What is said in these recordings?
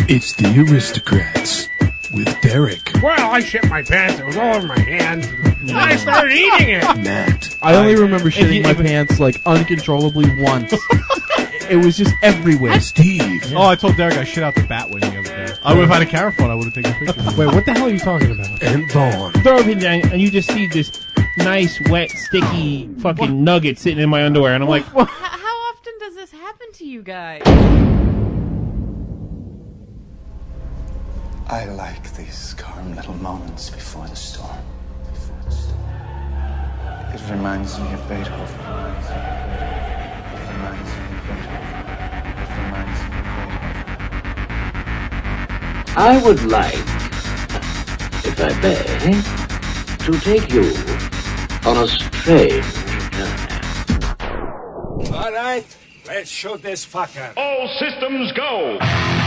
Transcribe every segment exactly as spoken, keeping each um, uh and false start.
It's the Aristocrats with Derek. Well, I shit my pants. It was all over my hands. And I started eating it. Matt. I only remember shitting my pants like uncontrollably once. It was just everywhere. Steve. Oh, I told Derek I shit out the Batwing the other day. I would have had a camera phone. I would have taken pictures. Wait, what the hell are you talking about? And Vaughn. Throw it down, and you just see this nice, wet, sticky fucking nugget sitting in my underwear, and I'm like, H- how often does this happen to you guys? I like these calm little moments before the storm. Before the storm. It reminds me of Beethoven. It reminds me of Beethoven. It reminds me of Beethoven. I would like, if I may, to take you on a strange journey. All right, let's shoot this fucker. All systems go.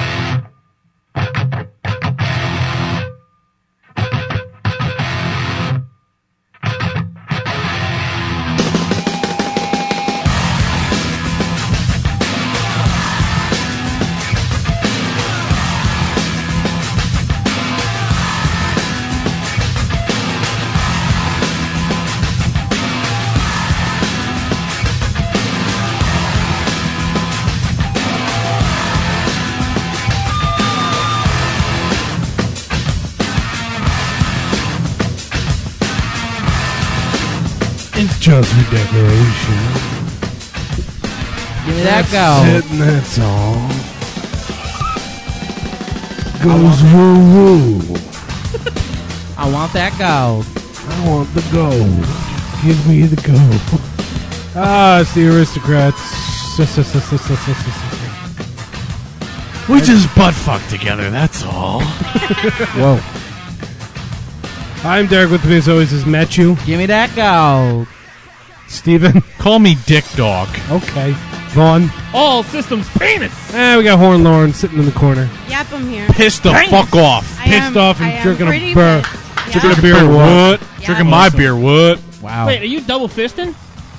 It's just a decoration. Give me that That's go. it and that's all. Goes woo woo. I want that gold. I want the gold. Give me the gold. Ah, it's the Aristocrats. We just butt fuck together, that's all. Whoa. I'm Derek. With me as always is Matthew. Give me that gold. Steven. Call me Dick Dog. Okay. Vaughn. all systems penis. Eh, we got Horn Lauren sitting in the corner. Yep, I'm here. Pissed the Dang. fuck off. I Pissed am- off and I am drinking a pretty beer. pissed. Drinking Yeah. a beer. What? Yeah. Drinking my beer, what? Wow. Wait, are you double fisting?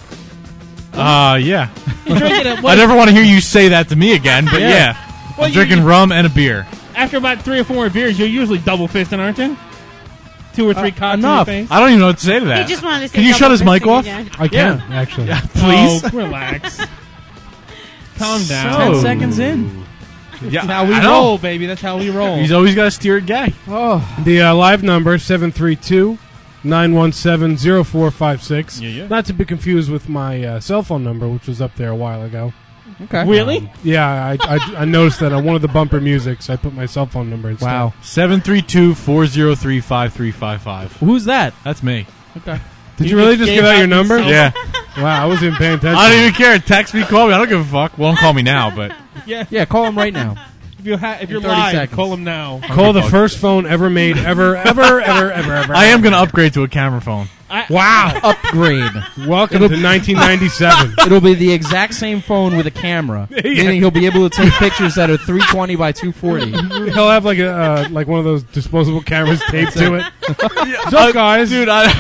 Uh, yeah. You're drinking a, I what, never want to hear you say that to me again, but Yeah. yeah. Well, I'm you- drinking you- rum and a beer. after about three or four more beers, you're usually double fisting, aren't you? Two or three Uh, cocks enough. in your face. I don't even know what to say to that. He just wanted to say Can you shut his double mic fisting off? again. I can, actually. Yeah, please. Oh, relax. Calm down. Ten So- seconds in. Yeah, That's how we I know. roll, baby. That's how we roll. He's always got to steer it gay. Oh. The uh, live number, seven three two, nine one seven, zero four five six. Yeah, yeah. Not to be confused with my uh, cell phone number, which was up there a while ago. Okay. Really? Yeah, I, I, I noticed that on one of the bumper musics, I put my cell phone number instead. Wow. seven three two, four zero three, five three five five. Who's that? That's me. Okay. Did you really just gave give out out your number? your Yeah. Wow, I wasn't even paying attention. I don't even care. Text me, call me. I don't give a fuck. Well, don't call me now, but Yeah. Yeah, call him right now. If you're, ha- if you're thirty live, seconds. call him now. Call the first phone ever made, ever, ever, ever, ever, ever. I am going to upgrade to a camera phone. Wow. Upgrade. Welcome to nineteen ninety-seven. It'll be the exact same phone with a camera. Meaning he'll be able to take pictures that are three twenty by two forty. He'll have like a uh, like one of those disposable cameras taped to it. What's up, guys? Dude, I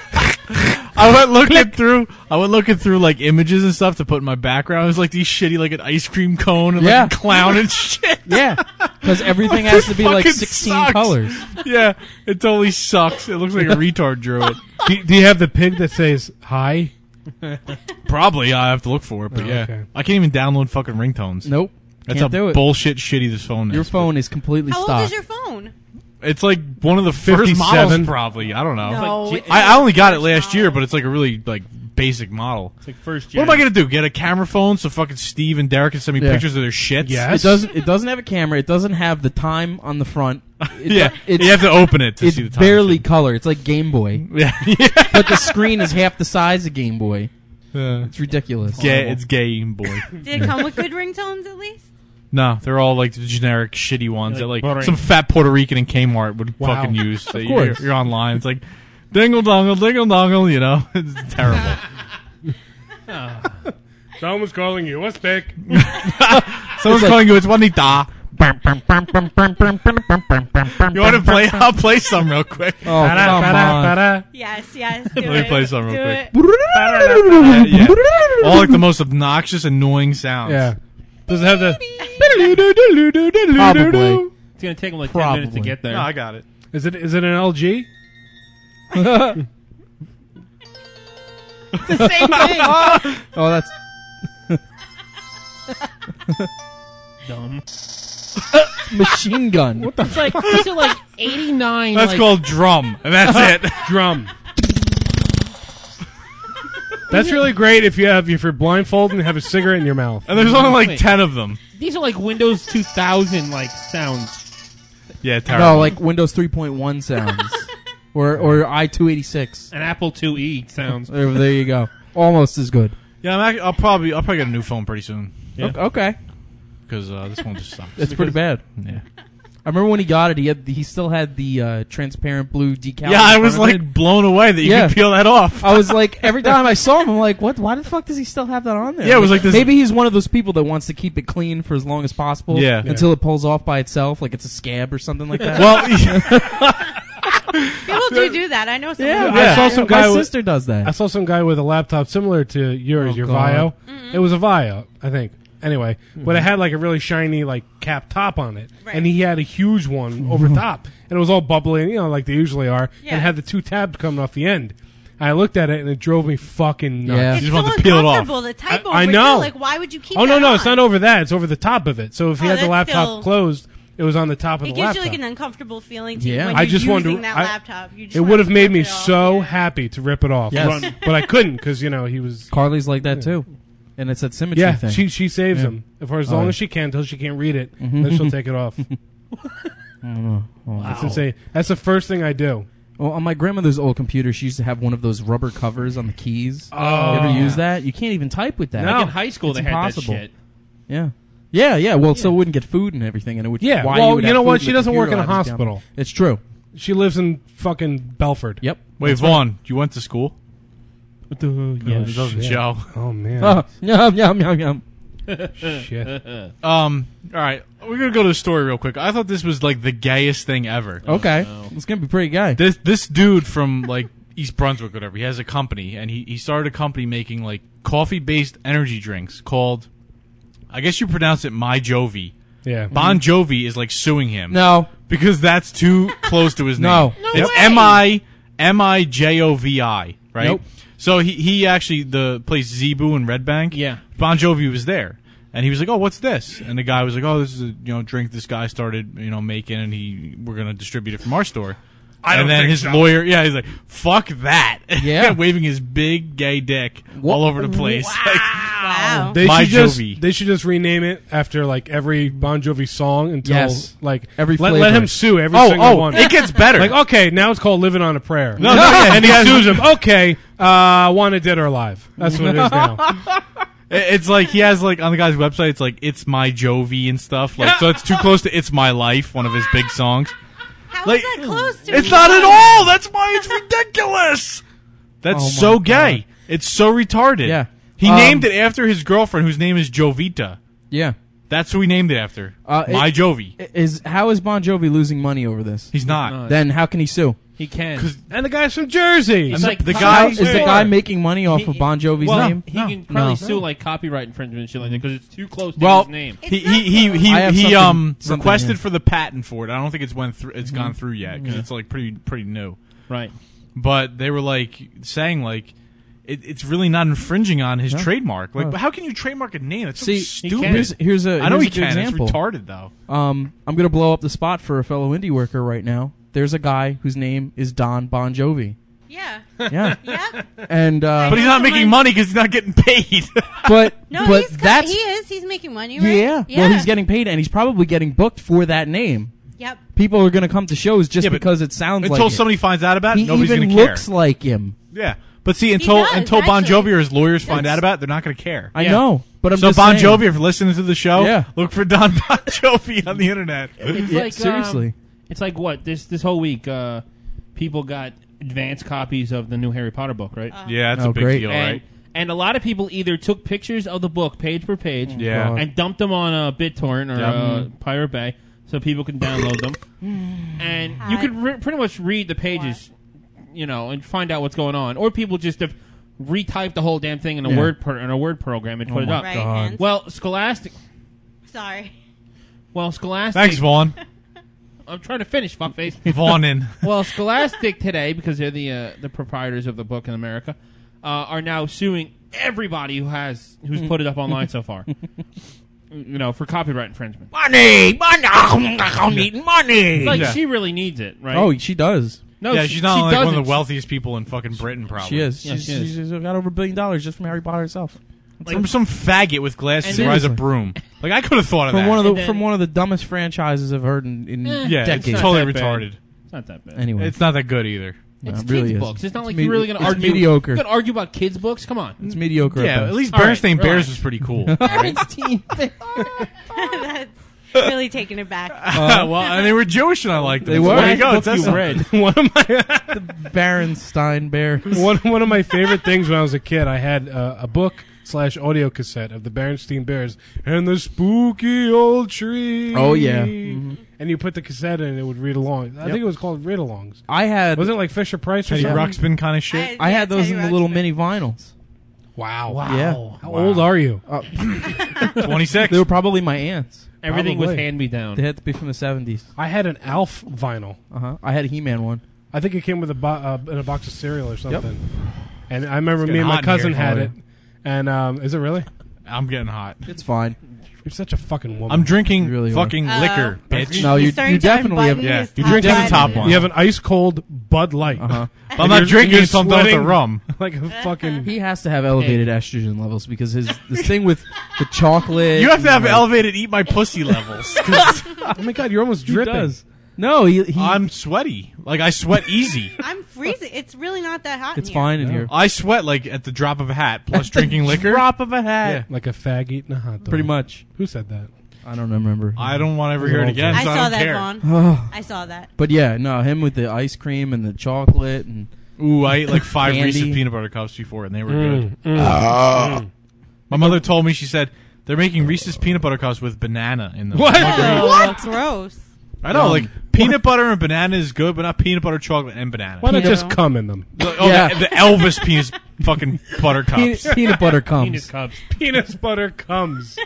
I went looking through I went looking through like images and stuff to put in my background. It was like these shitty like an ice cream cone and Yeah. like a clown and shit. Yeah. Because everything has to be like Fucking sixteen sucks. colors. Yeah, it totally sucks. It looks like a retard drew it. do, do you have the pig that says hi? Probably I have to look for it, but Oh, yeah. okay. I can't even download fucking ringtones. Nope. That's Can't how do it. bullshit shitty this phone Your is. phone is completely How old stock. is your phone? It's like one of the first fifty-seven. models probably. I don't know. No, like- it's I, I not only got it first last year, model. but it's like a really like basic model. It's like first What gen. am I gonna do? Get a camera phone so fucking Steve and Derek can send me Yeah. pictures of their shits? Yes. It doesn't. It doesn't have a camera. It doesn't have the time on the front. It, Yeah, it's, you have to open it to it's see the time. barely color. It's like Game Boy, Yeah, yeah. but the screen is half the size of Game Boy. Uh, It's ridiculous. gay, it's Game Boy. Did it come with good ringtones at least? No, they're all like the generic shitty ones Like that like boring. some fat Puerto Rican in Kmart would Wow. fucking use. So Of you're, course. you're online. It's like dingle dongle, dingle dongle. You know, it's terrible. Someone's calling you. What's big? Someone's like- calling you. It's Juanita. You want to play? I'll play some real quick. Oh, come on. Yes, yes. Do Let me it. play some real Do quick. it. Yeah, yeah. All like the most obnoxious, annoying sounds. Yeah. Does it have the? Probably. It's gonna take him like ten minutes to Probably. get there. No, I got it. Is it is it an L G? It's the same thing. Oh, that's Dumb. machine gun. What the? It's like these are like eighty-nine. That's like, called drum, and that's it. Drum. That's really great if you have if you're blindfolded and have a cigarette in your mouth. And there's only like Wait. ten of them. These are like Windows two thousand like sounds. Yeah, terrible. No, like Windows three point one sounds, or or i two eighty-six. An Apple two E sounds. There, there you go. Almost as good. yeah, I'm act- I'll probably I'll probably get a new phone pretty soon Yeah. O- Okay, because uh, this one just sucks. that's pretty bad. Yeah. I remember when he got it. He had he still had the uh, transparent blue decal. Yeah, I in was front of like it. blown away that you Yeah. could peel that off. I was like, every time I saw him, I'm like, what? Why the fuck does he still have that on there? Yeah, it was like this- Maybe he's one of those people that wants to keep it clean for as long as possible. Yeah. Until it pulls off by itself, like it's a scab or something like that. Well, People do do that. I know some. yeah, people I yeah. saw some My guy with- sister does that. I saw some guy with a laptop similar to yours, Oh, your God. Vio. Mm-hmm. It was a Vio, I think. Anyway, but it had like a really shiny like cap top on it, Right. and he had a huge one over top, and it was all bubbly, you know, like they usually are, Yeah. and it had the two tabs coming off the end. I looked at it and it drove me fucking nuts. Yeah. It's You so just want to peel it off. uncomfortable to type I- over. I know. Too. Like, why would you keep? Oh no, that no, on? it's not over that. It's over the top of it. So if he Oh, had the that's laptop still- closed, it was on the top of It the gives laptop. you like an uncomfortable feeling to Yeah. you when I you're just using wanted to- that I- laptop. You just It want would to have made me rip it off, so yeah. happy to rip it off. Yes. Run. But I couldn't because you know he was. Carly's like that too, and it's that symmetry Yeah, thing. she she saves Yeah. him for as Oh, long yeah. as she can until she can't read it. Mhm. Then she'll take it off. I don't know. Oh, That's insane. That's the first thing I do. Well, on my grandmother's old computer, she used to have one of those rubber covers on the keys. Oh. You ever Yeah. use that? You can't even type with that. No. Like in high school, It's they had impossible. that shit. Yeah. Yeah, yeah. Well, so it wouldn't get food and everything, and it would. Yeah, why well, would you have know food what? in She the doesn't work computer in a lab is down. hospital. It's true. She lives in fucking Belford. Yep. wait, That's Vaughn, you went to school? What the Yeah, yeah. It doesn't shit. show. Oh man. Oh, yum yum yum yum. Shit. Um. All right, we're gonna go to the story real quick. I thought this was like the gayest thing ever. Okay, no. it's gonna be pretty gay. This this dude from like East Brunswick, whatever. He has a company, and he he started a company making like coffee based energy drinks called. I guess you pronounce it My Jovi. Yeah. Bon Jovi is like suing him. No, Because that's too close to his name. No. No it's way. M I M I J O V I, right? Nope. So he he actually the place Zebu in Red Bank. Yeah. Bon Jovi was there, and he was like, "Oh, what's this?" And the guy was like, "Oh, this is a you know drink this guy started you know making, and he we're gonna distribute it from our store." I and don't then think his so. lawyer, yeah, he's like, "Fuck that!" Yeah. waving his big gay dick What? all over the place. Wow. They My should just Jovi. they should just rename it after like every Bon Jovi song until Yes. like Every let, flavor. let him sue every oh, single oh, one. it gets better. Like okay, now it's called "Living on a Prayer." No, no, yeah, and he he has- sues him. Okay, uh, wanted dead or alive. That's what it is now. It- It's like he has like on the guy's website. It's like it's my Jovi and stuff. Like so, it's too close to "It's My Life," one of his big songs. How is Like, that close to? It's each not at other? all. That's why it's ridiculous. That's Oh my so God. gay. It's so retarded. Yeah. He Um, named it after his girlfriend, whose name is Jovita. Yeah. That's who he named it after. Uh, my it- Jovi. Is how is Bon Jovi losing money over this? He's not. not. Then how can he sue? He can. And the guy's from Jersey. It's the- like the co- guy- How, Guy- is the guy making money off He- of Bon Jovi's well, name? he No. can probably No. sue like copyright infringement and shit like that because it's too close to Well, his name. he It's he he not he, I have he something- um something requested here. for the patent for it. I don't think it's went through. It's gone through yet because Yeah. it's like pretty pretty new. Right. But they were like saying like. It, it's really not infringing on his No. trademark. Like, No. but how can you trademark a name? That's so See, stupid. can. Here's, here's a I know here's he a good can. example. It's retarded though. Um, I'm gonna blow up the spot for a fellow indie worker right now. There's a guy whose name is Don Bon Jovi. Yeah. Yeah, Yeah. and uh, But he's not someone- making money because he's not getting paid. but No, but he's got, that's he is. He's making money, right? yeah. Well, he's getting paid, and he's probably getting booked for that name. Yep. People are gonna come to shows just Yeah, but because it sounds Until like it. somebody finds out about it, He nobody's even going to care. looks like him. Yeah. But see, until does, until Bon actually. Jovi or his lawyers find That's- out about it, they're not going to care. I Yeah. know, but I'm so just Bon saying. Jovi, if you're listening to the show, Yeah. look for Don Bon Jovi on the internet. It's Yeah, like seriously. um, it's like what this this whole week. Uh, people got advanced copies of the new Harry Potter book, right? Yeah, that's Oh, a big great. deal, and right? and a lot of people either took pictures of the book page per page, Yeah. God. and dumped them on a BitTorrent or Yep. uh, Pirate Bay so people can download them. And you Hi. could re- pretty much read the pages, you know, and find out what's going on. Or people just have retyped the whole damn thing in a Yeah. word per- in a word program and put it my up. Right. And Well, Scholastic. sorry. Well, Scholastic. Thanks, Vaughn. I'm trying to finish, fuckface. Vaughnin. Well, Scholastic today, because they're the uh, the proprietors of the book in America, uh, are now suing everybody who has who's put it up online so far. You know, for copyright infringement. Money, money, I'm needing money. Like Yeah. she really needs it, right? Oh, she does. no, yeah, she, she's not she like one of doesn't. the wealthiest people in fucking Britain, probably. She is. Yeah, she's, she is. she's got over a billion dollars just from Harry Potter herself. From some faggot with glasses And who rides a seriously. broom. Like, I could have thought of From that. one of the And then- from one of the dumbest franchises I've heard in, in Eh. yeah, decades. it's not totally that bad. retarded. It's not that bad. Anyway, It's not that good either. no, It's it really kids' is. books. It's not like me- you're really going to it's argue. mediocre. You're going to argue about kids' books? Come on. It's mediocre. Yeah, best. at least All right, Bernstein Bears relax. was pretty cool. Bernstein. That's really taking it back. well, and they were Jewish and I liked them. They So were. There you go. Book It says you something. read. one of my Berenstein Bear. one one of my favorite things when I was a kid, I had uh, a book slash audio cassette of the Berenstein Bears and the spooky old tree. Oh, yeah. Mhm. And you put the cassette in, and it would read along. I Yep. think it was called read alongs. I had Wasn't it like Fisher Price or Teddy something? Ruxpin kind of shit. I had yeah, those Teddy in the little Ruxpin. mini vinyls. Wow. Yeah. How old are you? twenty-six. They were probably my aunts. Everything was Probably. hand me down. They had to be from the seventies. I had an Alf vinyl. Uh huh. I had a He-Man one. I think it came with a bo- uh, in a box of cereal or something. And I remember It's me and getting my hot in cousin here. had Oh, it. And um, is it really? I'm getting hot. It's fine. You're such a fucking woman. I'm drinking You really are. fucking Uh-oh. liquor, bitch. No, you, He's starting you to definitely have. unbutton Yeah, his you top drink button. the top one. You have an ice cold Bud Light. Uh huh. But I'm not you're- drinking you're it, so I'm done with the sweating. rum. Like a fucking. He has to have elevated estrogen levels because his this thing with the chocolate. You have to have and, like, elevated eat my pussy levels. 'Cause Oh my god, you're almost He dripping. does. No, he. he I'm sweaty. Like, I sweat easy. I'm freezing. It's really not that hot it's in here. fine in Yeah. here. I sweat, like, at the drop of a hat, plus drinking liquor. Drop of a hat. Like a fag eating a hot dog. Pretty much. Who said that? I don't remember. I don't want to ever hear it again, I so I saw don't that, care. Vaughn. I saw that. But yeah, no, him with the ice cream and the chocolate and Ooh, I ate like five Candy. Reese's peanut butter cups before, and they were Mm, good. mm, Ah. mm. My mother told me, she said, they're making Reese's peanut butter cups with banana in them. What? I'm like, Oh, what? Gross. I know, Um, like, peanut butter and banana is good, but not peanut butter, chocolate, and banana. Why not Peanut- just cum in them? The- oh, Yeah. the, the Elvis penis fucking butter peanut, cups. peanut butter comes. Penis cups. Peanut butter comes.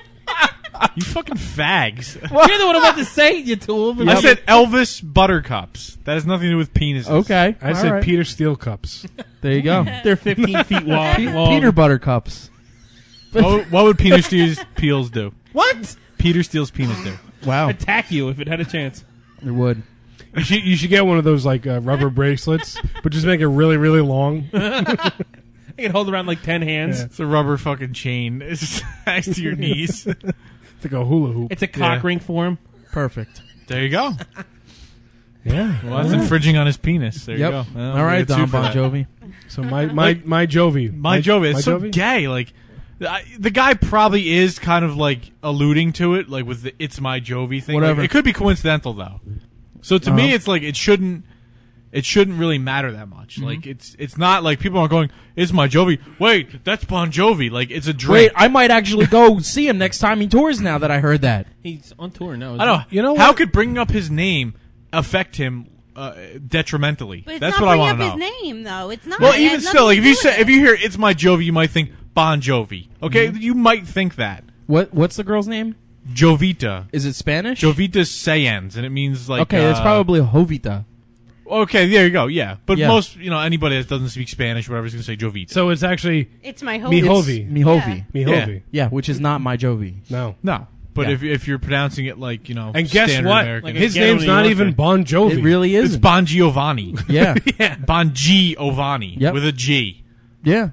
You fucking fags. You're the one about to say it, you tool. I said Elvis buttercups. That has nothing to do with penises. Okay, I all said right. Peter Steele cups. There you go. They're fifteen feet wide. Pe- long. Peter butter cups. What, would- what would Peter Steele's peels do? What? Peter Steele's penis do? Wow, Attack you if it had a chance. it would. You should, you should get one of those like uh, rubber bracelets, but just make it really, really long. I can hold around like ten hands. It's a rubber fucking chain. It's just next to your knees. It's like a hula hoop. It's a cock Yeah. ring for him. Perfect. There you go. Yeah. Well, that's infringing on his penis. There Yep. you go. Well, All right, we get Don sued for Bon that. Jovi. So my my my Jovi, My Jovi, it's so Jovi? gay. Like, I, the guy probably is kind of like alluding to it, like with the "It's my Jovi" thing. Like, Whatever. it could be coincidental though. So to Uh-huh. me, it's like it shouldn't. It shouldn't really matter that much. Mm-hmm. Like it's it's not like people aren't going, "It's my Jovi." Wait, that's Bon Jovi. Like it's a Wait, drink. I might actually go see him next time he tours. Now that I heard that, He's on tour now. I don't know. You know how what? could bringing up his name affect him uh, detrimentally? But it's That's not what I bringing want up to know. his name, though. It's not. Well, It even has still, like if nothing you to do say with if you hear "It's my Jovi," you might think Bon Jovi. Okay, Mm-hmm. you might think that what what's the girl's name? Jovita. Is it Spanish? Jovita Sayans, and it means like okay, it's uh, probably Jovita. okay. There you go. Yeah, but Yeah. most you know anybody that doesn't speak Spanish, whatever, is going to say Jovita. So it's actually It's my hope. Mi It's Jovi. Mihovi. Mi Yeah. Jovi. Yeah, which is not my Jovi. No. no, but Yeah. if if you're pronouncing it like you know, And guess standard what? American, Like a His ghetto name's New not Yorker. even Bon Jovi. It really it's is. Bon Giovanni. Yeah, Bon Giovanni Yep. with a G. yeah.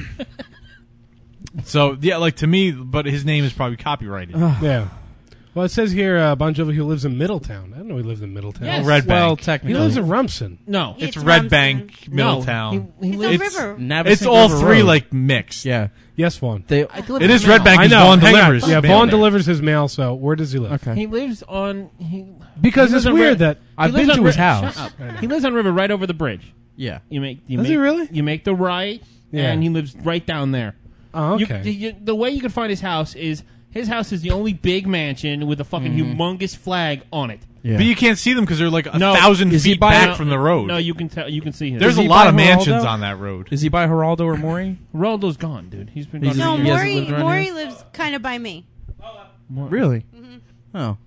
So yeah, like to me, but his name is probably copyrighted. Yeah. Well, it says here uh, Bon Jovi who lives in Middletown. I didn't know he lived in Middletown. Yes. Red Well, Bank. He technically, lives in Rumson. No. It's, It's Red Rumson. Bank, Middletown. No, he, he It's lives. a It's- river. Navasink It's all River three Road. like mixed. Yeah, Yes, Vaughn. they. It is Red Bank I because know. Vaughn Hang on. delivers. Yeah, his mail Vaughn there. delivers his mail. So where does he live? Okay, He lives on. He, Because he it's lives on weird Red- that I've he lives been to on his Red- house. Shut up. He lives on River right over the bridge. Yeah, You make. You Does make, he really? You make the right, Yeah. and he lives right down there. Oh, You- okay. you- the way you can find his house is his house is the only big mansion with a fucking humongous flag on it. yeah. But you can't see them because they're like a No. thousand Is he feet by- back No, from the road. No, you can tell. You can see him. There's Is a he lot by of mansions Geraldo? on that road. Is he by Geraldo or Maury? Ronaldo's gone, dude. He's been He's- gone. No, He hasn't Maury, lived around Maury here? lives kind of by me. Really? Oh,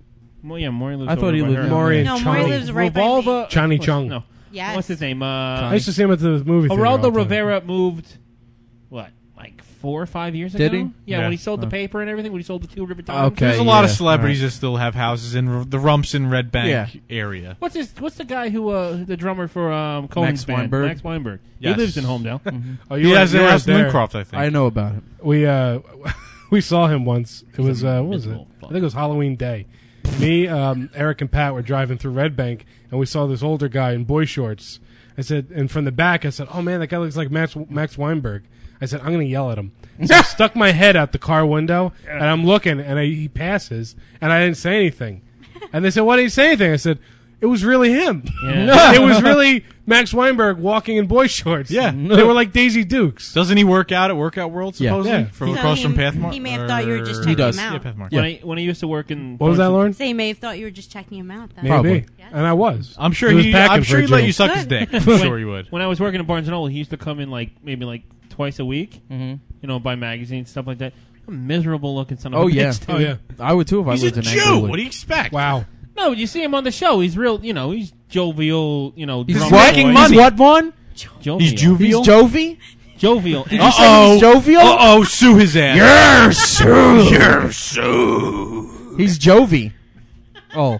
Well, yeah, Maury lives I thought over he by lived her. in- Maury and No, Maury Chani. lives right by me. Revolva, Chani what's- Chung. No. Yes. What's his name? Uh, I used to see him at the movie theater. all Geraldo the time. Rivera moved, what, like four or five years Did ago? he? Yeah, Yeah. when he sold the Oh. paper and everything, when he sold the Two River Times. Okay. There's a lot of yeah, celebrities right. that still have houses in r- the Rumson Red Bank Yeah. area. What's his? What's the guy who, uh, the drummer for um, Cohen's Max band? Weinberg? Max Weinberg. Yes. He lives in Homedale. Oh, He you has were, a you were house in there. Lincroft, I think. I know about him. We uh, we saw him once. It was uh, what was it? miserable I think it was Halloween Day. Me, um, Eric, and Pat were driving through Red Bank, and we saw this older guy in boy shorts. I said, and from the back, I said, "Oh man, that guy looks like Max Max Weinberg." I said, "I'm gonna yell at him." So I stuck my head out the car window, and I'm looking, and I, he passes, and I didn't say anything. And they said, "Why didn't you say anything?" I said, "It was really him. Yeah. It was really Max Weinberg walking in boy shorts. Yeah. they were like Daisy Dukes." Doesn't he work out at Workout World, Yeah. supposedly? Yeah. From So across he- from Pathmark? he may have thought you were just Or- checking does. him out. Yeah, Pathmark. When, Yeah. I, when I used to work in... What was that, Lauren? So you may have thought you were just checking him out. Then. Maybe, Probably. Yes. and I was. I'm sure He was he. packing I'm for sure a he'd let joke. you suck his Good. dick. I'm sure he would. When I was working at Barnes and Noble, he used to come in like maybe like twice a week, Mhm. you know, buy magazines, stuff like that. A miserable looking son of Oh, a yeah. bitch, dude. Oh yeah. I would too if I He's a lived in Jew. Englewood. What do you expect? Wow. No, you see him on the show. He's real, you know, he's jovial, you know, He's drum what? boy. He's money. what, Vaughn? Jovial. He's jovial. He's Jovi? Jovial. Did you And- say he's jovial? Uh oh, sue his ass. Yes, sue. Yes, sue. He's Jovi. Oh.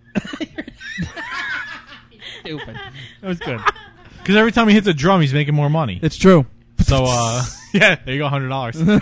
Stupid. That was good. Because every time he hits a drum, he's making more money. It's true. So, uh, yeah, there you go, hundred dollars. um,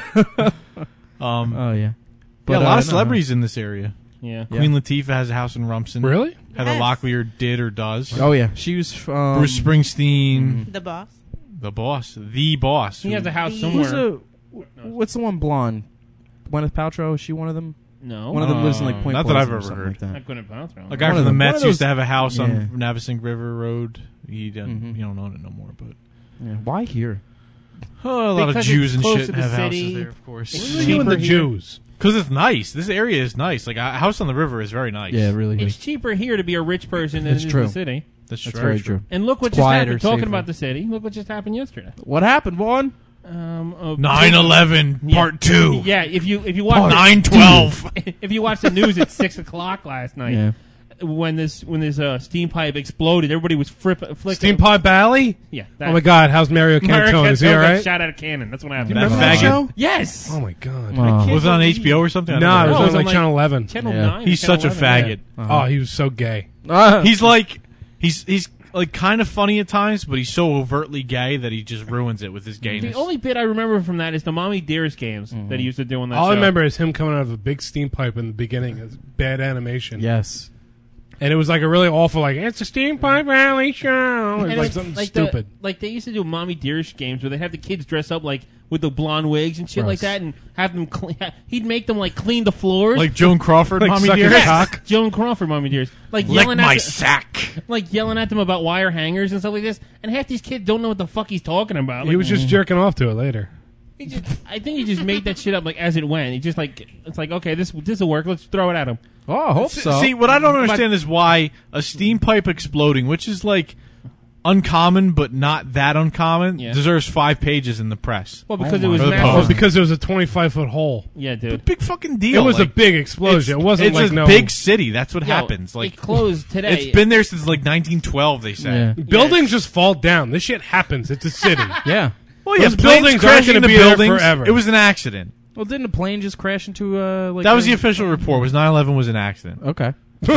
Oh, yeah. yeah, But, a lot uh, of celebrities in this area. Yeah. Yeah. Queen Latifah has a house in Rumson. Really? Heather Yes. Locklear did or does. Oh, yeah. She was um, Bruce Springsteen, The boss. the boss, the boss. He who- has a house Who's somewhere. Who's a, what's the one blonde? Gwyneth Paltrow? Is she one of them? no. One of them lives in like Uh, Point not that Pleasant I've or ever something heard. like that. I couldn't pronounce it. A guy One from of the them. Mets One of used to those- have a house Yeah. on Navesink River Road. He doesn't, Mhm. you don't own it no more, but Yeah. Why here? oh, a lot Because of Jews it's and close shit to the have city. houses there, of course. It's What are you and the cheaper here. Jews? Because it's nice. This area is nice. Like a house on the river is very nice. Yeah, really. It's cheaper here to be a rich person than It's it is true. in the city. that's, That's very, very true. And look what It's just quieter, happened. Talking safer. about the city, look what just happened yesterday. What happened, Vaughn? Um, uh, nine eleven Yeah. part two. Yeah, if you if you watch nine twelve. if you watch the news at six o'clock last night, Yeah. when this when this uh, steam pipe exploded, everybody was fripp- flicking. Steam Pipe Alley? Yeah. Oh my God, how's Mario Mario Cantone? Is he Cantone all got right? shot out of cannon. That's what happened. That Remember that faggot. show? Yes. Oh my God. Oh. Was it on H B O or something? I No, don't it know. was No, it on was like on, Channel eleven. Channel Yeah. nine. He's Channel such a eleven, faggot. Oh, he was so gay. Uh, He's like he's he's like kind of funny at times, but he's so overtly gay that he just ruins it with his yeah. gayness. The only bit I remember from that is the Mommy Dearest games that he used to do on that All show. I remember is him coming out of a big steam pipe in the beginning. It's bad animation. yes. And it was like a really awful, like, it's a Steam Pipe Alley show. It was And like it's something like stupid. The, like they used to do Mommy Dearest games where they have the kids dress up like with the blonde wigs and shit like Gross. that, and have them. Clean, he'd make them like clean the floors. like Joan Crawford, Like mommy suck his dearest. cock. Joan Crawford, Mommy Dearest, like Lick yelling my at the- sack. like yelling at them about wire hangers and stuff like this. And half these kids don't know what the fuck he's talking about. He Like, was just jerking off to it later. he just, I think he just made that shit up like as it went. He just like it's like okay, this this will work. Let's throw it at him. Oh, I hope so. See, what I don't understand is why a steam pipe exploding, which is like uncommon but not that uncommon, Yeah. deserves five pages in the press. Well, because Oh it was my God. massive. Oh, because it was a twenty-five foot hole. Yeah, dude. Big fucking deal. It was like, a big explosion. It's, It wasn't it's like a no big city. That's what Yo, happens. Like it closed today. it's been there since like nineteen twelve. They say. Yeah. buildings just fall down. This shit happens. It's a city. Yeah. Well, yeah, Those planes buildings aren't crashing gonna into be there buildings. forever. It was an accident. Well, didn't a plane just crash into uh like That was a- the official report. Was nine eleven was an accident? Okay.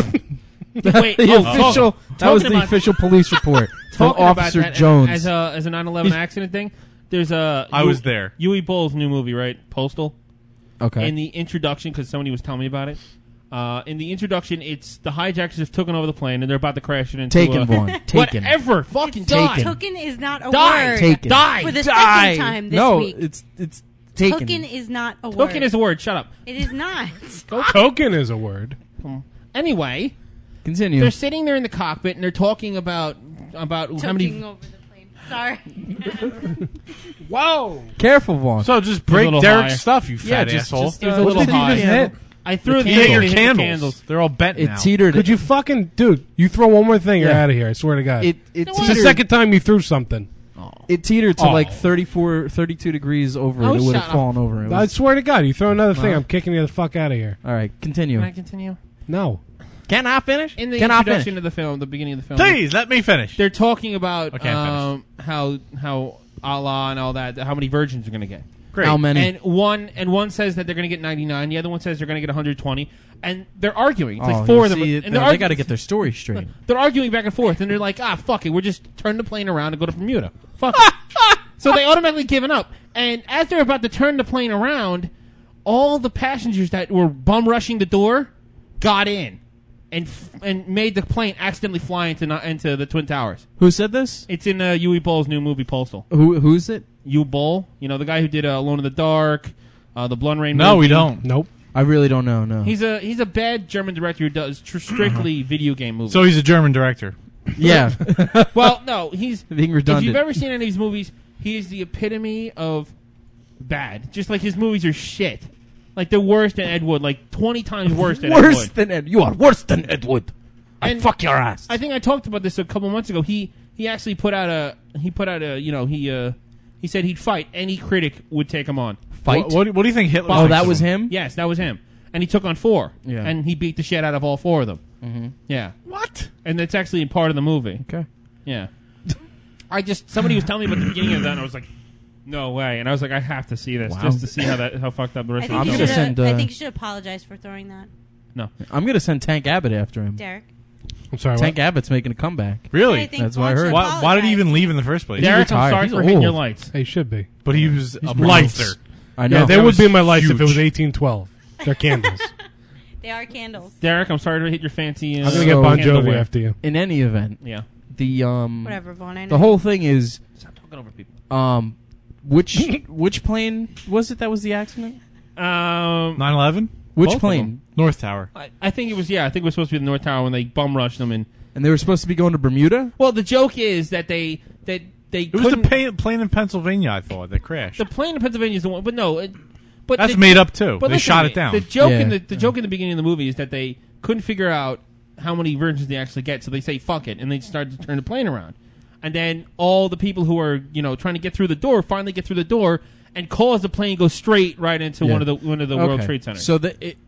Wait, The oh, official talk- that was talking the about- official police report from Talking about Officer that Jones. as a as a nine eleven accident thing. There's a I Yu- was there. Yui Bull's new movie, right? Postal. okay. In the introduction, because somebody was telling me about it. Uh, in the introduction, it's the hijackers have taken over the plane and they're about to crash it into Taken, uh, Vaughn. Taken. whatever. Fucking It's die. Taken. Token is not a Die. word. Taken. Die. For the Die. second time this no, week. it's it's taken. Token is not a word. Token is a word. Shut up. It is not. Token is a word. Anyway, Continue. they're sitting there in the cockpit and they're talking about about how Toking many. over the plane. Sorry. Whoa! Careful, Vaughn. So just a break little Derek's higher. stuff, you yeah, fat just, asshole. just It was uh, a what little did you high. just hit? I threw the You hit candle, your hit the candles. candles. They're all bent It now. teetered. Could you fucking, dude? You throw one more thing, you're Yeah. out of here. I swear to God. It it it's the teetered. second time you threw something. It teetered to Oh. like thirty-four, thirty-two degrees over Oh, it. It would have shut up. fallen over. It I was, swear to God, you throw another thing, Wow. I'm kicking you the fuck out of here. all right, continue. Can I continue? No. Can I finish? In the Can I introduction finish? of the film, the beginning of the film, Please let me finish. they're talking about Okay, I'm um, how how Allah and all that, how many virgins are going to get. Great. How many? And one and one says that they're going to get ninety-nine. The other one says they're going to get one hundred twenty. And they're arguing. It's Oh, like four you of them. see, and they, they're they argu- got to get their story straight. They're arguing back and forth, and they're like, ah, fuck it. We're just turn the plane around and go to Bermuda. Fuck it. So they automatically given up. And as they're about to turn the plane around, all the passengers that were bum rushing the door got in and f- and made the plane accidentally fly into no- into the Twin Towers. Who said this? It's in uh, Uwe Boll's new movie, Postal. Who Who's it? Uwe Boll, you know, the guy who did uh, Alone in the Dark, uh, the Blood Rain No, movie. we don't. Nope. I really don't know. No. He's a he's a bad German director who does tr- strictly video game movies. So he's a German director. yeah. Well, no, he's Being if redundant. you've ever seen any of his movies, he is the epitome of bad. Just like his movies are shit. Like they're worse than Ed Wood, like twenty times worse than Ed worse Wood. than Ed. You are worse than Ed Wood. I And fuck your ass. I think I talked about this a couple months ago. He he actually put out a he put out a you know he uh he said he'd fight any critic would take him on. Fight. What, what, what do you think Hitler? Oh, thinks that of was him? him. Yes, that was him, and he took on four. Yeah. and he beat the shit out of all four of them. Mm-hmm. Yeah, What? and that's actually part of the movie. Okay. Yeah. I just somebody was telling me about the beginning of that, and I was like, "No way!" And I was like, "I have to see this Wow. just to see how that how fucked up the I rest think, of you the gonna should, movie." send, I uh, think you should apologize for throwing that, No, I'm gonna send Tank Abbott after him. Derek. I'm sorry. Tank What? Abbott's making a comeback. Really? I think That's what I Paul heard. should Why, why did he apologize. even leave in the first place? Derek, I'm retired. sorry He's for hitting your old. lights. He should be. But he was a He's monster. I know. Yeah, they That would was be in my life if it huge. was eighteen twelve. They're candles. They are candles. Derek, I'm sorry to hit your fancy. Uh, I'm gonna So- get Bon candle Jovi wear. after you. In any event, Yeah, the um, Whatever, Vaughn. I know. the whole thing is stop talking over people. um, which which plane was it that was the accident? Um, nine eleven? Which Both of plane? North Tower. I, I think it was yeah. I think it was supposed to be the North Tower when they bum rushed them. And And they were supposed to be going to Bermuda. well, the joke is that they that they It was the couldn't. pa- plane in Pennsylvania, I thought, that crashed. the plane in Pennsylvania is the one, but no. It, but That's the, made up, too. But They listen shot to it me. down. The joke in Yeah. the the joke in the beginning of the movie is that they couldn't figure out how many virgins they actually get, so they say fuck it, and they started to turn the plane around. And then all the people who are you know trying to get through the door finally get through the door and cause the plane go straight right into Yeah. one of the one of the World Okay. Trade Centers. So the it,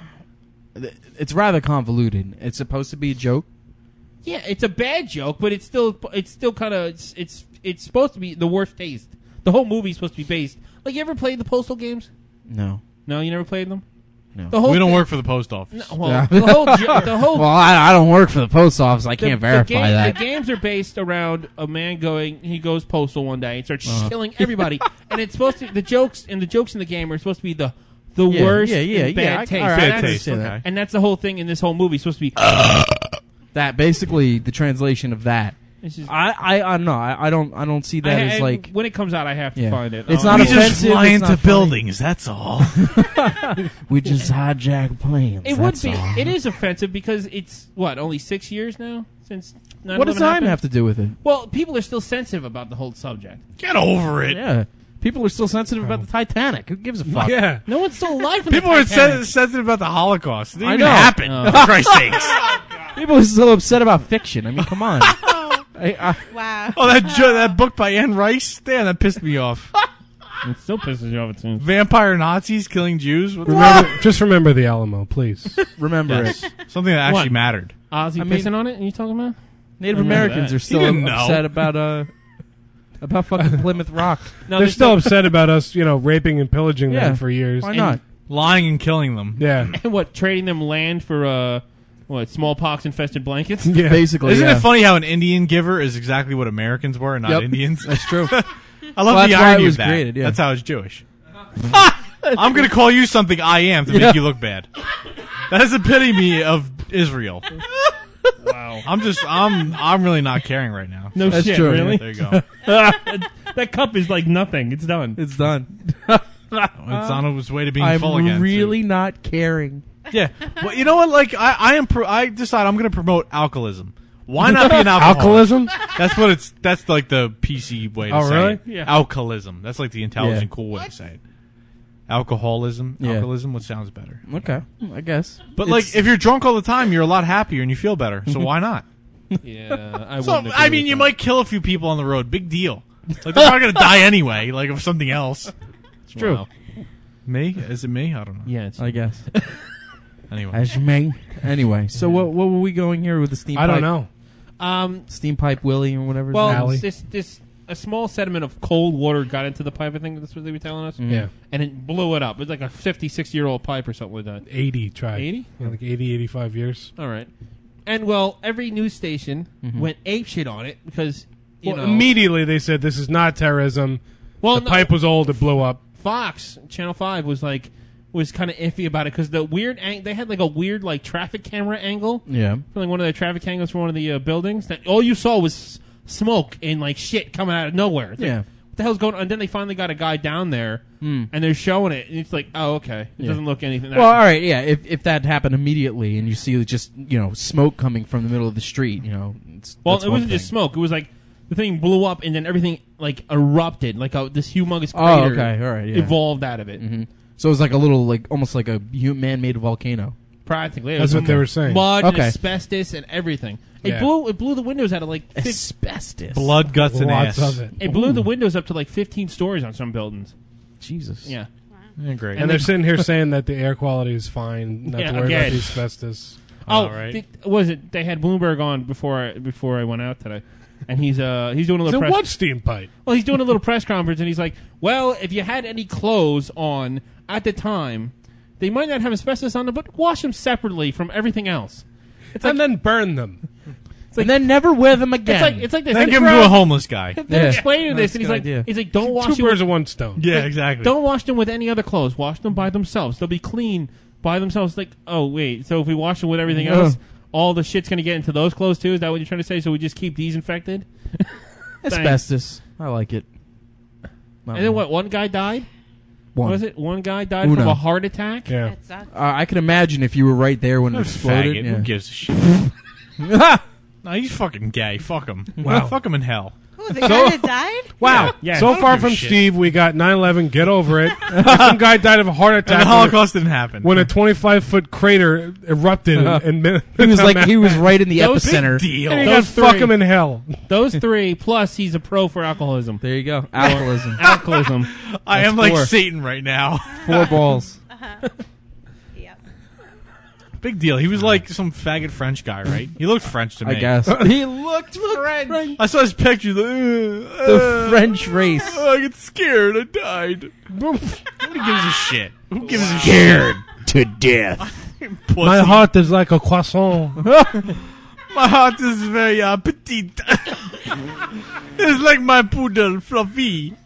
it's rather convoluted. It's supposed to be a joke. yeah, it's a bad joke, but it's still it's still kind of it's, it's it's supposed to be the worst taste. The whole movie's supposed to be based. Like you ever played the Postal games? No. No, you never played them. No. The whole we don't thing- work for the post office. No, well, Yeah. the whole jo- the whole Well, I, I don't work for the post office. I the- can't the verify game- that. The games are based around a man going. He goes postal one day and starts Uh-huh. killing everybody. And it's supposed to the jokes and the jokes in the game are supposed to be the the Yeah, worst yeah, yeah, and bad yeah, I- taste. all right, and, I that's, understand that. and that's the whole thing in this whole movie. It's supposed to be. That basically the translation of that. It's just, I, I, I don't know. I, I don't I don't see that I- as and like when it comes out, I have to Yeah. find it. It's Oh, not we offensive, just fly it's into not funny. buildings, that's all. we just hijack planes. It would that's be. all. It is offensive because it's what only six years now since. What does time have to do with it? Well, people are still sensitive about the whole subject. Get over it. Yeah, people are still sensitive about the Titanic. Who gives a fuck? Yeah. No one's still alive. People are sen- sensitive about the Holocaust. It didn't I even know. happen, Oh. for Christ's sakes. People are still upset about fiction. I mean, come on. I, I, Wow. Oh, that jo- that book by Anne Rice? Damn, that pissed me off. It still pisses you off. It seems. Vampire Nazis killing Jews? What the Remember, just remember the Alamo, please. remember Yes. it. Something that actually What? mattered. Ozzy I mean- pissing on it? Are you talking about? Native I remember Americans that. are still You didn't know. upset about uh about fucking Plymouth Rock. No, They're there's still no- upset about us, you know, raping and pillaging Yeah. them for years. Why not? Lying and killing them. Yeah. what trading them land for uh what smallpox infested blankets? Yeah. Basically, Isn't yeah. it funny how an Indian giver is exactly what Americans were and not Yep. Indians? That's true. I love Well, the that's why it irony was of that. created, yeah. That's how it's Jewish. I'm going to call you something I am to Yeah. make you look bad. That is the epitome of Israel. Wow. I'm just, I'm, I'm really not caring right now. No That's shit, true, really? There you go. That cup is like nothing. It's done. It's done. It's on its way to being I'm full again. really not caring. Yeah. Well, you know what? Like, I, I am. Pro- I decide I'm going to promote alcoholism. Why not be an alcoholic? Alcoholism? That's what it's. That's like the P C way to Oh, say really? it. Yeah. Alcoholism. That's like the intelligent, Yeah. cool way to say it. Alcoholism. Yeah. Alcoholism. What sounds better? Okay, I guess. But It's- like, if you're drunk all the time, you're a lot happier and you feel better. So why not? Yeah, I So wouldn't agree I mean, with you that. might kill a few people on the road. Big deal. Like they're not going to die anyway. Like of something else. It's true. Wow. Me? Is it me? I don't know. Yeah, it's I guess. Anyway. As you may. Anyway, so what what were we going here with the steam I pipe? don't know. Um, Steam pipe Willie or whatever. his well, name Alley. is. this this a small sediment of cold water got into the pipe. I think that's what they were telling us. Yeah. And it blew it up. It was like a fifty, sixty year old pipe or something like that. eighty tried. eighty? Yeah, like eighty, eighty-five years. All right. And well, every news station Mhm. went apeshit on it because you Well, know immediately they said this is not terrorism. Well, the no- pipe was old. It blew up. Fox Channel Five was like was kind of iffy about it because the weird ang- they had like a weird like traffic camera angle. Yeah. From like one of the traffic angles from one of the uh, buildings that all you saw was s- smoke and like shit coming out of nowhere. It's like, Yeah. what the hell's going on? And then they finally got a guy down there Mm. and they're showing it and it's like, oh okay, it Yeah. doesn't look anything. Well, all right, yeah. If if that happened immediately and you see just you know smoke coming from the middle of the street, you know. It's, well, that's it one wasn't just thing. smoke. It was like the thing blew up and then everything like erupted, like a, this humongous Oh, crater okay, all right, yeah. evolved out of it. Mhm. So it was like a little, like almost like a hu- man-made volcano. Practically, It That's was what they were saying. Mud, and Okay. asbestos, and everything. It Yeah. blew. It blew the windows out of like fif- Asbestos. Blood, guts, and Lots ass. of it. It blew the windows up to like fifteen stories on some buildings. Jesus. Yeah. Yeah, great. And, And they're they- sitting here saying that the air quality is fine, not Yeah, to worry again. about the asbestos. Oh, All right. th- was it? They had Bloomberg on before I, before I went out today, and he's uh he's doing a So little press. what steam pipe? Well, he's doing a little press conference, and he's like, "Well, if you had any clothes on at the time, they might not have asbestos on them, but wash them separately from everything else." It's like and then burn them. And then never wear them again. it's like it's like this. Then It's give him like- to a homeless guy. They're Yeah. explaining That's this, and a he's good like, idea. he's like, "Don't wash Two them birds of one stone. Yeah, Like, exactly. Don't wash them with any other clothes. Wash them by themselves. They'll be clean by themselves." Like, oh wait, so if we wash them with everything Yeah. else, all the shit's gonna get into those clothes too? Is that what you're trying to say? So we just keep these infected? asbestos. I like it. And then what? One guy died. One. What was it? One guy died Uno. from a heart attack. Yeah. That sucks. Uh, I can imagine if you were right there when it What a exploded. faggot. Yeah. Who gives a shit? No, he's fucking gay. Fuck him. Wow. Fuck him in hell. Who, the guy that died? Wow. Yeah. So I far don't give from a shit. Steve, we got nine eleven. Get over it. Some guy died of a heart And attack the when a- Holocaust didn't happen. when a twenty-five foot crater erupted. in, in Min- He was like he was right in the Those epicenter. deal. And he Those got fuck three. him in hell. Those three plus he's a pro for alcoholism. There you go. Alcoholism. Alcoholism. I That's am like four. Satan right now. Four balls. Yep. Big deal. He was like some faggot French guy, right? He looked French to me. I guess. He looked French. I saw his picture. Like, uh, The uh, French race. uh, I get scared. I died. Nobody gives a shit. Who gives a Scared to death. shit? Pussy. My heart is like a croissant. My heart is very uh, petite. It's like my poodle, Fluffy.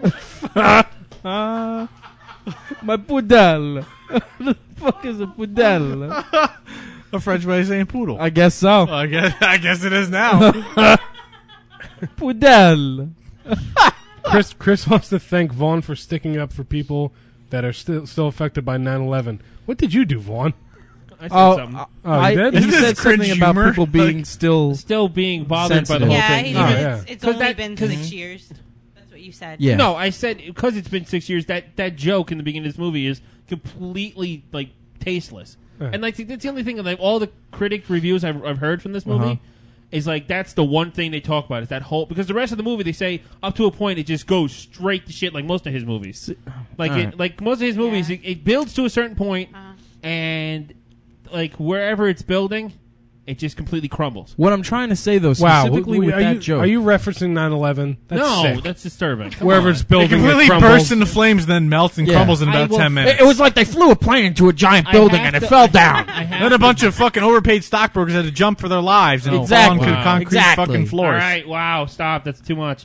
Uh, my poodle. The fuck is a poodle? A French way of saying poodle. I guess so. I guess. I guess it is now. Poodle. Chris Chris wants to thank Vaughn for sticking up for people that are still still affected by nine eleven. What did you do, Vaughn? I said Oh, something. Oh, you I, did? he Isn't this said something cringe about humor? people being Like- still. Still being bothered by the Sensitive. whole Yeah, thing. he, Oh, it's, yeah. it's 'Cause only that- been 'cause- six years. That's what you said. Yeah. No, I said because it's been six years. That that joke in the beginning of this movie is completely like tasteless. Yeah. And like that's the only thing. Like all the critic reviews I've, I've heard from this movie Uh-huh. is like that's the one thing they talk about is that whole because the rest of the movie they say up to a point it just goes straight to shit like most of his movies. Like All it, right. like most of his movies, Yeah. it, it builds to a certain point, Uh, and like wherever it's building, it just completely crumbles. What I'm trying to say though, Wow. specifically we- with are, that you, joke. are you referencing nine eleven? That's no, sick. that's disturbing. Come Wherever on. it's It building, completely it crumbles. bursts into flames, then melts and Yeah. crumbles in I about will- ten minutes. It was like they flew a plane into a giant I building have and it to- fell down. I have Then a to- bunch of fucking overpaid stockbrokers had to jump for their lives and Exactly. fall onto Wow. concrete Exactly. fucking All floors. right, wow, stop. That's too much.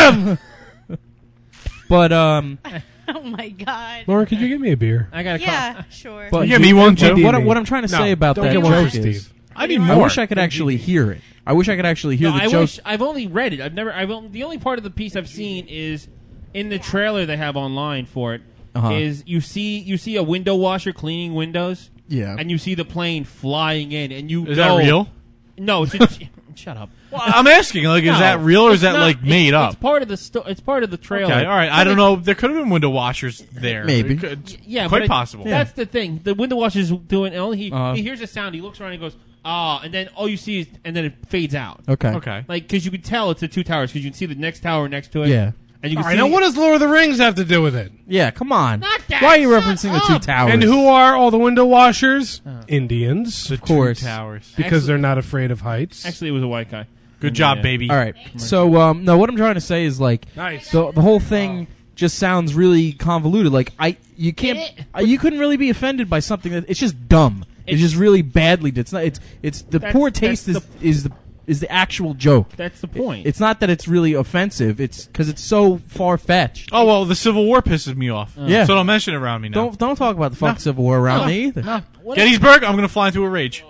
But um, oh my god. Lauren, could you give me a beer? I got to Yeah, sure. but Yeah, me one, too. What, I- what I'm trying to No, say about don't that get one joke for is, Steve. I need I more. wish I could actually hear it. I wish I could actually hear No, the I joke. wish I've only read it. I've never. I've only, the only part of the piece I've seen is in the trailer they have online for it. Is Uh-huh. you see you see a window washer cleaning windows, Yeah. and you see the plane flying in, and you Is know, that real? No, it's just, shut up. Well, I'm asking, like, is No, that real or is it's that not- like made it's, up? It's part of the sto- It's part of the trailer. Okay, all right. I don't know. There could have been window washers there. Maybe. It could- It's Yeah, quite but it- possible. That's the thing. The window washer's doing. And he Uh-huh. he hears a sound. He looks around. and He goes ah, and then all you see is and then it fades out. Okay. Okay. Like because you can tell it's the two towers because you can see the next tower next to it. Yeah. And you can All see right, now what does Lord of the Rings have to do with it? Yeah, come on. Not that, Why are you shut referencing the up. two towers? And who are all the window washers? Indians, The Of course. Two Towers. because Actually- they're not afraid of heights. Actually, it was a white guy. Good job, Yeah. baby. All right. So, um, no, what I'm trying to say is like Nice. the the whole thing just sounds really convoluted. Like I, you can't, It- uh, you couldn't really be offended by something that it's just dumb. It's, It's- just really badly. done. It's not. It's it's the That's- poor that's taste is the- is the is the actual joke. That's the point. It's not that it's really offensive. It's because it's so far fetched. Oh well, the Civil War pisses me off. Yeah. So don't mention it around me now. Don't don't talk about the fucking Civil War around me either. What Gettysburg, I'm gonna fly into a rage.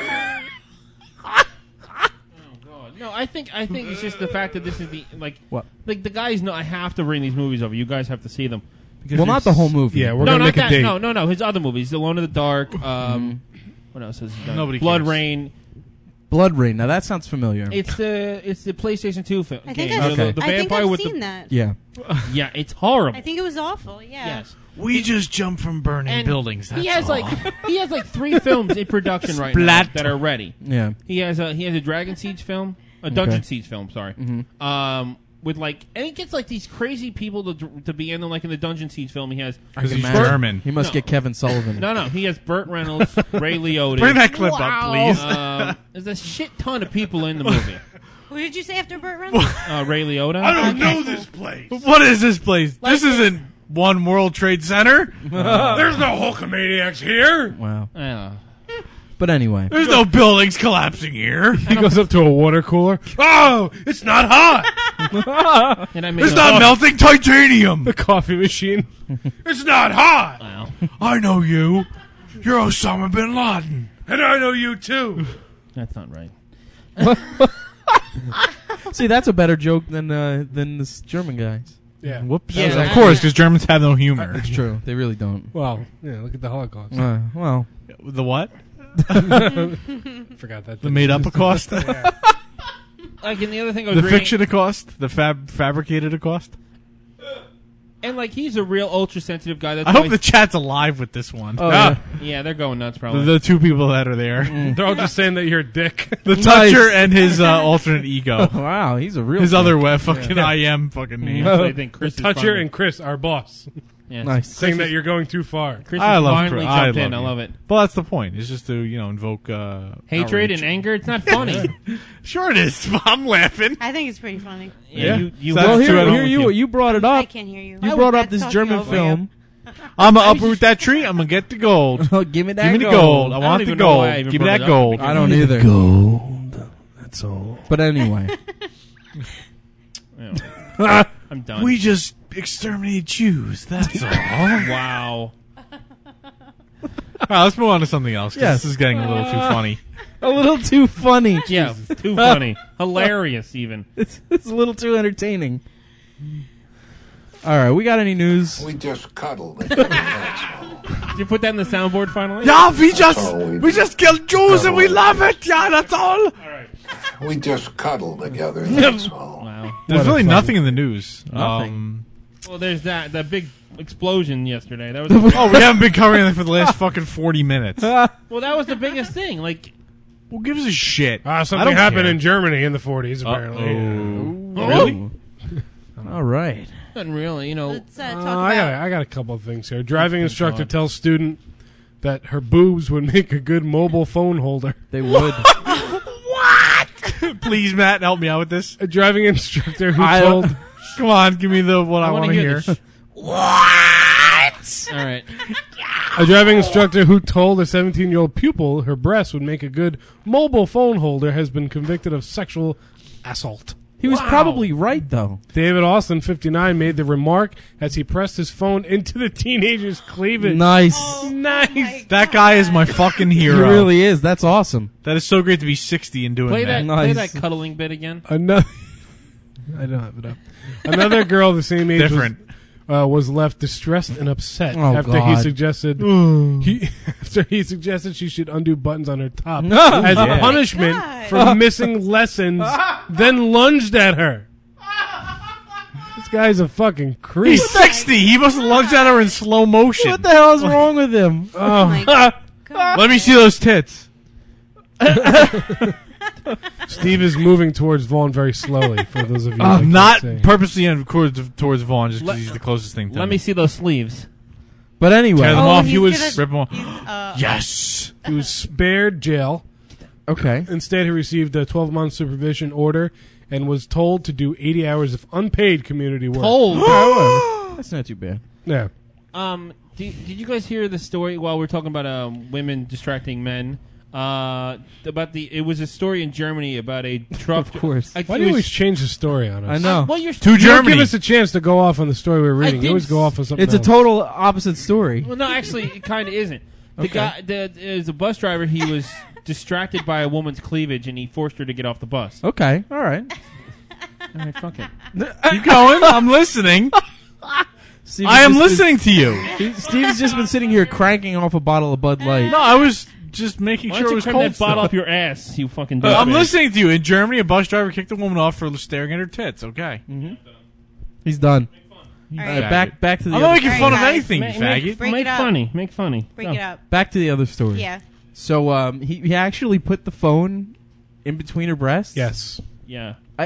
No, I think I think it's just the fact that this is the like What? like the guys know I have to bring these movies over. You guys have to see them. Because Well, not it's- the whole movie. Yeah, we're no, gonna not make that. a date. No, no, no. His other movies, Alone in the Dark. Um, what else has he done? Nobody Blood cares. Rain. Blood Rain. Now that sounds familiar. It's the it's the PlayStation two film. I think game. I've, Okay. The, the I think vampire I've with seen the that. yeah. yeah, it's horrible. I think it was awful. Yeah. Yes. We just jumped from burning And buildings. That's he has all. like he has like three films in production right now Splat. that are ready. Yeah. He has a he has a Dragon Siege film, a Dungeon Okay. Siege film. Sorry, Mhm. um, with like and he gets like these crazy people to to be in them. Like in the Dungeon Siege film, he has I can he's imagine. German. He must No. get Kevin Sullivan. no no he has Burt Reynolds, Ray Liotta. Bring that clip up, please. Um, there's a shit ton of people in the movie. Who did you say after Burt Reynolds? Uh, Ray Liotta. I don't know this place. What is this place? Like- this isn't One World Trade Center. There's no Hulkamaniacs here. Wow. Uh, But anyway. There's no buildings collapsing here. He goes up to a water cooler. Oh, it's not hot. and I made It's a- not melting titanium. The coffee machine. It's not hot. Wow. I know you. You're Osama bin Laden. And I know you too. That's not right. See, that's a better joke than uh, than this German guys. Yeah. Whoops. Yeah, of that- course, because Germans have no humor. It's true. They really don't. Well, yeah. Look at the Holocaust. Uh, well, The what? Forgot that. The made-up cost? Like, and the other thing I was The reading, fiction cost? The fab fabricated cost? and like he's a real ultra sensitive guy. That's I why hope the chat's alive with this one. oh, Ah. yeah, they're going nuts The, probably. the two people that are there. They're all just saying that you're a dick. The Nice. Toucher and his uh, alternate ego. yeah. Wow, he's a real. His dick. other way, fucking I am fucking name. So I think Chris is Toucher finally- and Chris, our boss, yeah. Nice. saying that you're going too far. Chris I has love finally Chris. I jumped in. love I you. love it. Well, that's the point. It's just to, you know, invoke uh, Hatred outrage. and anger. It's not funny. Sure it is. I'm laughing. I think it's pretty funny. yeah, you, you So Well, that's here, two out of here you you. you brought it I up. can't hear you. You Oh, brought up that's this talking German over film. I'm gonna uproot that tree. I'm gonna get the gold. Give me that. Give me the gold. gold. I I don't want the even know why I gold. even Give me brought that it up. gold. I don't either. Gold. That's all. But anyway, you. Yeah. I'm done. We just exterminated Jews. That's all. wow. All right, let's move on to something else. 'Cause Yes. This is getting a little too funny. a little too funny. Yeah, too funny, hilarious even. It's it's a little too entertaining. All right, we got any news? We just cuddled. That's all. Did you put that in the soundboard finally? Yeah, we just all we we do. just killed Jews and we love it. Yeah, that's all. We just cuddle together. That's all. Wow. There's What a really fun- nothing in the news. Nothing. Um, Well, there's that that big explosion yesterday. That was oh, we haven't been covering it for the last fucking forty minutes. well, that was the biggest thing. Like, Who gives a shit? Ah, I something don't happened care. in Germany in the forties, apparently. Uh-oh. really? All right. Nothing really. You know, Let's uh, Uh, talk I got about. I got a couple of things here. Driving instructor God. tells student that her boobs would make a good mobile phone holder. They would. Please, Matt, help me out with this. A driving instructor who I- told Come on, give me the what I, I want want to to hear hear. this. All right. a driving instructor who told a seventeen-year-old pupil her breasts would make a good mobile phone holder has been convicted of sexual assault. He was probably right though. David Austin, fifty-nine, made the remark as he pressed his phone into the teenager's cleavage. Nice. Oh, Nice. my That guy is my fucking He hero. really is. That's awesome. That is so great to be sixty and doing Play that. that. Play Nice. that cuddling bit again. Another, I don't have it up. Another girl the same age Different. was, uh, was left distressed and upset Oh, after he God. suggested he after he suggested she should undo buttons on her top No. as Yeah. punishment God. for missing lessons. Then lunged at her. This guy's a fucking creep. He's sixty. He must have lunged at her in slow motion. What the hell is wrong with him? Oh my God. Let me see those tits. Steve is moving towards Vaughn very slowly. For those of you, Uh, that can't not see. purposely in towards, towards Vaughn, just because Let- he's the closest thing to Let me. me see those sleeves. But anyway, Tear them Oh, off. he's He was gonna- rip them off. he's, uh, Yes. He was spared jail. okay. Instead, he received a twelve-month supervision order and was told to do eighty hours of unpaid community work. Hold. That's not too bad. Yeah. Um, did, did you guys hear the story while we're talking about um, women distracting men? Uh, about the it was a story in Germany about a truck. Of course. I, Why it do you was- always change the story on us? I know. Well, you're To You don't Germany. give us a chance to go off on the story we're reading. did You always go off on something It's a else. total opposite story. Well, no, actually, it kind of isn't. The Okay. guy, the as a bus driver, he was distracted by a woman's cleavage, and he forced her to get off the bus. Okay. All right. All right, fuck it. Keep going. I'm listening. Steve I has am just listening to you. Been, Steve's just been sitting here cranking off a bottle of Bud Light. No, I was just making Why sure don't it you was turn cold. that bottle still. up your ass, you fucking Uh, I'm douchebag. listening to you. In Germany, a bus driver kicked a woman off for staring at her tits. Okay. He's done. All Uh, right. back back to the I'm not other, making All fun right, of guys. anything, Make, you make, faggot. Break make it up. funny. Make funny. Break Go. it up. back to the other story. Yeah. So um, he he actually put the phone in between her breasts. Yes. Yeah. I,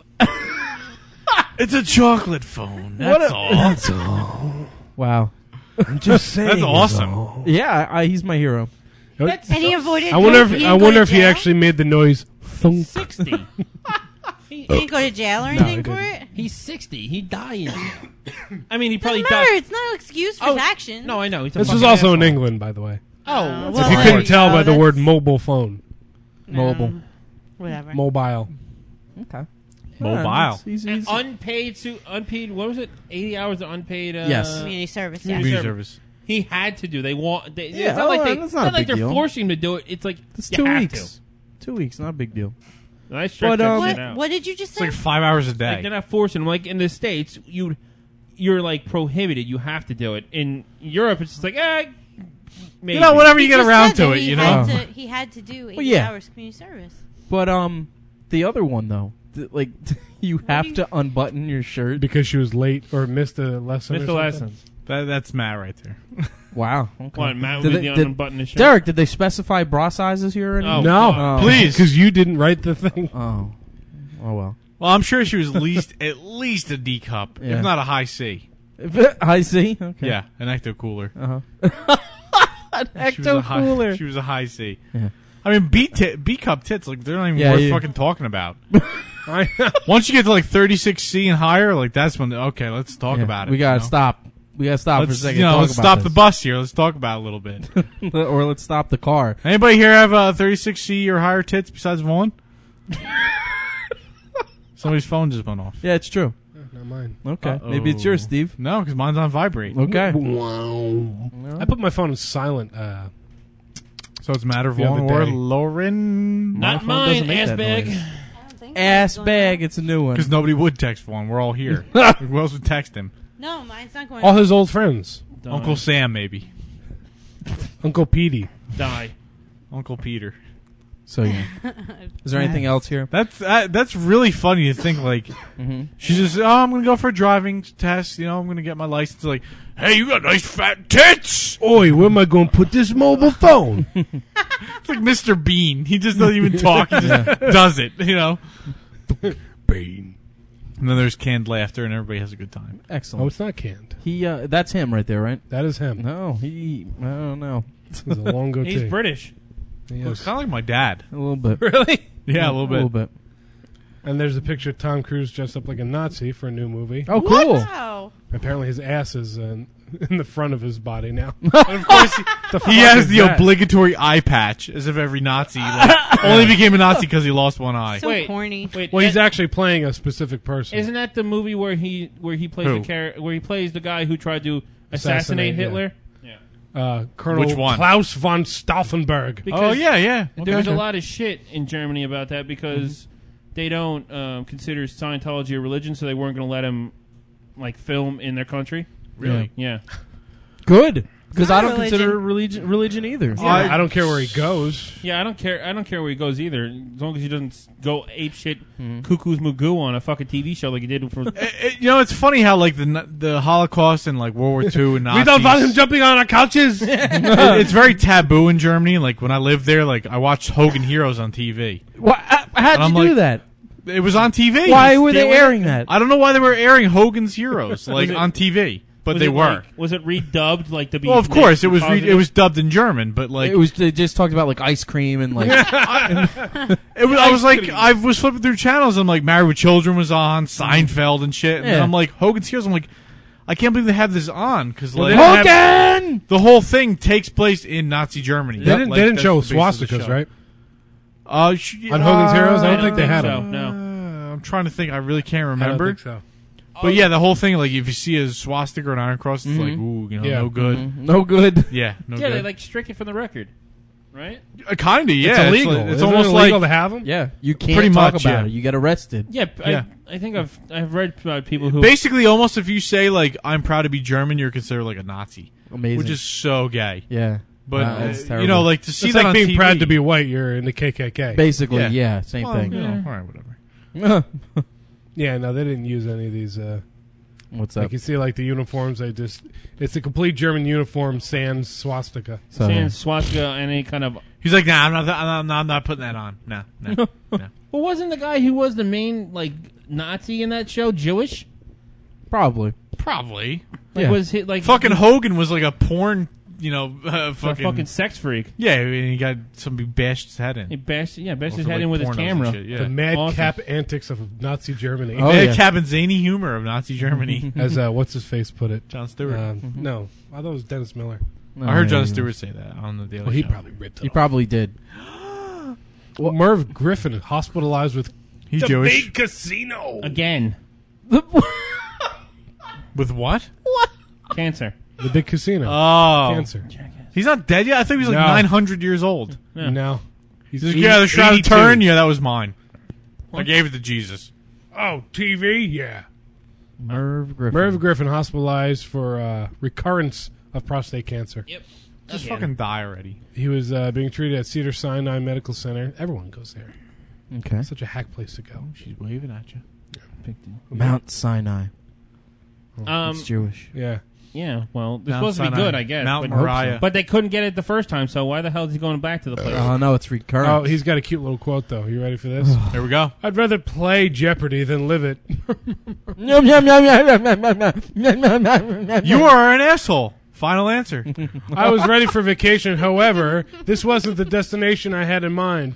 It's a chocolate phone. That's What a- all. wow. I'm just saying. That's awesome. Yeah, I, he's my hero. And he avoided. I wonder if he I didn't go wonder to if he jail? actually made the noise. Thunk. Sixty. He didn't go to jail or he anything for didn't. it. He's sixty. He died. I mean, he Doesn't probably matter. died. It's not an excuse for Oh, his actions. No, I know. He's a This was fucking also in asshole. England, by the way. Oh, Uh, what's well, If you wrong? couldn't tell no, by the that's- word mobile phone, Mobile. Um, whatever. mobile. Okay. Mobile. He's, And he's, unpaid, su- unpaid. What was it? Eighty hours of unpaid. Uh, Yes. Community service. Community Yeah. Community service. service. He had to do. They want. They, Yeah, it's not like oh, they. that's It's not not, a like big they're deal. forcing him to do it. It's like it's you two have weeks. Two weeks, not a big deal. To. I stretch But, that um, shit What, out. what did you just It's say? like five hours a Like, day. they're not forcing him. Like in the States, you you're like prohibited. You have to do it. In Europe, it's just like eh, maybe. You know, whatever you He get just around said to that it, he you had know. to- he had to do eighty yeah. hours community service. But um, the other one though, th- like you have do you- to unbutton your shirt. Because she was late or missed a lesson. Missed or the something? lessons. That, that's Matt right there. Wow. Okay. What, Matt Did would they- be did- unbutton his shirt? Derek, did they specify bra sizes here? Or anything? Oh, No, God. Oh. Please. because you didn't write the thing. Oh. Oh well. Well, I'm sure she was at least at least a D cup, Yeah. if not a high C. I see. Okay. Yeah, an ecto cooler. Uh huh. An She was a ecto high- cooler. She was a high C. Yeah. I mean, B ti- B cup tits, like they're not even Yeah, worth yeah. fucking talking about. Once you get to like thirty-six C and higher, like that's when okay, let's talk Yeah, about it. We gotta you know? stop. We gotta stop Let's, for a second. you know, talk let's about stop this. the bus here. Let's talk about it a little bit. or let's stop the car. Anybody here have uh, thirty-six C or higher tits besides Vaughn? Somebody's phone just went off. Yeah, it's true. Not mine. Okay, Uh-oh. maybe it's yours, Steve. No, because mine's on vibrate. Okay. I put my phone in silent. Uh, So it's Matter The other Vaughn or day. Lauren. Not phone mine, doesn't make ass that bag. noise. I don't think so. Ass It's going bag. on. It's a new one. Because nobody would text Vaughn. We're all here. Who else would text him? No, mine's not going. all his old friends. Die. Uncle Sam, maybe. Uncle Petey. Die. Uncle Peter. So yeah. Is there anything else here? That's that, that's really funny to think. Like Mm-hmm. she's just, oh, I'm gonna go for a driving test. You know, I'm gonna get my license. Like, hey, you got nice fat tits. Oi, where am I going to put this mobile phone? It's like Mister Bean. He just doesn't even talk. He just does it. You know. Bean. And then there's canned laughter, and everybody has a good time. Oh, Excellent. it's not canned. He. Uh, that's him right there, right? That is him. No, he. I don't know. He's a long goatee. He's British. He Looks is. kind of like my dad. A little bit. Really? Yeah, a little bit. A little bit. And there's a picture of Tom Cruise dressed up like a Nazi for a new movie. Oh, cool. Wow. Apparently his ass is uh, in the front of his body now. And of course, he, The he fuck has is the that? obligatory eye patch, as if every Nazi like, only became a Nazi because he lost one eye. So Wait. corny. Wait. Well, he's that- actually playing a specific person. Isn't that the movie where he where he plays Who? the char- where he plays the guy who tried to Assassinate, assassinate, yeah. Hitler? uh, Colonel Which one? Klaus von Stauffenberg. Because Oh yeah, yeah. There's Okay. a lot of shit in Germany about that because they don't um, consider Scientology a religion, so they weren't going to let him like film in their country. Really? Yeah. Good. Because not I don't a religion. consider religion religion either. I, I don't care where he goes. Yeah, I don't care. I don't care where he goes either, as long as he doesn't s- go ape shit, cuckoo's magoo on a fucking T V show like he did for. It- it- you know, it's funny how like the Na- the Holocaust and like World War Two and Nazis. We don't want him jumping on our couches. it- it's very taboo in Germany. Like when I lived there, like I watched Hogan Heroes on T V. What? Uh, How'd And I'm you do like, that? It was on T V. Why were they stealing it? airing that? I don't know why they were airing Hogan's Heroes like it- on T V, but Was they it were. like- was it redubbed like to be? well, of course, it was. Re- positive? it was dubbed in German, but like It was. They just talked about like ice cream and like. It was, I was like, I was flipping through channels. And I'm like, Married with Children was on, Seinfeld and shit. And then Yeah. I'm like, Hogan's Heroes. I'm like, I can't believe they have this on because Well, like they didn't have- Hogan. the whole thing takes place in Nazi Germany. They didn't, Like, they didn't that's show the basis of the swastikas, show. right? Uh, sh- On Hogan's Heroes? I don't I think they had so. them. No. Uh, I'm trying to think. I really can't I don't remember. think so. But yeah, the whole thing, like if you see a swastika or an iron cross, it's Mhm. like, ooh, you know, Yeah. no good. Mhm. No good. Yeah, no Yeah, good. they like strike it from the record, right? uh, kinda, yeah. it's illegal. like- It's, Isn't almost it illegal like to have them. Yeah, you can't Pretty talk much, about yeah. it. You get arrested. Yeah, Yeah. I, I think I've I've read about people who basically almost if you say like I'm proud to be German, you're considered like a Nazi, Amazing. which is so gay. yeah, But Wow, that's uh, terrible. you know, like to see It's that like on being T V, proud to be white. You're in the K K K. basically, Yeah. yeah, same well, thing. You know, all right, whatever. Yeah, no, they didn't use any of these. Uh, What's like up? you see, like the uniforms, they just it's a complete German uniform sans swastika. So, sans swastika and any kind of. He's like, nah, I'm not, I'm not, I'm not putting that on. No, no, no. Well, wasn't the guy who was the main like Nazi in that show Jewish? probably. Probably. Like, Yeah. was he like Fucking Hogan was like a porn, you know, uh, a fucking, fucking sex freak? yeah. I mean, he got somebody bashed his head in. He bashed yeah bashed Or his for, head like, in with his pornos and camera. shit, yeah. The madcap Awesome. antics of Nazi Germany. Oh, Mad yeah. Cap and zany humor of Nazi Germany. As uh, what's his face put it? John Stewart. Um, No, I thought it was Dennis Miller. I heard Oh, John yeah. Stewart say that on the Daily Well, he Show. probably ripped it. He off. probably did. Well, Merv Griffin hospitalized with He's the Jewish. big casino. Again, With what? cancer. The big casino. Oh, Cancer. He's not dead yet. I think he was like No. nine hundred years old. Yeah. No. He's He's like, yeah, the shroud of eighty-two. Turin. Yeah, that was mine. I gave it to Jesus. Oh, T V? Yeah. Merv Griffin. Merv Griffin hospitalized for uh, recurrence of prostate cancer. Yep. Just Again. fucking die already. He was uh, being treated at Cedar Sinai Medical Center. Everyone goes there. Okay. Such a hack place to go. She's waving at you. Big deal. Mount Sinai. Um, It's Jewish. Yeah. yeah. Well, they're Mount supposed to be Sinai. good, I guess. Mount but, Moriah. but they couldn't get it the first time, so why the hell is he going back to the place? Oh no, it's recurrent. Oh, he's got a cute little quote, though. You ready for this? There we go. I'd rather play Jeopardy than live it. Yum, yum, yum, yum, yum, yum, yum, yum, yum, yum, yum, yum. You are an asshole. Final answer. I was ready for vacation. However, this wasn't the destination I had in mind.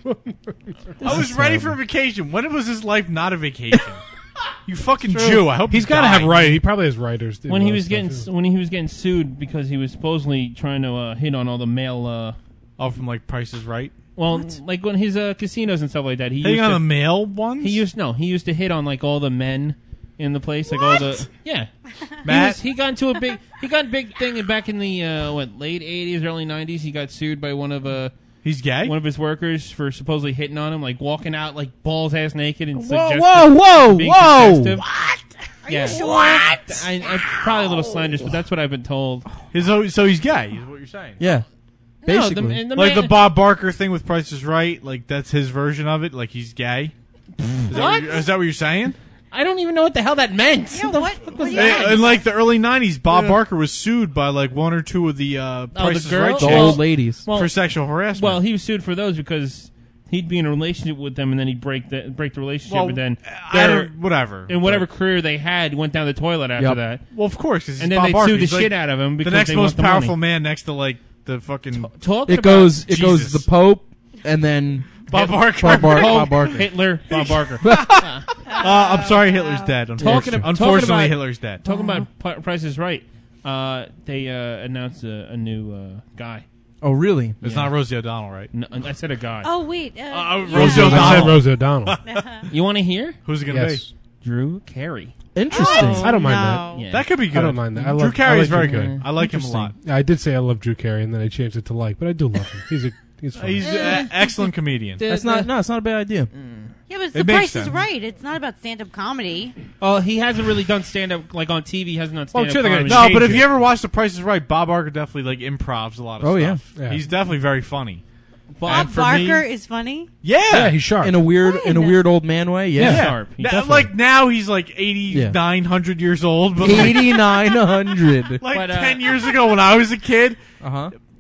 I was ready for a vacation. When was his life not a vacation? You fucking Jew. I hope He's you got to have die. right. He probably has writers. do when all he that was stuff, getting too. when he was getting sued because he was supposedly trying to uh, hit on all the male. Uh, Oh, from like Price is Right. well, like when his uh, casinos and stuff like that. He Hitting used on to, the male ones. he used no. He used to hit on like all the men in the place, like all the yeah. He, Matt. was, he got into a big he got a big thing back in the uh, what late eighties, early nineties. He got sued by one of uh He's gay. one of his workers for supposedly hitting on him, like walking out like balls ass naked and Whoa, suggestive- whoa, whoa, being whoa! suggestive. Are yeah. you sure? I, I'm probably a little slanderous, but that's what I've been told. His, so so he's gay. Is what you're saying? Yeah, basically. No, the, and the Like man, the Bob Barker thing with Price is Right. Like that's his version of it. Like he's gay. Is that What? you're- is that what you're saying? I don't even know what the hell that meant. Yeah, The what? fuck what was do you that? mean? In, in like the early nineties, Bob Barker was sued by like one or two of the uh, Price is girl? Right the chicks Well- old ladies. well, for sexual harassment. well, he was sued for those because he'd be in a relationship with them and then he'd break the break the relationship, Well, and then I their- don't, whatever. and whatever But- career they had went down the toilet after Yep. that. well, of course, 'cause And he's then Bob they Barker. sued the He's like shit out of him because the next they most want the powerful money. man next to like the fucking Talking It goes. It Jesus. goes the Pope, and then Bob Barker. Bob, Bar- Pope, Bob Barker. Hitler, Bob Barker. Uh, I'm sorry, Hitler's dead. Talking Unfortunately, about- unfortunately talking about- Hitler's dead. Talking about P- Price is Right, uh, they uh, announced a, a new uh, guy. Oh, really? It's Yeah. not Rosie O'Donnell, right? No, I said a guy. Oh wait. Uh, Uh, yeah. Rosie I O'Donnell. said Rosie O'Donnell. You want to hear? Who's it gonna yes. Drew Carey. Interesting. Oh, I don't mind no. Yeah. be? That could be good. I don't mind that. I Drew love- Carey I is like very Drew good. Carey. I like him a lot. I did say I love Drew Carey, and then I changed it to like, but I do love him. He's a he's funny. He's an excellent comedian. The- That's the- not. No, it's not a bad idea. Yeah, but It the makes price sense. is right. It's not about stand-up comedy. Oh, he hasn't really done stand up like on T V. He hasn't done Well, stand up. sure they're gonna comedy. No, but change if it. you ever watch The Price is Right, Bob Barker definitely like improvs a lot of Oh, yeah. stuff. Yeah. He's definitely very funny. Bob And for Barker me- is funny. Yeah, yeah, he's sharp. In a weird, in a Fine. weird old man way. He's Yeah. sharp. He Now- definitely- like now he's like eighty-nine hundred years old, but like, Eighty nine hundred. like But, uh, ten years ago when I was a kid, Uh huh.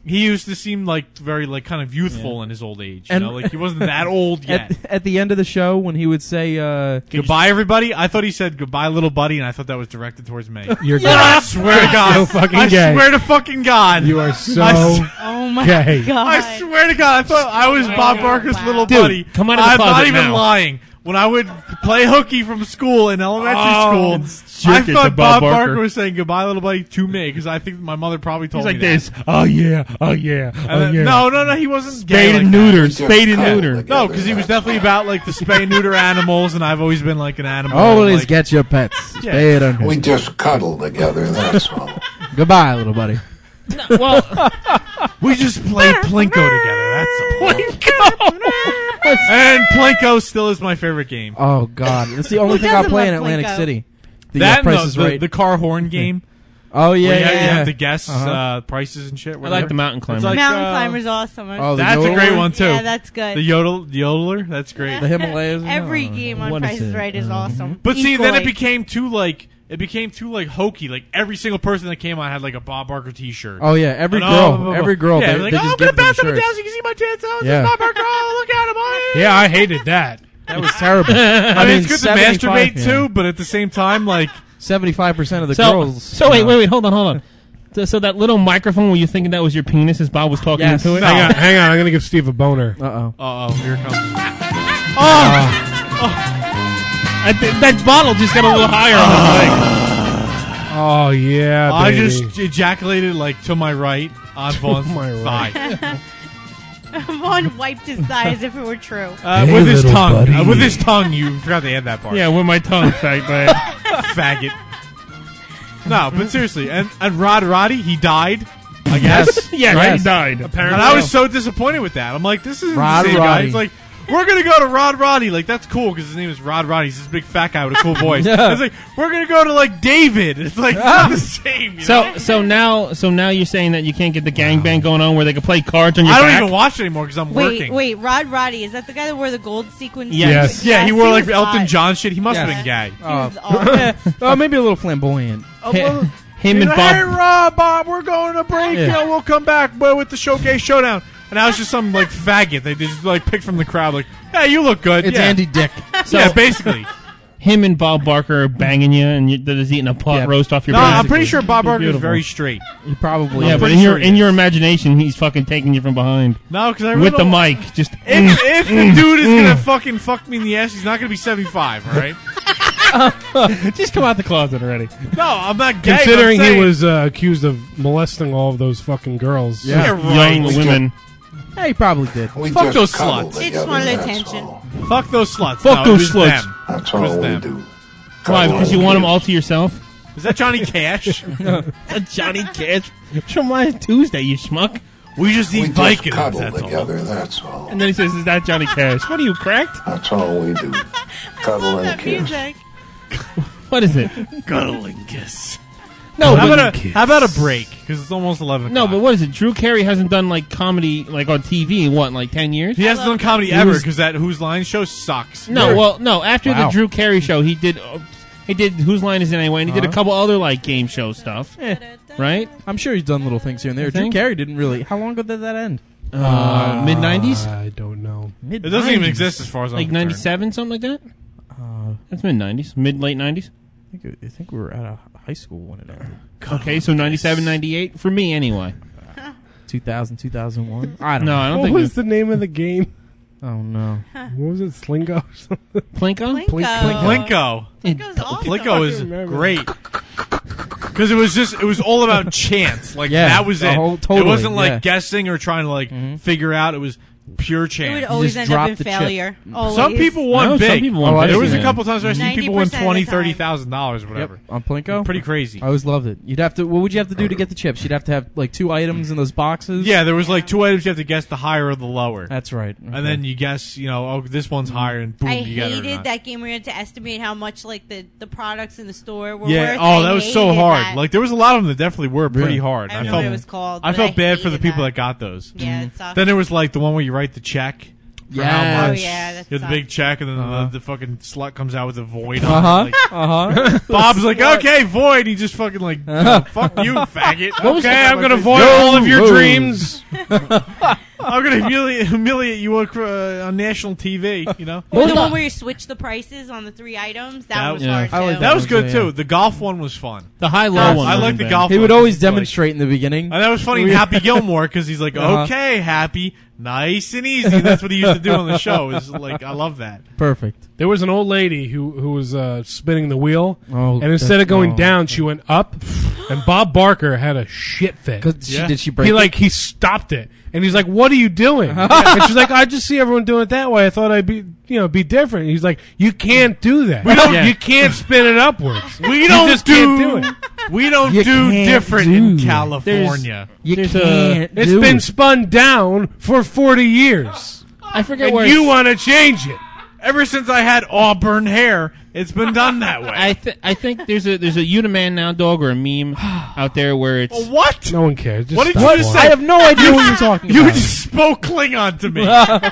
he used to seem like very like kind of youthful in his old age. You And- know, like he wasn't that old yet. At, at the end of the show, when he would say, uh, Goodbye, everybody. I thought he said goodbye, little buddy, and I thought that was directed towards me. You're I swear to God. so fucking I gay. swear to fucking God. You are so I s- Oh my gay. god! I swear to God, I thought I was Bob Barker's wow. little Dude, buddy. come out of the I'm not closet even now. lying. When I would play hooky from school in elementary Oh, school, I jerk it to thought Bob Bob Barker. Barker was saying goodbye, little buddy, to me because I think my mother probably told He's me like that. this. Oh yeah, oh yeah, And oh then- yeah. No, no, no, he wasn't gay Spade like and that. neuter, Just spade and cuddle neuter. together, No, because he was that's definitely all. about like the spay and neuter animals, and I've always been like an animal. always like, get your pets. Yeah. Spay it under. We just cuddle together, that's all. Goodbye, little buddy. Well, we just play Plinko together. That's all. Plinko. And Plinko still is my favorite game. Oh God, it's the only Who thing I doesn't play in love Atlantic Plinko? City. The that uh, and Price the, is the, Right. the car horn game. oh yeah, where you, yeah, have, you yeah. have to guess Uh-huh. uh, prices and shit. I like the mountain climber. It's like, Mountain uh, Climber's awesome. Oh, the That's a yodeler? great one too. Yeah, that's good. The yodel, the yodeler. That's great. The Himalayas. Every Oh. game on What Price is is it? Right is awesome. But see, then it Equally. became too like it became too like hokey. Like every single person that came on had like a Bob Barker T-shirt. Oh yeah, every And, girl, oh, blah, blah, blah. every girl. Yeah, they, like, they oh, just I'm gonna give them bounce up and shirts. down so you can see my tits. Oh, this Yeah. is Bob Barker. Oh, look at him. Oh, yeah. Yeah, I hated that. That was terrible. I, mean, it's good to seventy-five masturbate too, but at the same time, like Seventy-five percent of the So, girls. so wait, you know. wait, wait, hold on, hold on. So, so that little microphone, were you thinking that was your penis as Bob was talking Yes. into it? No. Hang on, hang on. I'm gonna give Steve a boner. Uh oh. uh oh, here it comes. I th- that bottle just got a little higher on his leg. Oh yeah, I baby. just ejaculated like to my right on Vaughn's my right. thigh Vaughn wiped his thigh as if it were true. uh, Hey, with his little tongue. buddy. Uh, with his tongue, you forgot to add that part. Yeah, with my tongue tight, man. Faggot. No, but seriously, and and Rod Roddy, he died. I guess. yeah, Yes. he died. And Apparently, I was so disappointed with that. I'm like, this isn't Rod the same guy. Roddy. It's like, we're going to go to Rod Roddy. Like, that's cool because his name is Rod Roddy. He's this big fat guy with a cool voice. Yeah. It's like, we're going to go to, like, David. It's like, it's not the same. You So, know? so now, so now you're saying that you can't get the gangbang going on where they can play cards on your I don't back? even watch it anymore because I'm Wait, working. wait, Rod Roddy, is that the guy that wore the gold sequins? Yes. Yeah, he wore, like, was Elton hot. John shit. He must have Yes. been gay. He Oh. was awesome. Oh, maybe a little flamboyant. Hi- him He's and like, hey, Bob. Rob, Bob, we're going to break. Yeah. You know, we'll come back but with the Showcase Showdown. And I was just some, like, faggot. They just, like, picked from the crowd, like, hey, you look good. It's yeah. Andy Dick. So yeah, basically. him and Bob Barker are banging you, and you, they're just eating a pot Yeah. roast off your No, back. I'm pretty sure Bob Barker is Beautiful. very straight. He probably. Yeah, is. but pretty in your sure he in your is. imagination, he's fucking taking you from behind No, because I really with the don't- mic. Just If, if the dude is gonna fucking fuck me in the ass, he's not gonna be seventy-five, all right? just come out the closet already. No, I'm not gay. Considering I'm he saying- was uh, accused of molesting all of those fucking girls. Yeah. Yeah, right. Young women. Yeah, he probably did. We Fuck just those cuddle sluts. They together, just wanted that's attention. all. Fuck those sluts. Fuck No, those it was sluts. them. That's It was all we them. do. Why? Cuddle Because you and want them kiss. all to yourself? Is that Johnny Cash? Johnny Cash from last Tuesday, you schmuck. we just We eat just Vicodins, cuddle that's all. together, that's all. And then he says, "Is that Johnny Cash? What are you cracked? That's all we do. Cuddle and That kiss. music. What is it? Cuddle and kiss. No, How but, about, a, how about a break? Because it's almost eleven no, o'clock. but what is it? Drew Carey hasn't done like comedy like on T V in what, like ten years? He hasn't I done love comedy He ever was- because that Whose Line show sucks. No, well, no. After Wow. the Drew Carey show, he did. Uh, he did Whose Line Is It Anyway, and he did a Uh-huh. couple other like game show stuff, Eh, right? I'm sure he's done little things here and there. You Drew think? Carey didn't really. How long ago did that end? Uh, Mid nineties, I don't know. Mid. It doesn't even exist as far as I'm like concerned. ninety seven, something like that. Uh, That's mid nineties, mid late nineties. I think, I think we were at a high school when it ended. Okay, so ninety-seven, ninety-eight for me anyway. two thousand, two thousand one. I don't No, know. I don't What think was it the name of the game? Oh no. What was it? Slingo or something? Plinko. Plinko. Plinko. Plinko's awesome. Plinko is remember. great. Because it was just, it was all about chance. Like, Yeah, that was the it. whole- It totally, wasn't like yeah. guessing or trying to, like, Mhm. figure out. It was pure It would chance. always just end up drop in the chip. failure. Always. Some people won No, big. some people won Oh, I big. There was a Yeah. couple times where I've seen people win ninety percent of the twenty, time. thirty thousand dollars or whatever. Yep. On Plinko. Pretty crazy. I always loved it. You'd have to. What would you have to do to get the chips? You'd have to have like two items in those boxes. Yeah, there was like two items you have to guess the higher or the lower. That's right. And then you guess, you know, oh, this one's higher, and boom, I you get it. or hated not. that game where you had to estimate how much like the, the products in the store were Yeah. worth. Oh, I that was so hated hard. that. Like there was a lot of them that definitely were pretty Yeah. hard. I I don't know felt what it was called. I but felt bad for the hated people that. that got those. Yeah, it sucked. Then there was like the one where you write the check. For how Yes. much. Oh, yeah, that's You have the big check, and then Uh-huh. the, the fucking slut comes out with a void Uh on huh. it. Like, Uh huh. Bob's like, okay, void. He just fucking like, oh, fuck you, faggot. What was Okay, the- I'm gonna void all of your Whoa. dreams. I'm gonna humiliate, humiliate you on, uh, on national T V. You know, Or the the- one where you switch the prices on the three items. That, That- was yeah. hard I like too. that was good Yeah. too. The golf one was fun. The high low I one. I wasn't like the bad. golf. He one would always 'cause it's like- demonstrate in the beginning. And that was funny in Happy Gilmore because he's like, Uh-huh. okay, Happy, nice and easy. That's what he used to do on the show. It's like, I love that. Perfect. There was an old lady who who was uh, spinning the wheel, Oh, and instead of going oh. down, she went up. And Bob Barker had a shit fit. Cause she, Yeah. did she break He it? like he stopped it, and he's like, "What are you doing?" And she's like, "I just see everyone doing it that way. I thought I'd be, you know, be different." And he's like, "You can't do that. don't- You can't spin it upwards. We You don't just do, can't do it. we don't You do can't different do in that. California. You There's a- can't It's do been it. spun down for forty years, I forget and where you want to change it." Ever since I had auburn hair, it's been done that way. I th- I think there's a there's a you the man now dog or a meme out there where it's What? No one cares. Just What did stop you just one. say? I have no idea what you're talking You about. just spoke Klingon to me. yeah.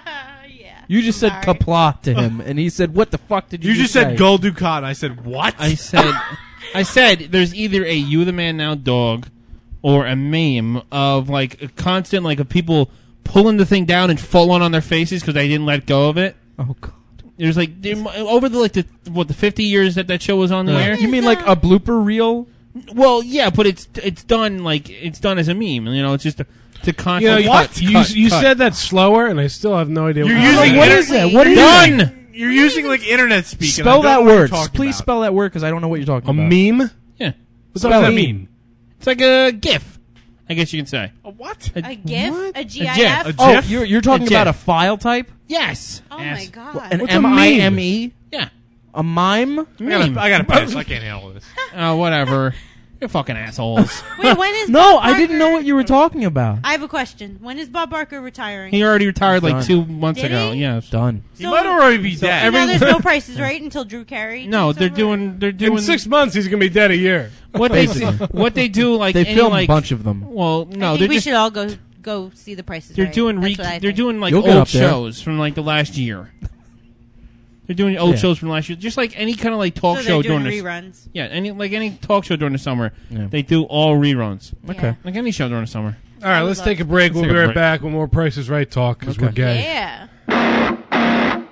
You just said Sorry. kapla to him, and he said, "What the fuck did you?" You just say? said Gul Dukat, and I said, what? I said I said there's either a you the man now dog or a meme of like a constant like of people pulling the thing down and falling on their faces because they didn't let go of it. Oh god. There's like there- over the like the what the fifty years that that show was on the air. You mean like a blooper reel? Well, yeah, but it's it's done like it's done as a meme. You know, it's just a, to You know, constantly you, cut, you, cut, you cut. said that slower, and I still have no idea. You're what using What inter- is that? What is done. that? You're using like internet speak. and I Spell don't that know what you're word. talking Please about. spell that word because I don't know what you're talking a about. meme. Yeah, What Spell does that meme. mean? it's like a GIF. I guess you can say. A what? A GIF? What? A GIF? GIF. A Oh, GIF? you're you're talking A about a GIF. file type, Yes. Oh Ass. my god. an What's a M I M meme? E, Yeah. a mime. I Meme. gotta, I gotta pass. I can't handle this. Oh, whatever. You're fucking assholes. Wait, when is No, Bob I didn't know Barker- what you were talking about. I have a question. When is Bob Barker retiring? He already retired like Done. two months Did ago. he? Yes. Done. He might already be dead. So now there's no prices, right? Until Drew Carey. No, takes they're over? doing. They're doing. In six months, he's gonna be dead a year. what they Basically. what they do like They any, filmed like, a bunch of them. Well, I no, think they're we just should all go go see the prices. they're right. doing That's re- what I they're think. doing like You'll get old up there. shows from like the last year. They're doing old Yeah. shows from last year, just like any kind of like talk so show they're doing during the reruns. yeah, any like any talk show during the summer. Yeah. They do all reruns, Okay. like any show during the summer. All right, would let's love take a to. break. We'll take be a right break. back with more Price is Right talk because Okay. we're gay. Yeah.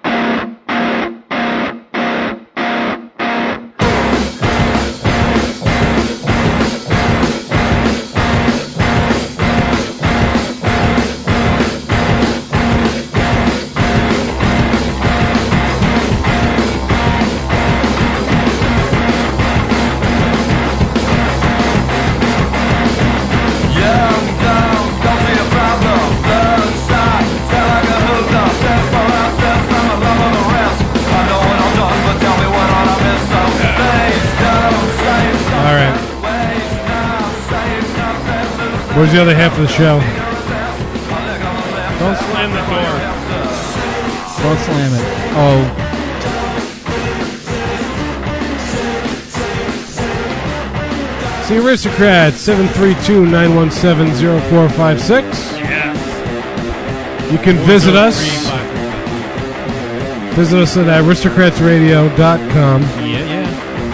All right. Where's the other half of the show? Don't slam the door. Don't slam it. Oh, See Aristocrat, seven three two, nine one seven, zero four five six. You can visit us. Visit us at aristocrats radio dot com. Yeah, yeah.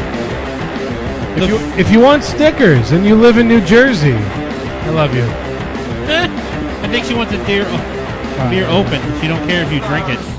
If you, if you want stickers and you live in New Jersey, I love you. I think she wants a beer beer open. She don't care if you drink it.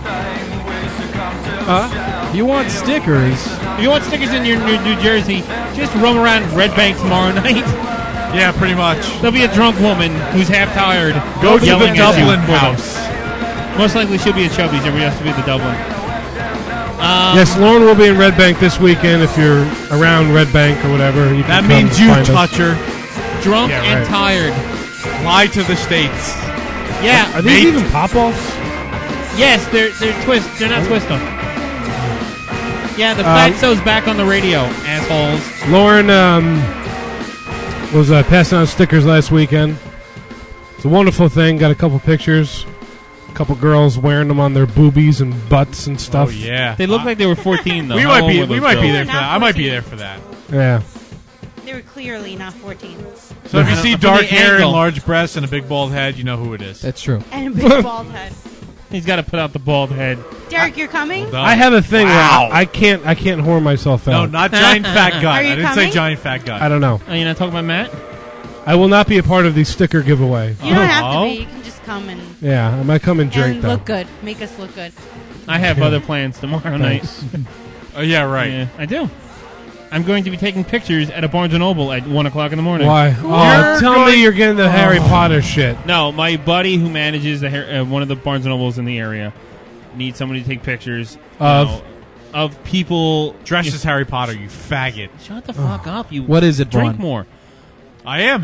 if you want stickers, If you want stickers in your New, New Jersey, just roam around Red Bank tomorrow night. Yeah, pretty much. There'll be a drunk woman who's half tired. Go to the yelling at you Dublin for them. house. Most likely she'll be at Chubby's. Everybody else will be at the Dublin. Um, Yes, Lauren will be in Red Bank this weekend. If you're around Red Bank or whatever, you That can come means you find us. touch her. Drunk Yeah, and right. tired. Fly to the States. Yeah. Are these Mate. even pop-offs? Yes, they're they're twist. They're not twist them. Yeah, the Um, Fatso's back on the radio, assholes. Lauren um, was uh, passing out stickers last weekend. It's a wonderful thing. Got a couple pictures. A couple girls wearing them on their boobies and butts and stuff. Oh yeah. They look like they were fourteen though. we How might old be. were We those might be girls? there for Not that. I might be fourteen. there for that. Yeah. They were clearly not fourteen. So if you see From dark the hair and angle. large breasts and a big bald head, you know who it is. that's true. And a big bald head. He's got to put out the bald head. Derek, you're coming? I have a thing Wow. where I can't I can't whore myself No, out. not giant fat gut. Are you I didn't coming? say giant fat gut. I don't know. Are you not talking about Matt? I will not be a part of the sticker giveaway. You don't have Oh. to be. You can just come and, Yeah, I might come and drink and though. look good. Make us look good. I have other plans tomorrow night. Thanks. Oh yeah, right. Yeah, I do. I'm going to be taking pictures at a Barnes and Noble at one o'clock in the morning. Why? Oh, You're tell going- me you're getting the Harry Potter shit. No, my buddy who manages the Har- uh, one of the Barnes and Nobles in the area needs somebody to take pictures you Of? know, of people Dressed you- as Harry Potter, you faggot. Shut the fuck up, you. What is it, Drink Vaughn? more. I am.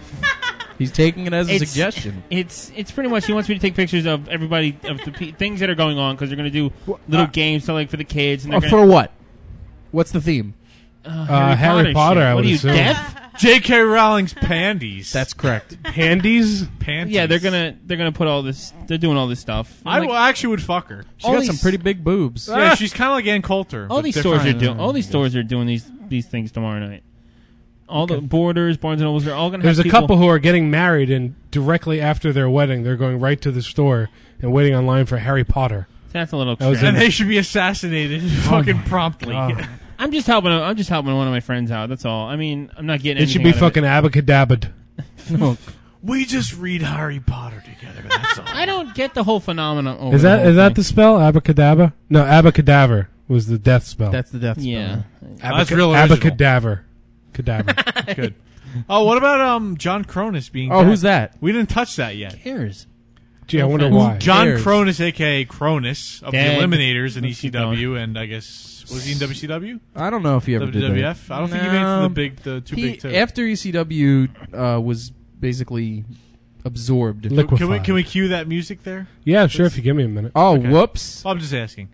He's taking it as a It's- suggestion. It's it's pretty much he wants me to take pictures of everybody of the pe- things that are going on because they're going to do little uh, games to like for the kids and they're Oh, gonna, for what? What's the theme? uh, Harry Potter, shit. I What would are you assume. deaf? J K. Rowling's panties. That's correct. Pandies? panties. Yeah, they're gonna they're gonna put all this. They're doing all this stuff. I Like, w- actually would fuck her. She's All got these- some pretty big boobs. Yeah, she's kind of like Ann Coulter. all but these different. stores are doing. All these stores are doing these these things tomorrow night. All the Borders, Barnes and Nobles, they're all gonna. There's have a people, couple who are getting married, and directly after their wedding, they're going right to the store and waiting online for Harry Potter. That's a little. That was extreme. And they should be assassinated fucking promptly. God. I'm just helping. I'm just helping one of my friends out. That's all. I mean, I'm not getting. It should anything be out of fucking abacadabbed. No. We just read Harry Potter together. That's all. I don't get the whole phenomenon. Over Is the that whole is that thing. the spell? Abacadabra? No, abacadaver was the death spell. That's the death spell. Yeah. That's real original. Abacadaver. Cadaver. Good. Oh, what about um John Cronus being? Oh, dead? who's that? We didn't touch that yet. Cares. Gee, I wonder Who- why. John cares? Cronus, aka Cronus of Dead. the Eliminators in Let's E C W, and I guess was he in W C W? I don't know if he ever W did W that. F? I don't think he made it to the big, the two He- big two. After E C W uh, was basically absorbed. Liquefied. Can we can we cue that music there? Yeah, sure. If you give me a minute. Oh, Okay. whoops. I'm just asking.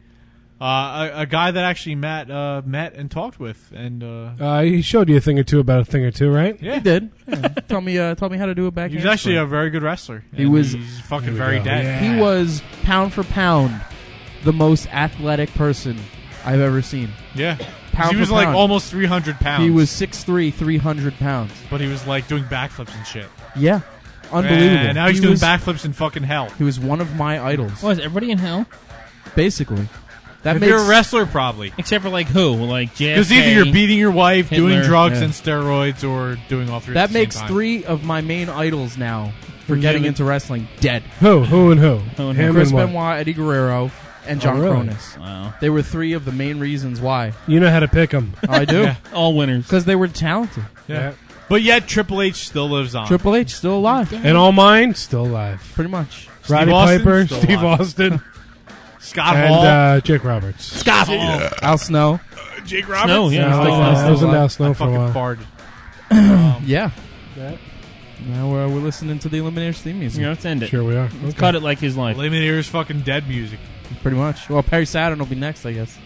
Uh, a, a guy that actually Matt uh, met and talked with, and uh, Uh, he showed you a thing or two about a thing or two, right? yeah, He did. Yeah. tell me, uh, tell me how to do a back. he was actually a very good wrestler. He and was- he's fucking Here we very go. dead. Yeah. He was pound for pound the most athletic person I've ever seen. Yeah, 'Cause Pound he for was like pound. almost three hundred pounds. He was six three, three hundred pounds. but he was like doing backflips and shit. Yeah, unbelievable. And now he's he doing was, backflips in fucking hell. He was one of my idols, Was everybody in hell basically. That If makes you're a wrestler, probably. except for like who? Like J F K. Because either you're beating your wife, doing Hitler, drugs yeah. and steroids, or doing all three. that at the same makes time. three of my main idols now for Who's getting the- into wrestling dead. Who? Who and who? Who and Him Chris and what? Benoit, Eddie Guerrero, and John Oh, really? Cronus. Wow. They were three of the main reasons why. You know how to pick them. I do. Yeah. All winners. Because they were talented. Yeah. But yet Triple H still lives on. Triple H still alive, And all mine still alive. pretty much. Roddy Austin, Piper, still Steve alive. Austin, Scott and Hall, uh, Jake Roberts. Scott Hall, Al Snow. Jake Roberts. Snow, yeah. Yeah, he's I like- was- I was in alive. Al Snow I for a fucking while. farted. Um, Yeah. Yeah. Now uh, we're listening to the Eliminators theme music. Yeah, let's end it. Sure we are. Let's Okay. cut it like his life. Eliminator's fucking dead music. Pretty much. Well, Perry Saturn will be next, I guess.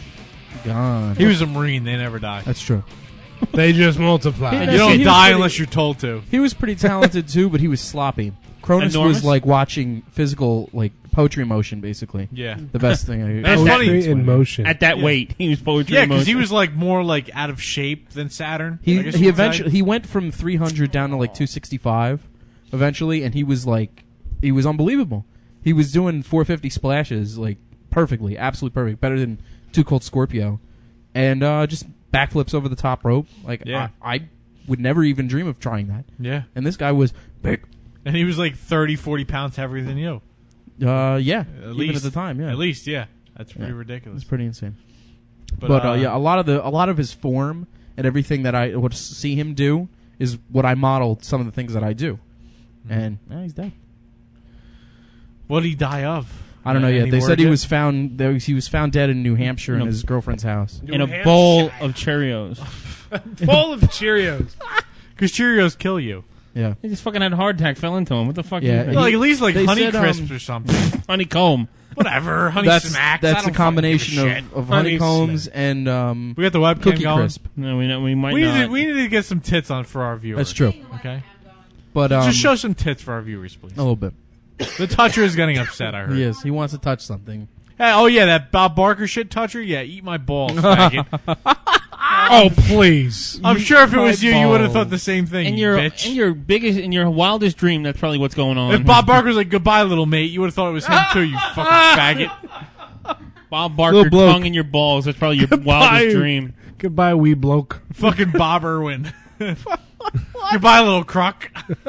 Gone. He was a Marine. They never die. That's true. They just multiply. Yeah. You don't He was die pretty- unless you're told to. He was pretty talented too, but he was sloppy. Cronus Enormous? was like watching physical, like poetry motion, basically. Yeah. The best thing. I That's I- funny. Poetry in motion. At that Yeah. weight, he was poetry. Yeah, in because he motion. was like more like out of shape than Saturn. I He guess he you could say. eventually he went from three hundred down to like two sixty-five, eventually, and he was like he was unbelievable. He was doing four fifty splashes like perfectly, absolutely perfect, better than Too Cold Scorpio, and uh, just backflips over the top rope. Like Yeah. I, I would never even dream of trying that. Yeah. And this guy was big. And he was like thirty, forty pounds heavier than you. Uh, yeah, At even least. at the time, yeah, At least, yeah. That's pretty Yeah. ridiculous. it's pretty insane. But, uh, yeah, a lot of the a lot of his form and everything that I would see him do is what I modeled some of the things that I do, and eh, he's dead. What did he die of? I don't know Uh, yet. any They word said he yet? was found. There was, he was found dead in New Hampshire in No. his girlfriend's house. in a bowl of Cheerios. Bowl of Cheerios. Because Cheerios kill you. Yeah, He just fucking had a heart attack, fell into him. What the fuck? Yeah, is he- that? like at least like they Honey said, Crisps um, or something. Honeycomb. Whatever. Honey that's Smacks. I that's don't a combination fucking give a of, shit. of Honey honeycombs and um, We got the webcam Cookie going. Crisp. No, we know, we might We need, not. to, we need to get some tits on for our viewers. That's true. Okay. But um, Just show some tits for our viewers, please. a little bit. The toucher is getting upset. I heard. He is. He wants to touch something. Hey, oh yeah, that Bob Barker shit toucher. Yeah, eat my balls, faggot. Oh, please. I'm sure if it was My you, you would have balls. thought the same thing. In you your bitch. in your biggest in your wildest dream, that's probably what's going on. If Bob Barker was like, "Goodbye, little mate," you would have thought it was him too. You fucking faggot. Bob Barker, Little bloke. tongue in your balls. That's probably your wildest dream. Goodbye, wee bloke. Fucking Bob Irwin. Goodbye, little crock.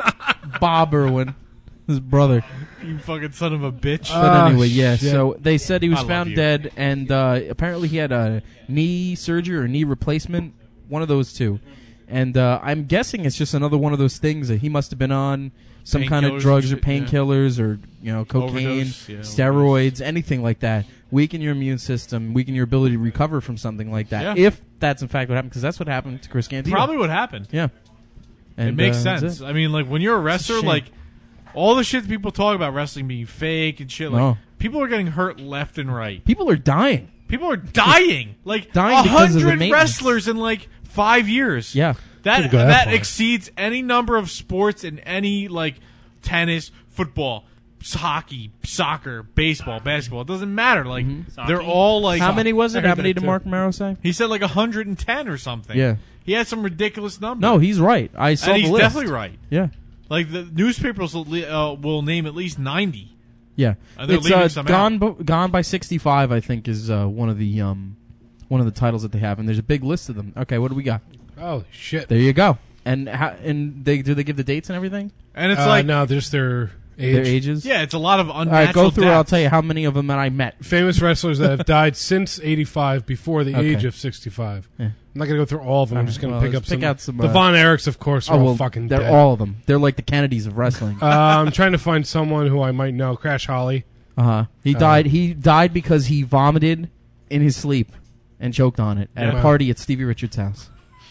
Bob Irwin, his brother. You fucking son of a bitch. But Ah, anyway, yeah. shit. So they said he was I love found you. dead, and uh, apparently he had a knee surgery or knee replacement, one of those two. And uh, I'm guessing it's just another one of those things that he must have been on some kind Painkillers of drugs or and shit, yeah. painkillers or you know cocaine, Overdose, yeah, steroids, anything like that. Weaken your immune system, weaken your ability to recover from something like that. Yeah. If that's in fact what happened, because that's what happened to Chris Candido. Probably what happened. Yeah. And, it makes uh, that's sense. it. I mean, like when you're a wrestler, shame. like all the shit that people talk about wrestling being fake and shit, like No. people are getting hurt left and right. People are dying. People are dying. Like Dying a because of the hundred maintenance. wrestlers in like five years. Yeah. That Couldn't go that that far. exceeds any number of sports in any like tennis, football, s- hockey, soccer, baseball, basketball. It doesn't matter. Like they're all like How many was I it? heard How many that did too. Mark Marrow say? He said like one hundred ten or something. Yeah. He had some ridiculous number. No, he's right. I saw and the he's list. definitely right. Yeah. Like the newspapers will, li- uh, will name at least ninety. Yeah, And they're it's leaving uh, some gone. B- gone by sixty-five. I think is uh, one of the um, one of the titles that they have, and there's a big list of them. Okay, what do we got? Oh, shit. There you go. And how, and they do they give the dates and everything? And it's Uh, like, no, just their age. Their ages. yeah, it's a lot of All unnatural right, go through. deaths. I'll tell you how many of them that I met. Famous wrestlers that have died since eighty-five before the Okay. age of sixty-five. Yeah. I'm not going to go through all of them. I'm All just right, going to well, pick up let's pick some. out some, The uh, Von Erichs, of course, are Oh all well, fucking they're dead. all of them. They're like the Kennedys of wrestling. Uh, I'm trying to find someone who I might know. Crash Holly. Uh huh. He Uh, died. He died because he vomited in his sleep and choked on it at Yeah. a party at Stevie Richards' house.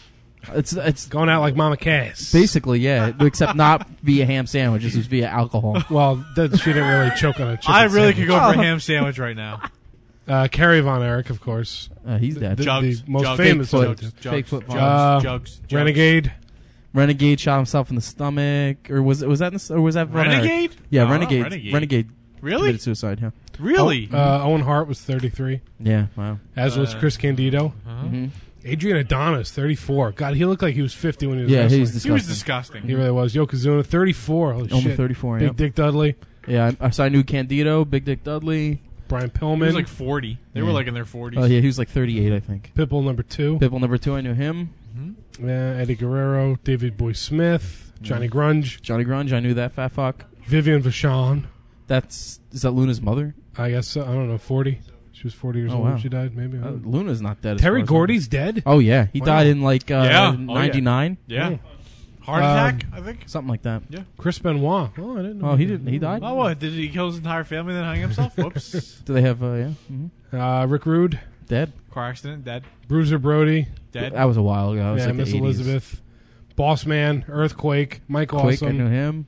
It's it's Going out like Mama Cass. basically yeah, except not via ham sandwich. This was via alcohol. Well, that, she didn't really choke on a chicken I really sandwich. could go for a ham sandwich right now. Uh, Kerry Von Erich, of course. Uh, he's dead. The, Jugs, the most Jugs, famous Bigfoot. of them. Fake foot Jugs, Uh, Jugs, Jugs. Renegade. Renegade shot himself in the stomach, or was it was that in the, s- or was that Von Erich? Renegade? Yeah, No, Renegade. not Renegade. Renegade Really? committed suicide. Yeah. Really? Uh, Owen Hart was thirty-three, Yeah. Wow. as was Uh, Chris Candido. hmm Adrian Adonis, thirty-four. God, he looked like he was fifty when he was Yeah, wrestling. he's he was disgusting. disgusting. He really was. Yokozuna, thirty-four. Holy Only shit. thirty-four. Big Yeah. Dick Dudley. Yeah. I, so I knew Candido, Big Dick Dudley. Brian He Pillman. was like forty. They were Yeah. like in their forties. Oh yeah, he was like thirty-eight, I think. Pitbull number two. Pitbull number two, I knew him. Yeah, Eddie Guerrero, David Boy Smith, Johnny Grunge, Johnny Grunge, I knew that fat fuck. Vivian Vachon. That's is that Luna's mother? I guess, uh, I don't know, forty. She was forty years Oh, old wow. when she died, maybe. I Uh, don't know. Luna's not dead. as Terry far as I Gordy's dead? know. Oh yeah, he Wow. died in like uh, Yeah. Oh, yeah. ninety-nine, Yeah. Heart Um, attack, I think. something like that. Chris Benoit. Oh, I didn't know. Oh, he didn't. He died. Oh, what? Did he kill his entire family and then hang himself? Whoops. Do they have? Uh, yeah, hmm Uh, Rick Rude, dead. Car accident, dead. Bruiser Brody, Dead. That was a while ago. That was yeah, like Miss the eighties. Elizabeth, Boss Man, Earthquake, Mike Quake, I knew Awesome, him.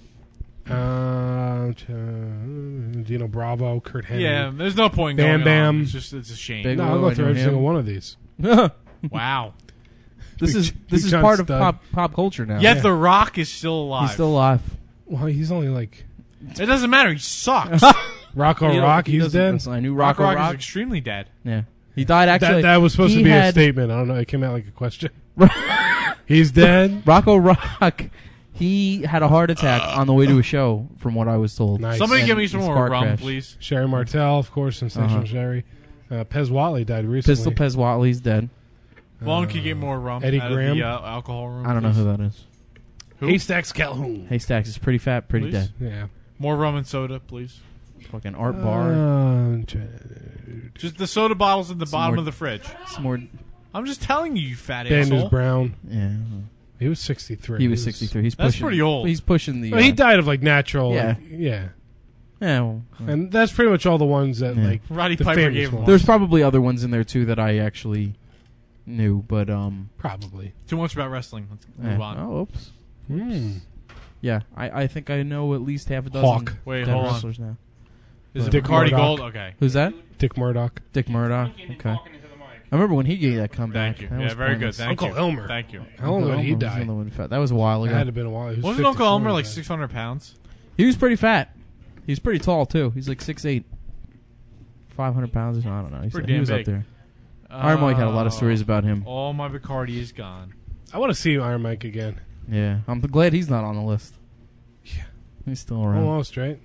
uh, uh, Dino Bravo, Kurt Hennig. Yeah, there's no point in Bam going Bam. on. It's just, it's a shame. Big- No, I'll Oh, go I through know every him. single one of these. this Wow. is Big this is John part of Studd. pop pop culture now. Yet The Rock is still alive. He's still alive. Well, he's only like It doesn't matter. He sucks. Rocco He- Rock. he He's doesn't- dead. that's- I knew Rock Rocco Rock, Rock. is extremely dead. Yeah, he died That, actually. that was supposed he to be a had- statement. I don't know. It came out like a question. He's dead. Rocco Rock. He had a heart attack on the way to a show, from what I was told. Nice. Somebody And give me some his more car rum, crashed. please. Sherry Martel, of course, Sensational Uh-huh. Sherry. Uh, Pez Watley died recently. Pistol Pez Watley's dead. Vaughn can get more rum Eddie out Graham. of the uh, alcohol room. I don't know please. who that is. Who? Haystacks Calhoun. Haystacks is pretty fat, pretty Please? dead. Yeah. More rum and soda, please. Fucking art bar. Uh, Just the soda bottles at the Some bottom more- of the fridge. Some more. I'm just telling you, you fat Banders asshole. Brown. Yeah, He was sixty-three. he was sixty-three. He's That's pushing. pretty old. He's pushing the. Well, he uh, died of like natural. Yeah. like, yeah. Yeah, well, And that's pretty much all the ones that Yeah. like Roddy the Piper famous gave him ones. there's probably other ones in there too that I actually knew, but um. Probably. Too much about wrestling. Let's eh, move on. Oh, oops. Hmm. Yeah, I, I think I know at least half a dozen Hawk. Wait, dead hold on. wrestlers now. Is it Dick Bacardi Murdoch. Gold? Okay. Who's that? Dick Murdoch. Dick Murdoch. Okay. I remember when he gave that comeback. Thank you. That Yeah, was very good. pointless. Thank Uncle you. Elmer. Thank you. How long Uncle did he Elmer was die? another one fat. That was a while It ago. had to have been a while. He was Wasn't Uncle fifty-four Elmer when like he died. six hundred pounds? He was pretty fat. He's pretty tall too. He's like six eight, five hundred pounds or something. I don't know. He's, Pretty he damn was big. up there. Iron Mike had a lot of stories about him. All my Bacardi is gone. I want to see Iron Mike again. Yeah, I'm glad he's not on the list. Yeah, he's still around. Almost, right?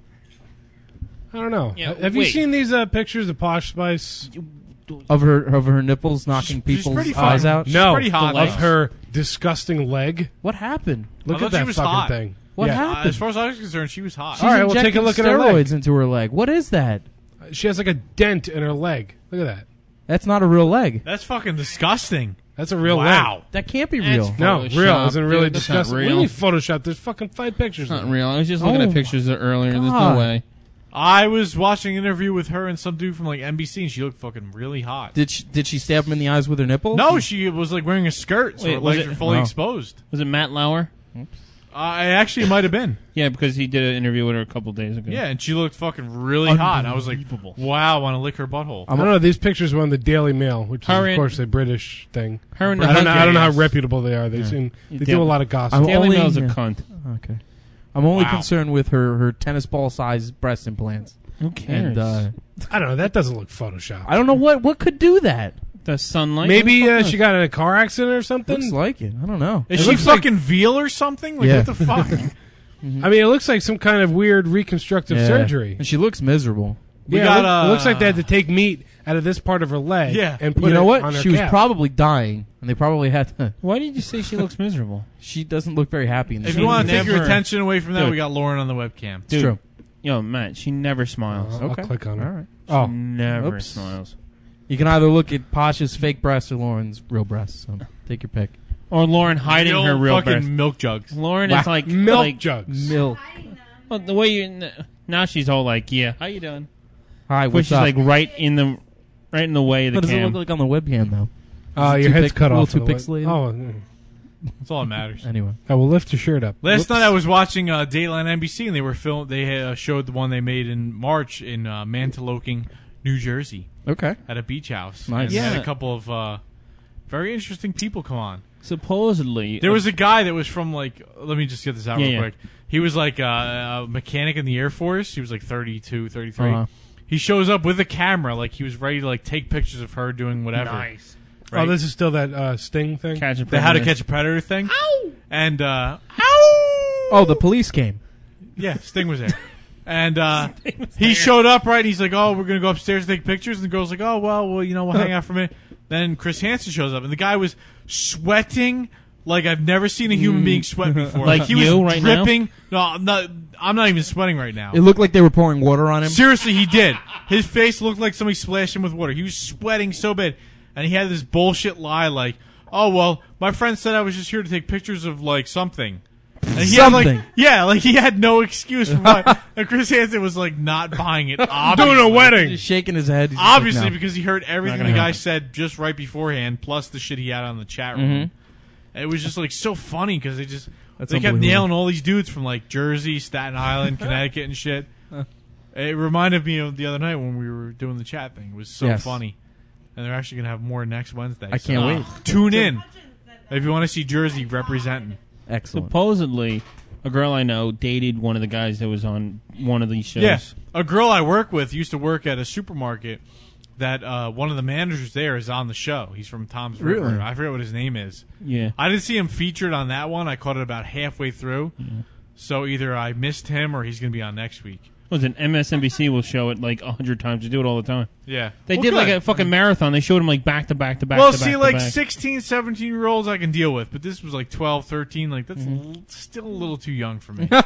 I don't know. Yeah, Have you wait. seen these uh, pictures of Posh Spice? Of her, of her nipples knocking She's- she's people's pretty eyes fine. out. No, pretty hot, of though. her disgusting leg. What happened? Look I at thought she that was fucking hot. thing. What Yeah. Uh, happened? as far as I was concerned, she was hot. She's All right, well, take a injecting look at her steroids leg. into her leg. What is that? She has like a dent in her leg. Look at that. That's not a real leg. That's fucking disgusting. That's a real Wow. leg. That can't be That's real. fine. No, Photoshop, real. Isn't really dude, that's not disgusting. What do you real. mean Photoshop? There's fucking five pictures. It's not of it. real. I was just looking Oh at pictures earlier. There's God. no way. I was watching an interview with her and some dude from like N B C, and she looked fucking really hot. Did she, did she stab him in the eyes with her nipple? No, she was like wearing a skirt, so Wait, her was legs it- were fully Oh. exposed. Was it Matt Lauer? Uh, it actually might have been. Yeah, because he did an interview with her a couple days ago. Yeah, and she looked fucking really hot. And I was like, Unbelievable. wow, I want to lick her butthole. I don't know. These pictures were on the Daily Mail, which is, Her of and- course, a British thing. Her and I don't know. I don't know how Yes. reputable they are. They seem they do a lot of gossip. I'm Daily only- Mail's a yeah. cunt. Okay. I'm only Wow. concerned with her, her tennis ball size breast implants. Who cares? And uh, I don't know. That doesn't look Photoshopped. I don't know what what could do that. the sunlight. Maybe Who the uh, fuck she got in a car accident or something. Looks like it. I don't know. Is It she looks like- fucking veal or something? Like, Yeah. what the fuck? I mean, it looks like some kind of weird reconstructive Yeah. surgery. And she looks miserable. We yeah, got, it, look- uh, it looks like they had to take meat out of this part of her leg. Yeah. and put You know it what? on her She was calf. probably dying, and they probably had to. Why did you say she looks miserable? She doesn't look very happy in the If show. you want to take your Never- attention away from that, Dude. we got Lauren on the webcam. It's true. Yo, Matt, she never smiles. I'll Okay. click on her. All right. Oh, Never Oops. smiles. You can either look at Pasha's fake breasts or Lauren's real breasts. So take your pick. Or Lauren hiding Real her real fucking breast. milk jugs. Lauren Wow. is like milk like, jugs. Milk. well, the way you now she's all like, yeah, how you doing? Hi, But what's she's up? like right in the right in the way of the what does it cam. look like on the webcam, though? Uh, Is it your too head's pic- cut a little off. too a little- pixelated? Oh, mm. That's all that matters. Anyway. I will lift your shirt up. Last Whoops. night I was watching uh, Dateline N B C, and they were film. They uh, showed the one they made in March in uh, Mantoloking, New Jersey, Okay. at a beach house. Nice. And they had Yeah. a couple of uh, very interesting people come on. Supposedly, There was a guy that was from like. Let me just get this out Yeah, real yeah. quick. He was like uh, a mechanic in the Air Force. He was like thirty-two, thirty-three. Uh-huh. He shows up with a camera, like he was ready to like take pictures of her doing whatever. nice. Right? Oh, this is still that uh, Sting thing. Catch a the How to Predator. Catch a Predator thing. Ow! And uh, ow! Oh, the police came. Yeah, Sting was there. And uh, he showed up, right? And he's like, oh, we're going to go upstairs and take pictures. And the girl's like, oh, well, well, you know, we'll hang out for a minute. Then Chris Hansen shows up, and the guy was sweating like I've never seen a human being sweat before. Like he you was right now? dripping. No, I'm not, I'm not even sweating right now. It looked like they were pouring water on him. Seriously, he did. His face looked like somebody splashed him with water. He was sweating so bad. And he had this bullshit lie like, oh, well, my friend said I was just here to take pictures of, like, something. And he had, Something. like, yeah, like, he had no excuse for why. And Chris Hansen was, like, not buying it, obviously. Doing a wedding. Just shaking his head. He's just like, Obviously, no. because he heard everything the gonna guy happen. said just right beforehand, plus the shit he had on the chat room. Mhm. And it was just, like, so funny because they just, That's they kept unbelievable. nailing all these dudes from, like, Jersey, Staten Island, Connecticut, and shit. It reminded me of the other night when we were doing the chat thing. It was so Yes. funny. And they're actually going to have more next Wednesday. I so can't wait. Tune in if you want to see Jersey representing. Excellent. Supposedly, a girl I know dated one of the guys that was on one of these shows. Yeah. A girl I work with used to work at a supermarket that uh, one of the managers there is on the show. He's from Tom's River. Really? I forget what his name is. Yeah. I didn't see him featured on that one. I caught it about halfway through. So either I missed him or he's going to be on next week. Was it M S N B C will show it like a hundred times. They do it all the time. Yeah. They Well, did like good. a fucking marathon. They showed him like back to back to back. Well, to see, back like to back. sixteen, seventeen year olds I can deal with, but this was like twelve, thirteen. Like, that's Mm-hmm. l- still a little too young for me.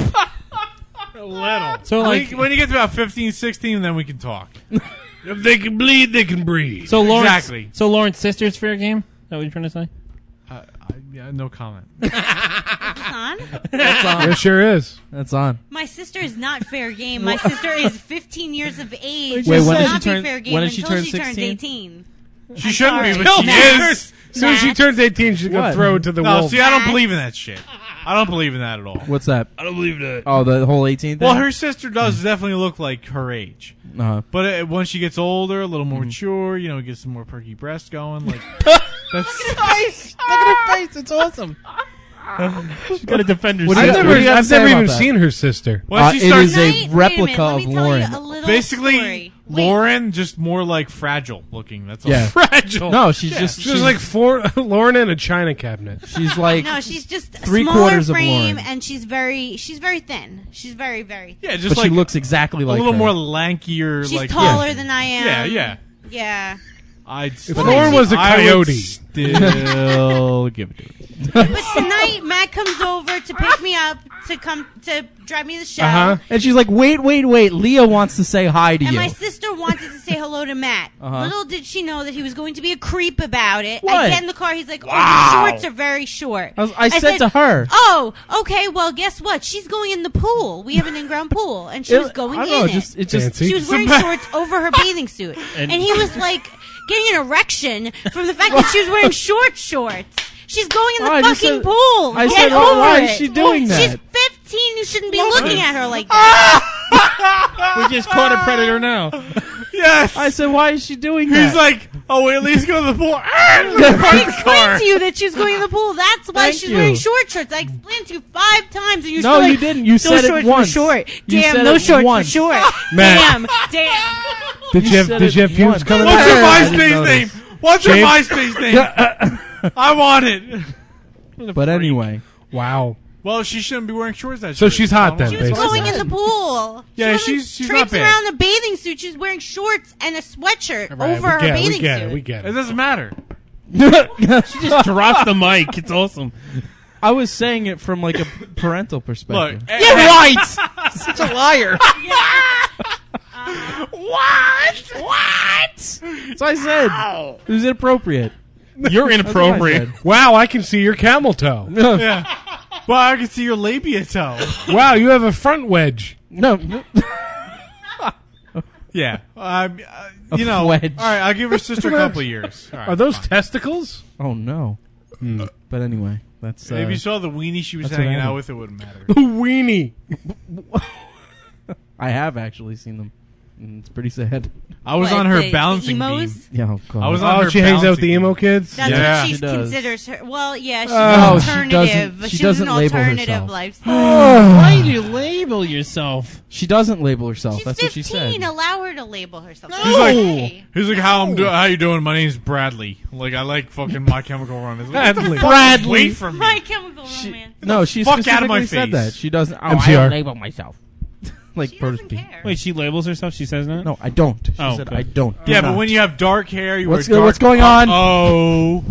A little. So When like, you- when you get to about fifteen, sixteen, then we can talk. If they can bleed, they can breathe. so Lawrence, Exactly. So Lawrence' sister's fair game. Is that what you're trying to say? Uh, I, yeah, no comment. on? That's on. It sure is. That's on. My sister is not fair game. My sister is fifteen years of age. Wait, She when will did she not be turn- fair game when did she until turn she turns sixteen? eighteen. She shouldn't be, sorry. but she Max. is. As soon as she Max. turns eighteen, she's going What? to throw it to the No, wolves. see, I don't believe in that shit. I don't believe in that at all. What's that? I don't believe that. Oh, the whole eighteen thing? Well, her sister does definitely look like her age. Uh, But uh, when she gets older, a little more Mm-hmm. mature, you know, gets some more perky breasts going, like that's Look at her face. It's awesome. She's got to defend What do I've you herself. got- never, what do you got to I've say never about even that? seen her sister. when Uh, she it starts. is a Tonight- wait replica minute, let of me tell Lauren. You a little Basically, story. Lauren just more like fragile looking. That's all. Yeah. Fragile. No, she's Yeah. just She's, she's like four, Lauren in a china cabinet. she's like No, she's just a three smaller quarters of frame, Lauren. and she's very, she's very thin. She's very, very. Thin. Yeah, just but like she looks exactly a like little her. more lankier. She's like taller yeah. than I am. Yeah, yeah. Yeah. I'd If still, Lauren was a I would coyote. still give it to her. But tonight, Matt comes over to pick me up to come to drive me to the show. Uh-huh. And she's like, wait, wait, wait. Leah wants to say hi to And you. my sister wanted to say hello to Matt. Uh-huh. Little did she know that he was going to be a creep about it. What? I get in the car. He's like, "Oh, your shorts are very short." I, was- I said, to her, "Oh, okay. Well, guess what? She's going in the pool. We have an in-ground pool, and she It- was going I in don't know, it. just- it just- Fancy. She was wearing shorts over her bathing suit, and, And- he was like getting an erection from the fact that she was wearing short shorts. She's going in the Oh, I just fucking said- pool. I Get said, over oh, why it. is she doing She's that? fifteen. You shouldn't be looking at her like that. We just caught a predator now. Yes. I said, why is she doing that? He's like, oh wait, let's go to the pool. I explained to you that she was going in the pool. That's why Thank she's you. wearing short shorts. I explained to you five times, and you're No, still like, you didn't. You those said it shorts once. Were short. You Damn, said those it shorts once. were short. Matt. Damn, damn. Did you, You have said Did you have it pubes once. coming What's out? your I didn't MySpace notice. name? What's your James? MySpace name? I want it. But anyway, Wow. Well, she shouldn't be wearing shorts. That So short. she's hot I don't then, She know. was basically. going in the pool. Yeah, she wasn't she's- she's not traipsing bad. around the bathing suit. She's wearing shorts and a sweatshirt Right, over we her get it, bathing we get suit. it. We get It it. doesn't matter. She just drops the mic. It's awesome. I was saying it from like a parental Look, perspective. eh, You're eh, right. Such a liar. What? What? So I said it was inappropriate. You're inappropriate. Wow, I can see your camel toe. yeah. Well, I can see your labia toe. Wow, you have a front wedge. No, Yeah. Um, uh, A you know, wedge. all right, I'll give her sister a couple of years. All right, Are those fine. testicles? oh no. But anyway, that's uh, If you saw the weenie she was that's what hanging out happened. with, it wouldn't matter. Weenie. I have actually seen them. And it's pretty sad. I was What, on her the- balancing the beam. emos? Yeah, oh, God. I was on Oh, her she hangs out with balancing the emo beam. kids? That's Yeah. what she She does. considers her. Well, yeah, she's Oh, an she alternative. doesn't- but she she's an doesn't label alternative herself. lifestyle. Why do you label yourself? She doesn't label herself. She's That's what she fifteen. said. Allow her to label herself. He's like, Hey. he's like, how I'm doing? How you doing? My name's Bradley. Like, I like fucking My Chemical Romance. Bradley. Bradley, wait for me. My Chemical Romance. No, she Fuck specifically out of my said face. that. She doesn't. Oh, M C I R. don't label myself. like She Bruce doesn't B. care. Wait, she labels herself? She says that? No, I don't. She Oh, said okay. I don't. Do Yeah, not. but when you have dark hair, you What's wear go- dark. what's going on? Oh,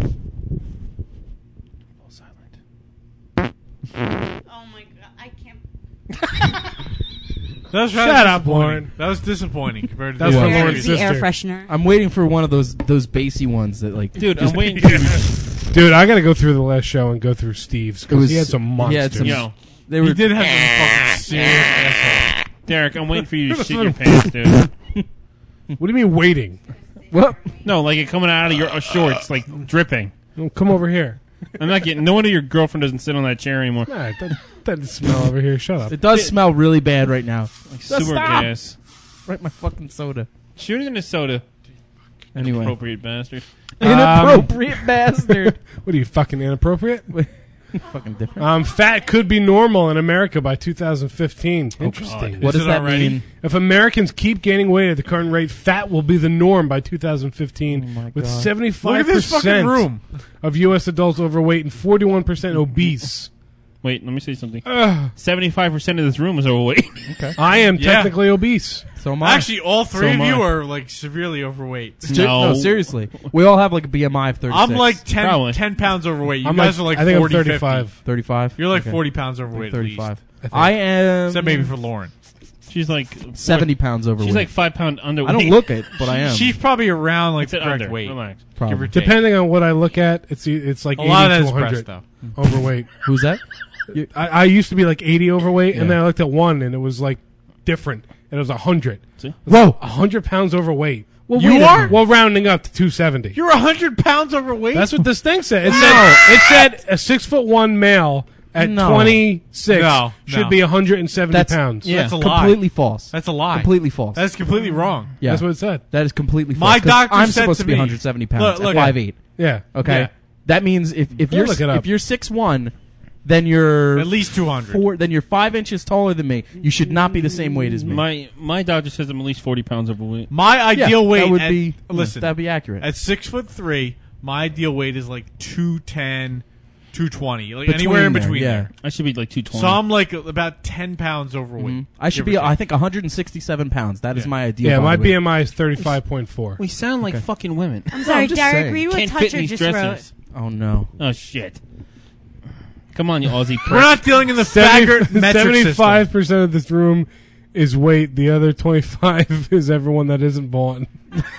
Oh my god, I can't. that was Shut rather up, disappointing. Lauren. That was disappointing compared to That was the for other Lauren's movies. the air sister. freshener. I'm waiting for one of those those bassy ones that like. Dude, I'm just- waiting for Dude, I got to go through the last show and go through Steve's It because was- he had some he monsters. had some- Yo, They were. He did have some fucking serious asshole. Derek, I'm waiting for you to shit your pants, dude. What do you mean waiting? What? No, like it coming out of your uh, shorts, like dripping. Oh, come over here. I'm not getting. No wonder your girlfriend doesn't sit on that chair anymore. Nah, it doesn't, doesn't smell over here. Shut up. It does smell really bad right now. Like sewer stop. gas. Right, my fucking soda. Shoot it in a soda. Anyway, Appropriate bastard. inappropriate bastard. What are you, fucking inappropriate? Fucking different. Um, fat could be normal in America by two thousand fifteen. Interesting. What Is does it that already? mean? If Americans keep gaining weight at the current rate, fat will be the norm by two thousand fifteen, Oh my with God. Look seventy-five at this fucking percent room. of U S adults overweight and forty-one percent obese. Wait, let me say something. Ugh, Seventy-five percent of this room is overweight. I am Yeah. technically obese. So am I. Actually, all three So of am you I. are like severely overweight. Ser- no, seriously. We all have like a B M I of thirty-six. I'm like ten, Probably. ten pounds overweight. You I'm guys like, are like I think forty, I'm thirty-five. fifty. thirty-five. You're like Okay. forty pounds overweight. At least. thirty-five. I am Except maybe for Lauren. She's like seventy pounds overweight. She's like five pound underweight. I don't look it, but I am. She's probably around like It's the an correct under. weight. Relax. Give Probably. or take. Depending on what I look at, it's it's like A eighty lot of that to is one breast, hundred though. overweight. Who's that? I, I used to be like eighty overweight, and Yeah. then I looked at one, and it was like different. And it was one hundred. See? Whoa. one hundred pounds overweight. Well, You wait a are? minute. Well, rounding up to two seventy. You're one hundred pounds overweight? That's what this thing said. It No. said it said a six foot one male at No. twenty six No, should no. be one hundred and seventy That's pounds. Yeah, That's a lie. completely false. That's a lie. Completely false. That's completely wrong. yeah, That's what it said. that is completely false. My 'cause doctor I'm said supposed to to be me- one hundred seventy pounds Look, look. at five eight. Yeah. Okay, Yeah. that means if if Yeah, you're look it up. if you're six one, then you're At least two hundred. four. Then you're five inches taller than me. You should not be the same weight as me. My my doctor says I'm at least forty pounds overweight. My Yeah, ideal weight that would at, be listen, that'd be accurate. at six foot three, my ideal weight is like two ten, two twenty, like Between anywhere in there, between yeah. there. I should be like two twenty. So I'm like about ten pounds overweight. Mhm. I should give be, or take. I think, one hundred sixty-seven pounds. That is Yeah. my ideal. Yeah, my body weight. B M I is thirty-five point four. We sound like Okay. fucking women. I'm sorry, I'm just Derek. saying. Read what Can't fit in Toucher these just wrote. dressers. Oh no. Oh shit! Come on, you Aussie prick. We're not dealing in the faggot metric Seventy-five system. percent of this room is weight. The other twenty-five is everyone that isn't Vaughn.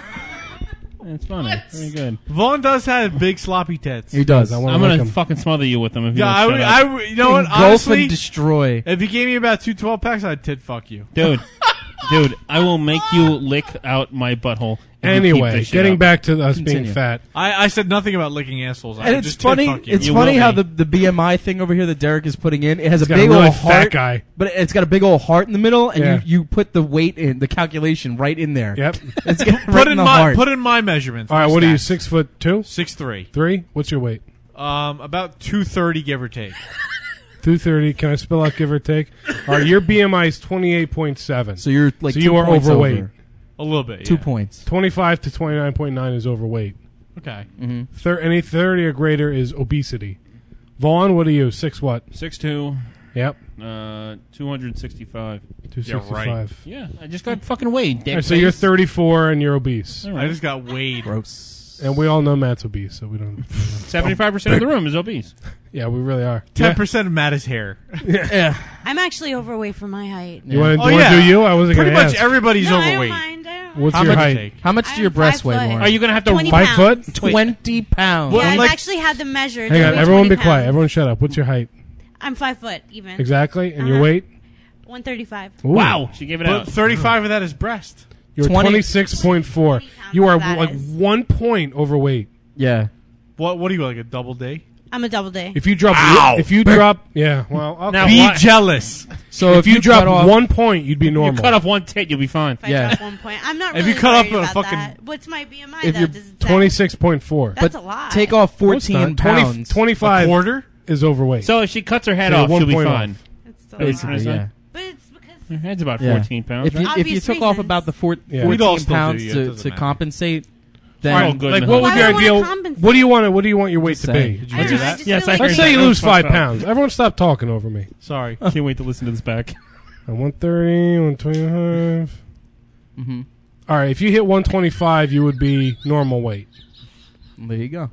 It's funny. Very good. Vaughn does have big sloppy tits. He does. I want I'm to gonna lick him. fucking smother you with them if you Yeah, I don't would, shut I up. would, you know what? Engulf Honestly, and destroy. if you gave me about two twelve packs, I'd tit fuck you. Dude, dude, I will make you lick out my butthole. if you keep Anyway, this shit getting up. back to us being Continue. fat. I, I said nothing about licking assholes. I And would it's just funny. Tit fuck you. It's You funny will how be. the the B M I thing over here that Derek is putting in. It has He's a got a big really old fat heart, guy. but it's got a big old heart in the middle, and Yeah. you, you put the weight in the calculation right in there. Yep. It's got put right in in the my heart. put in my measurements. All right, my what are you? stats. Six foot two, Six three. three? What's your weight? Um, about two thirty, give or take. Two thirty. Can I spell out give or take? All right, your B M I is twenty-eight point seven. so you're like So two you are points overweight. over. A little bit. Two yeah. points. Twenty-five to twenty-nine point nine is overweight. Okay. Thir- any thirty or greater is obesity. Vaughn, what are you? Six what? six two, Yep. uh, two hundred sixty-five. Two Yeah, sixty-five. Yeah, I just got fucking weighed. All right, so you're thirty-four and you're obese, I just got weighed. Gross. and we all know Matt's obese, so we don't. seventy-five percent of the room is obese. Yeah, we really are. Ten Yeah. percent of Matt is hair. Yeah. I'm actually overweight for my height. You want to Oh, do, yeah. do you? I wasn't Pretty going to much ask. everybody's no, I don't overweight. mind. I don't What's How your much height? you take? How much do I'm your breasts five weigh, foot. Lauren? Are you gonna have to twenty Five pounds. foot? Twenty pounds. Yeah, I've like- actually had them measured. Hang on, They're everyone be twenty quiet. pounds. Everyone shut up. What's your height? I'm five foot even. Exactly, and your Uh-huh. weight? one thirty-five. Ooh. Wow, she gave it But out. thirty-five of that is breast. You're twenty twenty-six point four. twenty pounds You are that like is. one point overweight. Yeah. What? What do you like? A double D? I'm a double D. If you drop, Ow! if you drop, yeah, well, okay. Now, Be what? jealous. So if, you, cut drop off, one point, you'd be You normal. cut off one tit, you'll be fine. If I Yeah. drop one point, I'm not If really you cut worried up a about fucking- that. What's my B M I? If though? you're Does it say? twenty-six point four. That's but a lot. take off No, it's fourteen not. twenty, pounds. twenty-five A quarter? is overweight. So if she cuts her head So off, one she'll be point fine. It's still Basically, a lot. yeah. yeah. But it's because Her head's about Yeah. fourteen pounds. If you, right? if you Obvious took off reasons. about the four, Yeah. We'd all fourteen still do pounds you. It to, doesn't to matter. compensate, Oh, then good. like, enough. what Why would your would I wanna ideal? compensate? What do you want? To, what do you want your weight Just to saying. be? Did you I hear just- that? I just Yes, feel I like Let's heard say you that. lose Fuck five off. pounds. Everyone, stop talking over me. Sorry. Can't wait to listen to this back. At one thirty, one twenty-five. Mhm. All right, if you hit one twenty-five, you would be normal weight. there you go.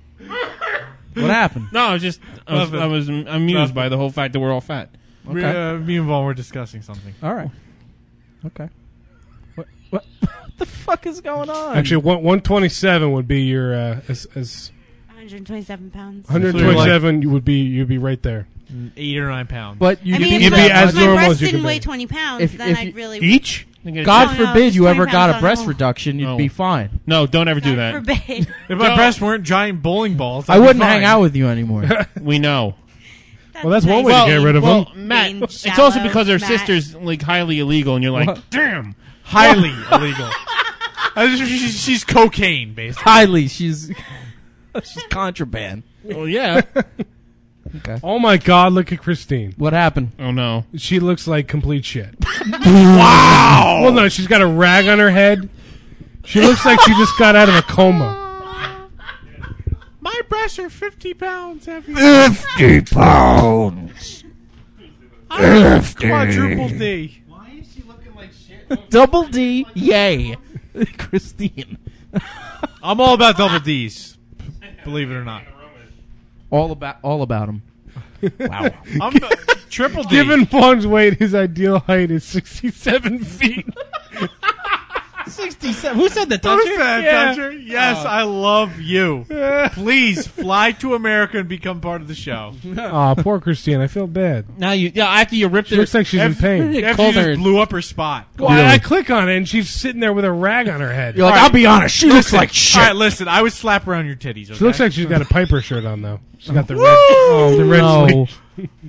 What happened? No, I was just I was, Nothing. I was amused Nothing. by the whole fact that we're all fat. We, Okay. uh, me and Vaughn were discussing something. All right. Okay. What, what, what the fuck is going on? Actually, one one twenty-seven would be your uh, as, as one hundred twenty-seven pounds. one twenty-seven. You would be you'd be right there. Eight or nine pounds. but you I mean, could if, be, you'd my, be if as my normal breast as you didn't can weigh be. twenty pounds, If- then if I'd you- really Each? God No, no, forbid it's you ever twenty got a pounds breast on- reduction, you'd No. be fine. No, don't ever do God that. forbid. If my No. breasts weren't giant bowling balls, I I'd be wouldn't fine. hang out with you anymore. We know. Well, that's one nice. way to get rid of well, them. Matt, Being it's also shallow, because her Matt. sister's like highly illegal, and you're like, What? damn. Highly illegal. Uh, she's, she's cocaine, basically. Highly, she's she's contraband. Well, yeah. Okay. Oh my God! Look at Christine. What happened? Oh no. She looks like complete shit. Wow. Well, no, she's got a rag on her head. She looks like she just got out of a coma. My breasts are fifty pounds heavy. Fifty pounds. I'm quadruple D. Double D, yay, Christine. I'm all about double D's. Believe it or not. All about all about him. Wow. I'm uh, triple D. Given Vaughn's weight, his ideal height is sixty-seven feet. Sixty-seven. Who said that? Who's that, Yeah. Toucher? Yes, I love you. Please fly to America and become part of the show. Aw, poor Christine. I feel bad. Now you, yeah, after you ripped She it, looks like she's in pain. It After you called just her- blew up her spot. Well, I, I click on it, and she's sitting there with a rag on her head. You're like, All right. I'll be honest. She looks Listen, like shit. All right, listen. I would slap around your titties. Okay? She looks like she's got a Piper shirt on, though. She's got the red, oh, the red no. sleeve.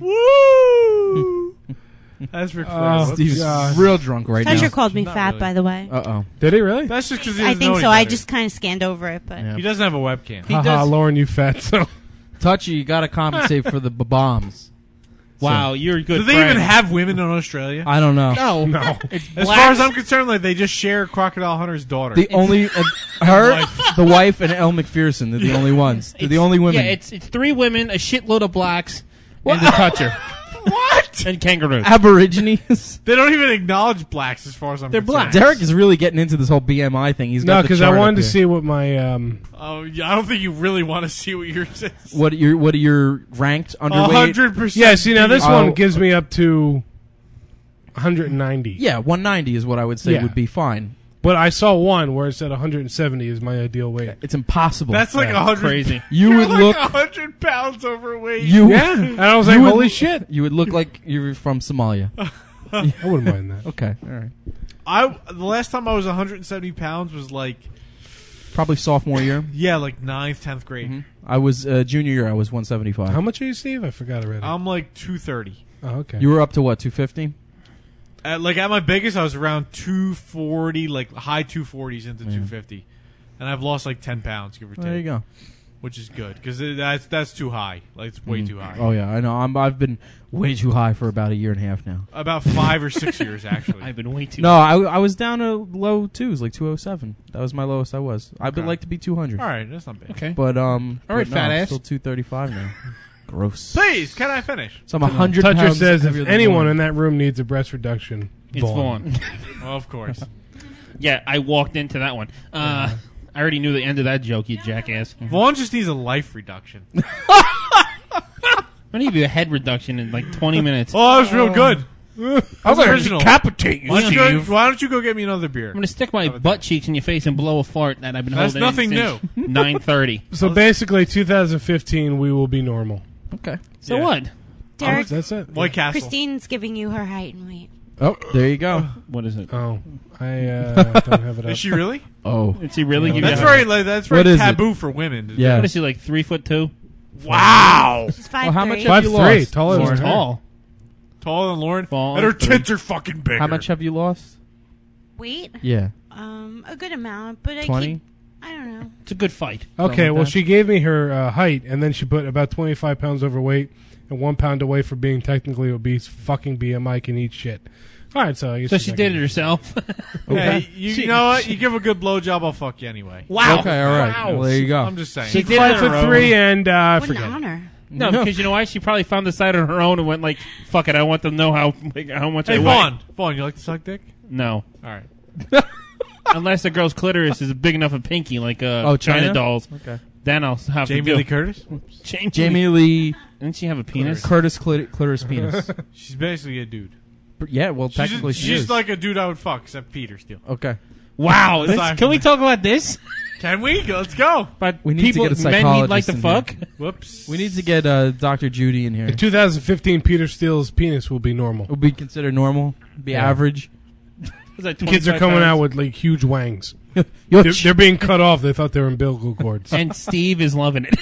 Woo! That's Ric Flair. Oh, Whoops. Steve's God. real drunk right Toucher now. called me Not fat, really. by the way. Uh oh. Did he really? That's just because he I doesn't think know so. any I better. just kind of scanned over it, but Yeah. He doesn't have a webcam. He Haha, does- Lauren, you fat so. Touchy, you got to compensate for the b- bombs. Wow, you're a good. Do they friend. even have women in Australia? I don't know. No, No. It's As blacks. far as I'm concerned, like they just share Crocodile Hunter's daughter. The only uh, her, the wife, and Elle McPherson. They're the only ones. They're the It's- only women. Yeah, it's it's three women, a shitload of blacks, and the toucher. what? And kangaroos. Aborigines. They don't even acknowledge blacks, as far as I'm They're concerned. black. Derek is really getting into this whole B M I thing. He's got No, the because I chart wanted up to here. see what my um. Oh, yeah, I don't think you really want to see what yours is. what your what are your ranked A underweight. hundred percent. Yeah, see now this Oh. one gives me up to one hundred ninety. Yeah, one ninety is what I would say Yeah. would be fine. But I saw one where it said one hundred seventy is my ideal weight. It's impossible. That's like a Yeah, hundred. Crazy. you You're would like look. a hundred pounds overweight. You Yeah, and I was like, You would- holy shit! You would look like you're from Somalia. I wouldn't mind that. Okay, all right. I the last time I was one hundred seventy pounds was like Probably sophomore year. yeah, like ninth, tenth grade. Mhm. I was uh, junior year. I was one seventy-five. How much are you, Steve? I forgot already. I'm like two thirty. oh, okay. You were up to what? two fifty. At, like at my biggest, I was around two forty, like high two forties into two fifty, and I've lost like ten pounds, give or take. There you go. Which is good because that's that's too high. Like it's way too high. Oh yeah, I know. I'm, I've been way too high for about a year and a half now. About five or six years actually. I've been way too. No, I, I was down to low twos, like two oh seven. That was my lowest I was. I would Okay. like to be two hundred. All right, that's not bad. Okay. But um, All right, but no, fat I'm ass. still two thirty-five now. Gross. Please, can I finish? So I'm a hundred Toucher pounds says if heavier than anyone Vaughn. in that room needs a breast reduction, It's Vaughn. Well, of course. Yeah, I walked into that one. Uh, I already knew the end of that joke, you jackass. Vaughn just needs a life reduction. I need to do a head reduction in like twenty minutes. Oh, that was real good. I'm gonna decapitate you, Why don't you, go, Steve. why don't you go get me another beer? I'm going to stick my butt cheeks in your face and blow a fart that I've been That's holding nothing since nine thirty. So basically, two thousand fifteen, we will be normal. Okay. So Yeah. what? Derek, That's it. White Castle. Christine's giving you her height and weight. Oh, there you go. What is it? Oh, I uh, don't have it up. Is she really? Oh, Did he really give That's you very like, that's very What is taboo for women. to do. Yeah. What is he, like three foot two? Wow. She's five Well, how three. much Five you three, lost? taller More than her. tall. Taller than Lauren. Fall And her three. tits are fucking bigger. How much have you lost? Weight? Yeah, Um, a good amount, but I twenty. keep, I don't know. It's a good fight. Okay, Something like well, that. she gave me her uh, height, and then she put about twenty-five pounds overweight and one pound away for being technically obese. Fucking B M I can eat shit. All right, so I guess So she's she not did it gonna- herself. Hey, you, you know what? You give a good blowjob, I'll fuck you anyway. Wow. Okay, all right. Wow. Well, there you go. I'm just saying. She did Five it on her foot own. three, and uh, What an forget. it. honor. No, No. because you know why? She probably found the site on her own and went like, "Fuck it, I want them to know how like, how much Hey, I weigh." Vaughn. Vaughn, you like to suck dick? No, All right. unless the girl's clitoris is big enough a pinky, like uh, Oh, China? China? dolls. Okay. Then I'll have Jamie to do. Lee Curtis? Jamie, Jamie Lee Didn't she have a penis? Curtis clit- clitoris penis. She's basically a dude. Yeah, well, She's, technically just, she she's is. like a dude I would fuck, except Peter Steele. Okay. Wow. this- Aside can from we that. talk about this? Can we? Let's go. But We need to people, get a men he'd like psychologist to in fuck. Whoops. We need to get uh, Doctor Judy in here. In two thousand fifteen, Peter Steele's penis will be normal. Would be considered normal, be Yeah. average. Was that Kids are twenty-five coming pounds? out with like huge wangs. Yo, They're, they're being cut off. They thought they were umbilical cords. and Steve is loving it.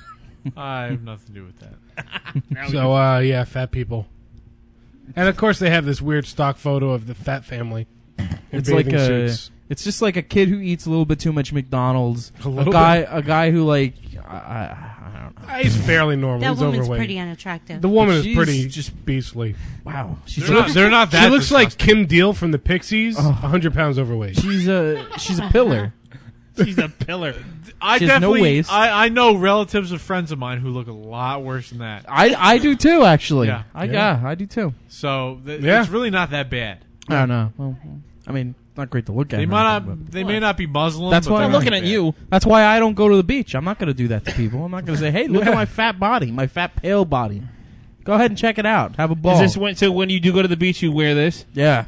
I have nothing to do with that. Now we- So uh, yeah, fat people. And of course, they have this weird stock photo of the fat family in It's like bathing a, suits. it's just like a kid who eats a little bit too much McDonald's. A A, little guy, a guy who like, I, I, I don't know. Ah, He's fairly normal. That He's woman's overweight. pretty unattractive. The woman is She's pretty just beastly. Wow, she's They're not, they're not that She looks like disgusting. Kim Deal from the Pixies, Oh. one hundred pounds overweight. she's a she's a pillar. She's a pillar. I She has no definitely, waist. I, I know relatives of friends of mine who look a lot worse than that. I I do too, actually. Yeah. I Yeah. yeah, I do too. So th- Yeah. it's really not that bad. I don't know. Well, I mean, not great to look at. They or might anything, not. but- They may not be Muslim. That's but why they're I'm not looking that at bad. you. That's why I don't go to the beach. I'm not going to do that to people. I'm not going to say, "Hey, look Yeah. at my fat body, my fat pale body." Go ahead and check it out. Have a ball. Is this when, so when you do go to the beach, you wear this? yeah,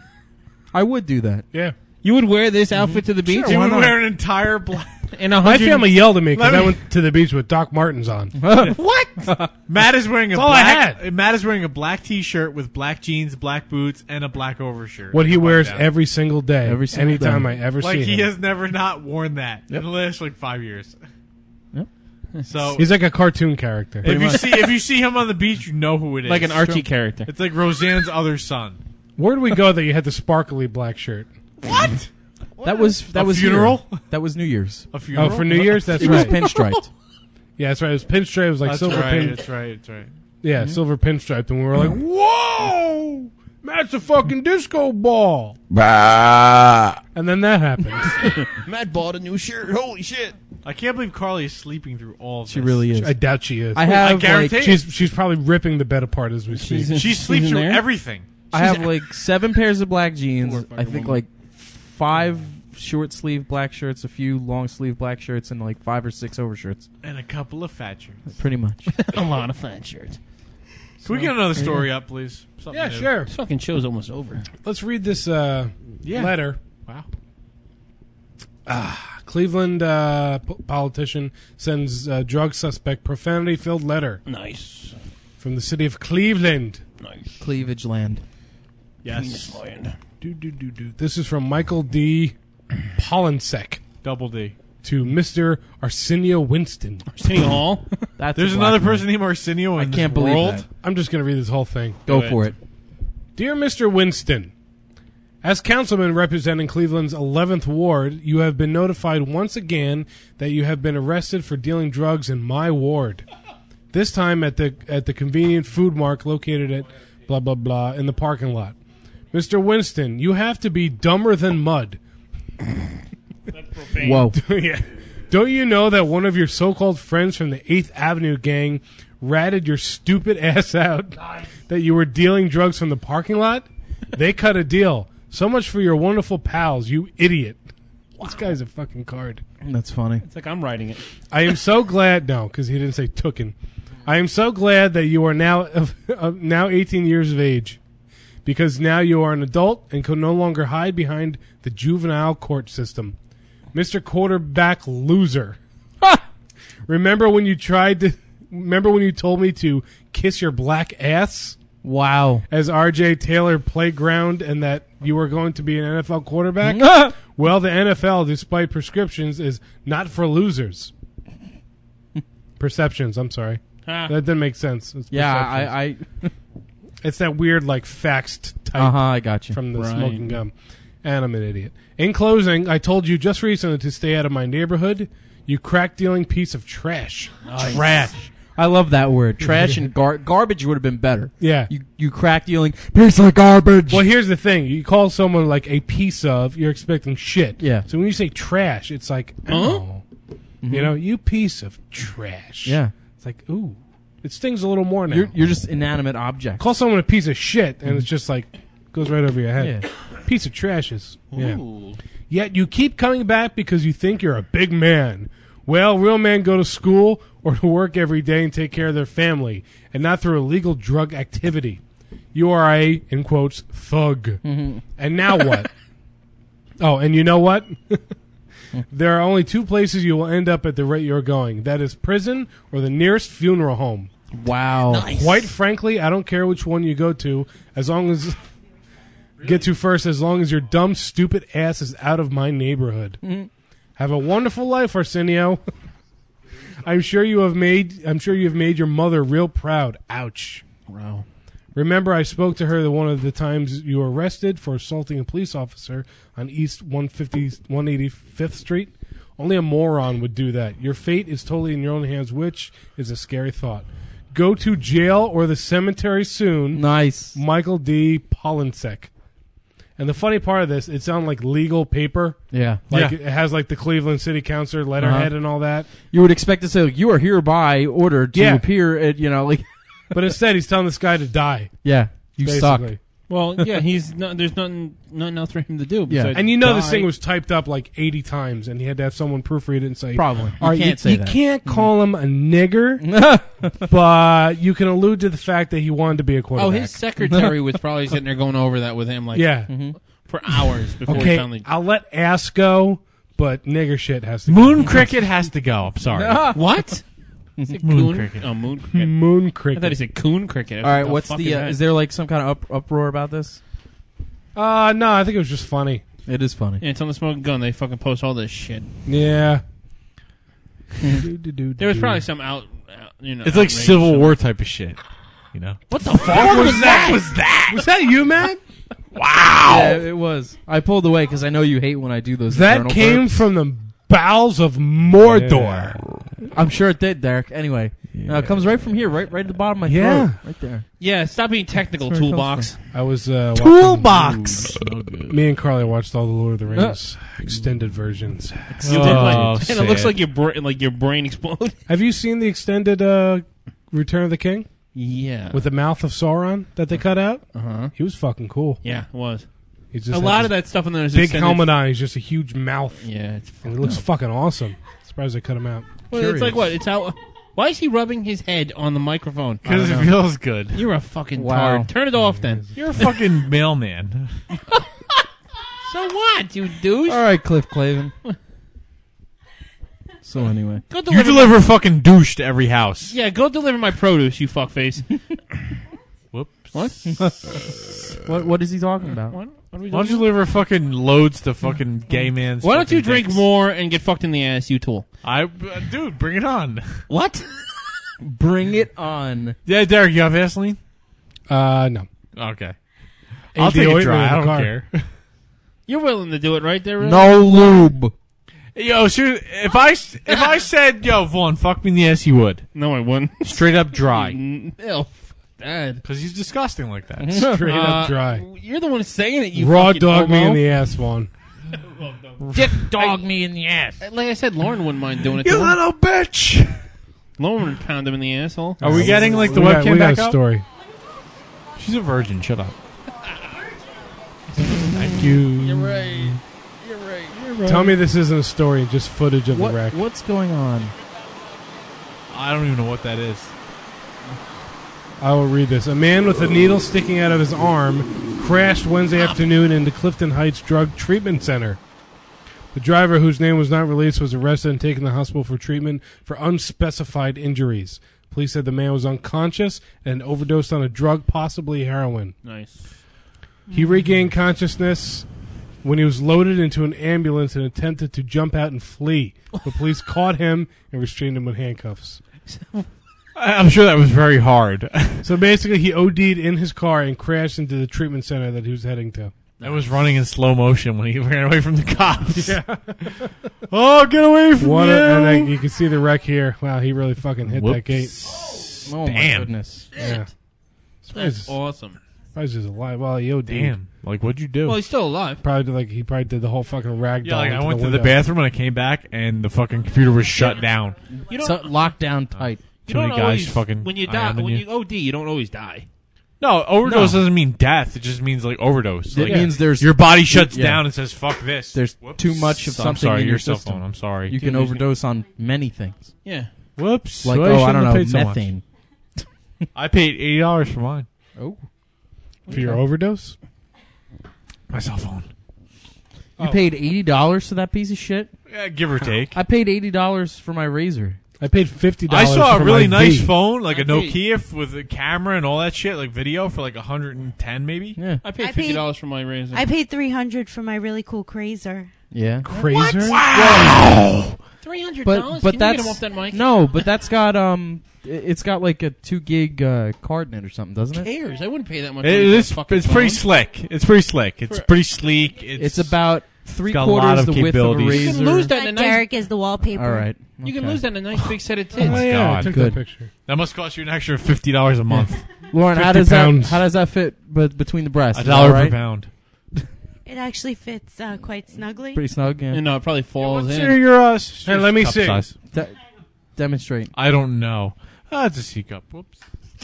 I would do that. Yeah. You would wear this outfit to the beach? You why would not? wear an entire black. In a My hundred. family yelled at me because Let I me- went to the beach with Doc Martens on. What? Matt is wearing a all I black. had. Matt is wearing a black T-shirt with black jeans, black boots, and a black overshirt. What he Like wears that. every single day. Every single anytime day. I ever Like see he him. has never not worn that in the last like five years. Yep. So He's like a cartoon character. if you see if you see him on the beach, you know who it is. Like an Archie character. It's like Roseanne's other son. Where did we go that you had the sparkly black shirt? What? That was that A was funeral? here. That was New Year's. A funeral? Oh, for New Year's? That's It was right. pinstriped. Yeah, that's right. It was pinstripe. It was like That's silver right. pin. That's right. That's right. Yeah, silver pinstriped, and we were like, "Whoa, that's a fucking disco ball!" And then that happened. Matt bought a new shirt. Holy shit! I can't believe Carly is sleeping through all of She this. really is. I doubt she is. I have I guarantee like it. she's she's probably ripping the bed apart as we speak. She's in- She She's sleeps in through there? everything. I have like seven pairs of black jeans. I think like five short sleeve black shirts, a few long sleeve black shirts, and like five or six overshirts. And a couple of fat shirts. Pretty much. A lot of fat shirts. Can we get another story up, please? Something Yeah, new. sure. This fucking show's almost over. Let's read this uh, Yeah. letter. Wow. Cleveland uh, p- politician sends uh, drug suspect profanity-filled letter Nice. from the city of Cleveland. Nice. Cleavage land. Yes. Do, do, do, do. This is from Michael D. Polinsek Double D. to Mister Arsenio Winston. City Hall. That's There's a black another man. person named Arsenio in I can't this believe world. that. I'm just going to read this whole thing. Go Do for it. it. Dear Mister Winston, as councilman representing Cleveland's eleventh ward, you have been notified once again that you have been arrested for dealing drugs in my ward. This time at the at the convenient food mart located at blah blah blah in the parking lot. Mister Winston, you have to be dumber than mud. Whoa. Yeah. Don't you know that one of your so-called friends from the eighth Avenue gang ratted your stupid ass out that you were dealing drugs from the parking lot? They cut a deal. So much for your wonderful pals, you idiot. This guy's a fucking card. That's funny. It's like I'm writing it. I am so glad. No, because he didn't say tooken. I am so glad that you are now uh, now eighteen years of age, because now you are an adult and can no longer hide behind the juvenile court system. Mister Quarterback Loser. Remember when you tried to? Remember when you told me to kiss your black ass Wow. as R J Taylor playground, and that you were going to be an N F L quarterback? Well, the N F L, despite prescriptions, is not for losers. Perceptions. I'm sorry. Ah. That didn't make sense. It's Yeah, perceptions. I. I It's that weird, like, faxed type uh huh. I got you. from the Right. smoking gum. And I'm an idiot. In closing, I told you just recently to stay out of my neighborhood. You crack-dealing piece of trash. Trash. I love that word. Trash and gar- garbage would have been better. Yeah. You you crack dealing piece of garbage. Well, here's the thing. You call someone, like, a piece of, you're expecting shit. Yeah. So when you say trash, it's like, oh. You know, you piece of trash. Yeah. It's like, ooh. It stings a little more now. You're you're just inanimate objects. Call someone a piece of shit, and it's just like, goes right over your head. Yeah. Piece of trash is. Yeah. Ooh. Yet you keep coming back because you think you're a big man. Well, real men go to school or to work every day and take care of their family, and not through illegal drug activity. You are a, in quotes, thug. And now what? Oh, and you know what? There are only two places you will end up at the rate you're going. That is prison or the nearest funeral home. Wow. Quite frankly, I don't care which one you go to, as long as get to first, as long as your dumb, stupid ass is out of my neighborhood. Have a wonderful life, Arsenio. I'm sure you have made. I'm sure you have made your mother real proud. Ouch. Wow. Remember, I spoke to her the one of the times you were arrested for assaulting a police officer on East one eighty-fifth Street. Only a moron would do that. Your fate is totally in your own hands, which is a scary thought. Go to jail or the cemetery soon. Nice. Michael D. Polinsek. And the funny part of this, it sounds like legal paper. Yeah. Like Yeah. it has like the Cleveland City Councilor letterhead Uh-huh. and all that. You would expect to say you are hereby ordered to Yeah. appear at you know like But instead, he's telling this guy to die. yeah you suck. Basically. Well, yeah, he's not, there's nothing nothing else for him to do. Yeah. besides And you know this die. thing was typed up like eighty times, and he had to have someone proofread it and say, Probably. All right, You can't say you that. can't call him a nigger, but you can allude to the fact that he wanted to be a Oh, quarterback. his secretary was probably sitting there going over that with him, like, yeah. for hours before he Okay, finally. I'll let ass go, but nigger shit has to Moon go. cricket has to go. I'm sorry. What? He said Moon coon? cricket. Oh, moon cricket. Moon I cricket. thought he said coon cricket. All right, What what's fuck the? is Uh, that? is there like some kind of up, uproar about this? Uh, no, I think it was just funny. It is funny. Yeah, it's on the smoking gun. They fucking post all this shit. Yeah. There was probably some out, out you know. It's like outrage Civil some- War type of shit. You know? What the fuck was that? was that? Was that you, man? Yeah, it was. I pulled away because I know you hate when I do those. That internal came burps. from the bowels of Mordor. I'm sure it did, Derek. Anyway, uh, it comes right from here, right, right at the bottom of my Yeah. throat, right there. Yeah, stop being technical, That's where it toolbox. I was uh, Toolbox. watching- Me and Carly watched all the Lord of the Rings extended versions. You did, like, Oh, and it looks sad. like your bra- like your brain exploded. Have you seen the extended uh, Return of the King Yeah. with the mouth of Sauron that they cut out? Uh huh. He was fucking cool. Yeah, it was. He just A had lot this of that stuff in there is big extended- helmet on. He's just a huge mouth. Yeah, it's And it looks fucking awesome. Surprised they cut him out. Well, it's like what? It's how. Why is he rubbing his head on the microphone? Because it feels good. You're a fucking Wow. tard. Turn it off then. You're a fucking mailman. So what, you douche? All right, Cliff Clavin. So anyway, Go You deliver. deliver fucking douche to every house. Yeah, go deliver my produce, you fuckface. Whoops. What? what what is he talking about? What? What are we Why don't doing? you deliver fucking loads to fucking gay man's Why don't you fucking drink dicks? more and get fucked in the ass, you tool? I, uh, dude, bring it on. What? Bring it on. Yeah, Derek, you have Vaseline? Uh, no. Okay. Ain't I'll the take it ointment dry. in I the don't car. care. You're willing to do it, right there, really? No lube. Yo, seriously, if I s- if I said, yo, Vaughn, fuck me in the ass, you would. No, I wouldn't. Straight up dry. Mm, Ew, fuck that. Because he's disgusting like that. Straight Uh, up dry. You're the one saying it, you Raw fucking dog me homo. in the ass, Vaughn. Dick dog me in the ass. Like I said, Lauren wouldn't mind doing it. You to him. little bitch! Lauren would pound him in the asshole. Are we getting, like, the we got, webcam we got back a up? story. She's a virgin. Shut up. Thank you. You're right. You're right. You're right. Tell me this isn't a story, just footage of What, the wreck. what's going on? I don't even know what that is. I will read this. A man with a needle sticking out of his arm crashed Wednesday afternoon into Clifton Heights Drug Treatment Center. The driver, whose name was not released, was arrested and taken to the hospital for treatment for unspecified injuries. Police said the man was unconscious and overdosed on a drug, possibly heroin. Nice. He regained consciousness when he was loaded into an ambulance and attempted to jump out and flee. The police caught him and restrained him with handcuffs. I- I'm sure that was very hard. So basically, he OD'd in his car and crashed into the treatment center that he was heading to. I was running in slow motion when he ran away from the cops. Oh, get away from What me! a, and then you can see the wreck here. Wow, he really fucking hit that Whoops. gate. Oh Damn. my goodness. Yeah. That's awesome. Probably just alive. Well, he OD'd. Damn. Like, what'd you do? Well, he's still alive. Probably did, like he probably did the whole fucking rag yeah, doll. like I into went the to the window. bathroom and I came back and the fucking computer was shut down. You don't. So, locked down tight. you Too many don't guys always, fucking when you die. IMing When you. you O D, you don't always die. No, overdose No. doesn't mean death. It just means like overdose. It Like, means there's your body shuts yeah. down and says "fuck this." There's Whoops. too much of I'm something sorry, in your your cell system. phone. I'm sorry. You can Dude, overdose on many things. Yeah. Whoops. Like, Well, oh, I shouldn't don't have know, paid so much. methane. I paid eighty dollars for mine. Oh. For your overdose? My cell phone. You Oh. paid eighty dollars for that piece of shit? Yeah, give or take. I paid eighty dollars for my razor. I paid fifty I dollars. saw a for really my nice V. phone, like a I paid- Nokia f- with a camera and all that shit, like video for like one hundred ten maybe. Yeah. I paid I fifty paid- dollars for my razor. I paid three hundred for my really cool Crazer. Yeah. Crazer? Three hundred But dollars. but Can that's you get him off that mic? no, but that's got um, i- it's got like a two gig uh, card in it or something, doesn't Who it? cares? I wouldn't pay that much. It money for a is. fucking It's pretty phone. slick. It's pretty slick. It's For- pretty sleek. It's, It's about three got a lot quarters of the width of a capabilities. razor. You can lose that in a That nice. Derek is the wallpaper. All right. You can Okay. lose that in a nice big set of Oh, tits. my yeah, I God. took Good. that picture. that must cost you an extra fifty dollars a month. Lauren, how fifty does pounds. that how does that fit but between the breasts? A Is that dollar right? per pound. It actually fits uh, quite snugly. Pretty snug. Yeah. And no, it probably falls What's in. your, your uh, s- Hey, let me cup see. size? De- demonstrate. I don't know. Ah, it's a C cup. Whoops.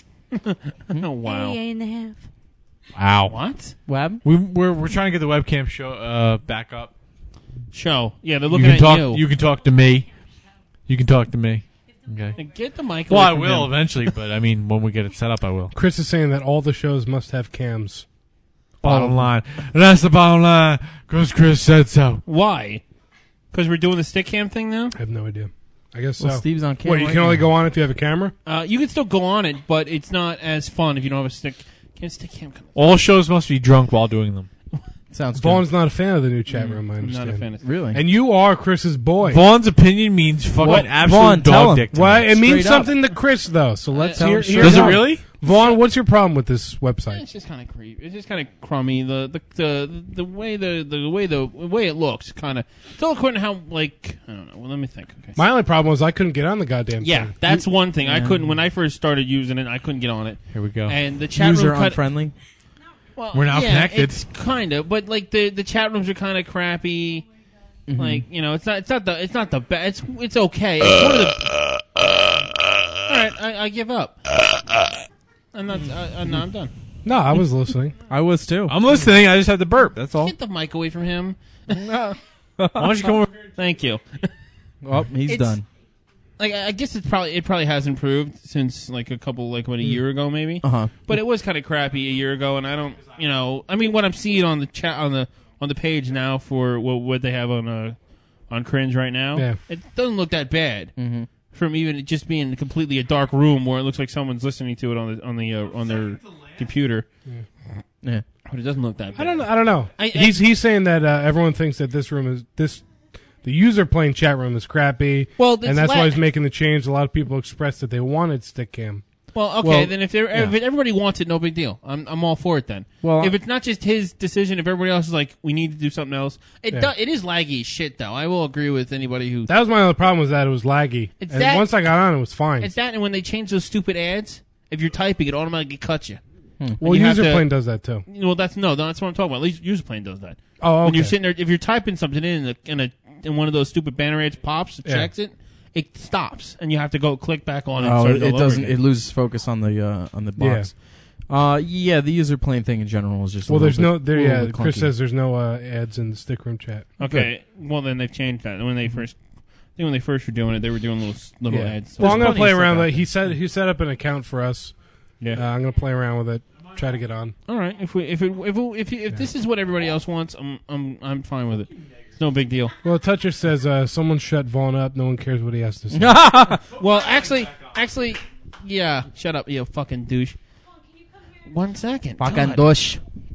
Oh wow. A, A and a half. Wow. What? Wab? We, we're we're trying to get the webcam show uh, back up. Show. Yeah, they're You looking can at talk. you. You can talk to me. You can talk to me. Okay. And get the mic. Well, away I from will him. eventually, but I mean, when we get it set up, I will. Chris is saying that all the shows must have cams. Bottom line. And that's the bottom line, because Chris said so. Why? Because we're doing the stick cam thing now. I have no idea. I guess Well, so. Steve's on camera. What, you right can only now. go on if you have a camera? Uh, you can still go on it, but it's not as fun if you don't have a stick. Can a stick cam come? All shows must be drunk while doing them. Sounds Vaughn's not a fan of the new chat room, I I'm understand. not a fan of good. Really? And you are Chris's boy. Vaughn's opinion means fucking What? absolute Vaughn, tell dog him. dick. to Well, me. it means Straight up. something to Chris, though. So let's Uh, hear. straight hear Does it out. really? Vaughn, what's your problem with this website? It's just kind of creepy. It's just kind of crummy. The the, the the way the the way the way it looks, kind of. Still according to how like I don't know. Well, let me think. Okay. My only problem was I couldn't get on the goddamn Yeah, thing. that's one thing. I couldn't when I first started using it. I couldn't get on it. Here we go. And the chat User room cut, unfriendly. Well, We're now yeah, connected. It's kind of, but like the the chat rooms are kind of crappy. Mm-hmm. Like you know, it's not it's not the it's not the best. It's it's okay. It's one of the. All right, I, I give up. I'm not. I, I, no, I'm done. No, I was listening. I was too. I'm listening. I just had to burp. That's all. Get the mic away from him. Why don't you come over? Thank you. Oh, he's It's- done. Like I guess it's probably it probably has improved since like a couple like what a year ago maybe. Uh huh. But it was kind of crappy a year ago, and I don't, you know, I mean, what I'm seeing on the chat on the on the page now for what, what they have on uh, on Cringe right now, Yeah. it doesn't look that bad. Mm-hmm. From even it just being completely a dark room where it looks like someone's listening to it on the on the uh, on their computer, Yeah. but it doesn't look that bad. I don't know. I don't know. I- I- he's he's saying that uh, everyone thinks that this room is this the user playing chat room is crappy. Well, it's and that's la- why he's making the change. A lot of people expressed that they wanted stick cam. Well, okay, Well, then if, they're, if everybody wants it, no big deal. I'm I'm all for it then. Well, if it's not just his decision, if everybody else is like, we need to do something else, it Yeah. do, it is laggy as shit though. I will agree with anybody who. That was my only problem was that it was laggy. It's and that- once I got on, it was fine. It's that, and when they change those stupid ads, if you're typing, it automatically cuts you. well, you have user to- plane does that too. Well, that's no, that's what I'm talking about. At least Userplane does that. Oh, okay. When you're sitting there, if you're typing something in a, in a in one of those stupid banner ads pops, it Yeah. checks it, it stops, and you have to go click back on it. and Oh, start it, all it over doesn't. again. It loses focus on the uh, on the box. Uh, yeah, the user plane thing in general is just. A Well, little there's bit- no there. a little Yeah, bit Chris clunky. says there's no uh, ads in the stick room chat. Okay, well then they've changed that. When they first, I think when they first were doing it, they were doing little little Yeah. ads. Well, There's I'm gonna plenty play of stuff around out with it. there. He said he set up an account for us. Yeah. Uh, I'm gonna play around with it. Try to get on. All right, if we if it, if it, if, if this is what everybody else wants, I'm I'm I'm fine with it. It's no big deal. Well, Toucher says uh, someone shut Vaughn up. No one cares what he has to say. Well, actually, actually, yeah. Shut up, you fucking douche. One second. Fucking God. douche.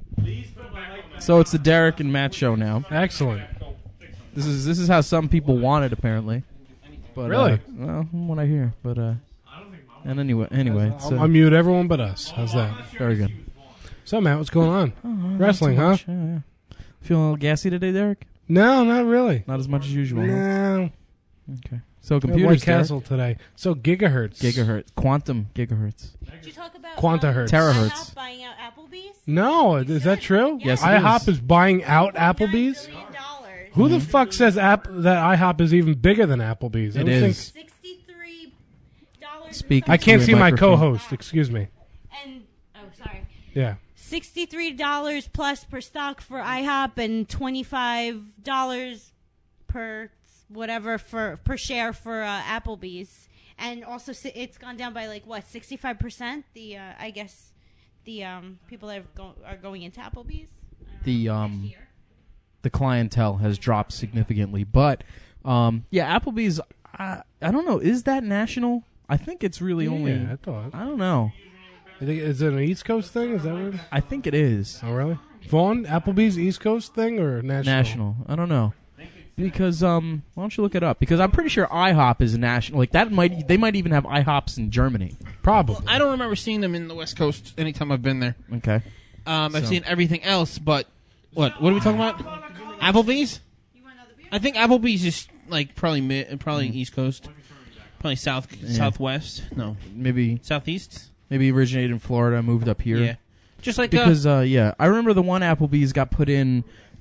So it's the Derek and Matt show now. Excellent. This is this is how some people want it apparently. But, Really? Uh, well, what I hear, but uh, and anyway, anyway, it's, I'll, uh, I'll mute everyone but us. How's that? very good. So, Matt, what's going on? Oh, not Wrestling, too huh? much. Yeah, yeah. Feeling a little gassy today, Derek? No, not really. Not as much as usual. huh? No. Okay. So White computers, Derek. Castle today. So gigahertz. Gigahertz, quantum gigahertz. Did you talk about Quanta um, hertz. Terahertz. IHOP buying out Applebee's? No, is that true? Yes, it IHOP is. is buying out Applebee's. dollars. Who the fuck says app that IHOP is even bigger than Applebee's? I It don't think- is. Sixty-three dollars. Speak I can't to see a my microphone. co-host. Excuse me. And oh, sorry. Yeah. Sixty-three dollars plus per stock for IHOP, and twenty-five dollars per whatever for per share for uh, Applebee's. And also, si- it's gone down by like what sixty-five percent. The uh, I guess the um, people that are, go- are going into Applebee's. I don't The know, um, next year. the clientele has dropped significantly, but um, yeah, Applebee's. I, I don't know. Is that national? I think it's really only. Yeah, I thought. I don't know. I think, is it an East Coast thing? Is that what? I think it is Oh, really? Vaughn, Applebee's East Coast thing or national? national. I don't know. Because um, why don't you look it up? Because I'm pretty sure IHOP is national. Like that might they might even have IHOPs in Germany. Probably. I don't remember seeing them in the West Coast anytime I've been there. Okay. Um, I've So- seen everything else, but what? What are we talking about? Applebee's? I think Applebee's is like probably mid, probably East Coast, probably South Southwest. No, Maybe Southeast. maybe originated in Florida, moved up here. Yeah, just like uh, Because uh, yeah, I remember the one Applebee's got put in.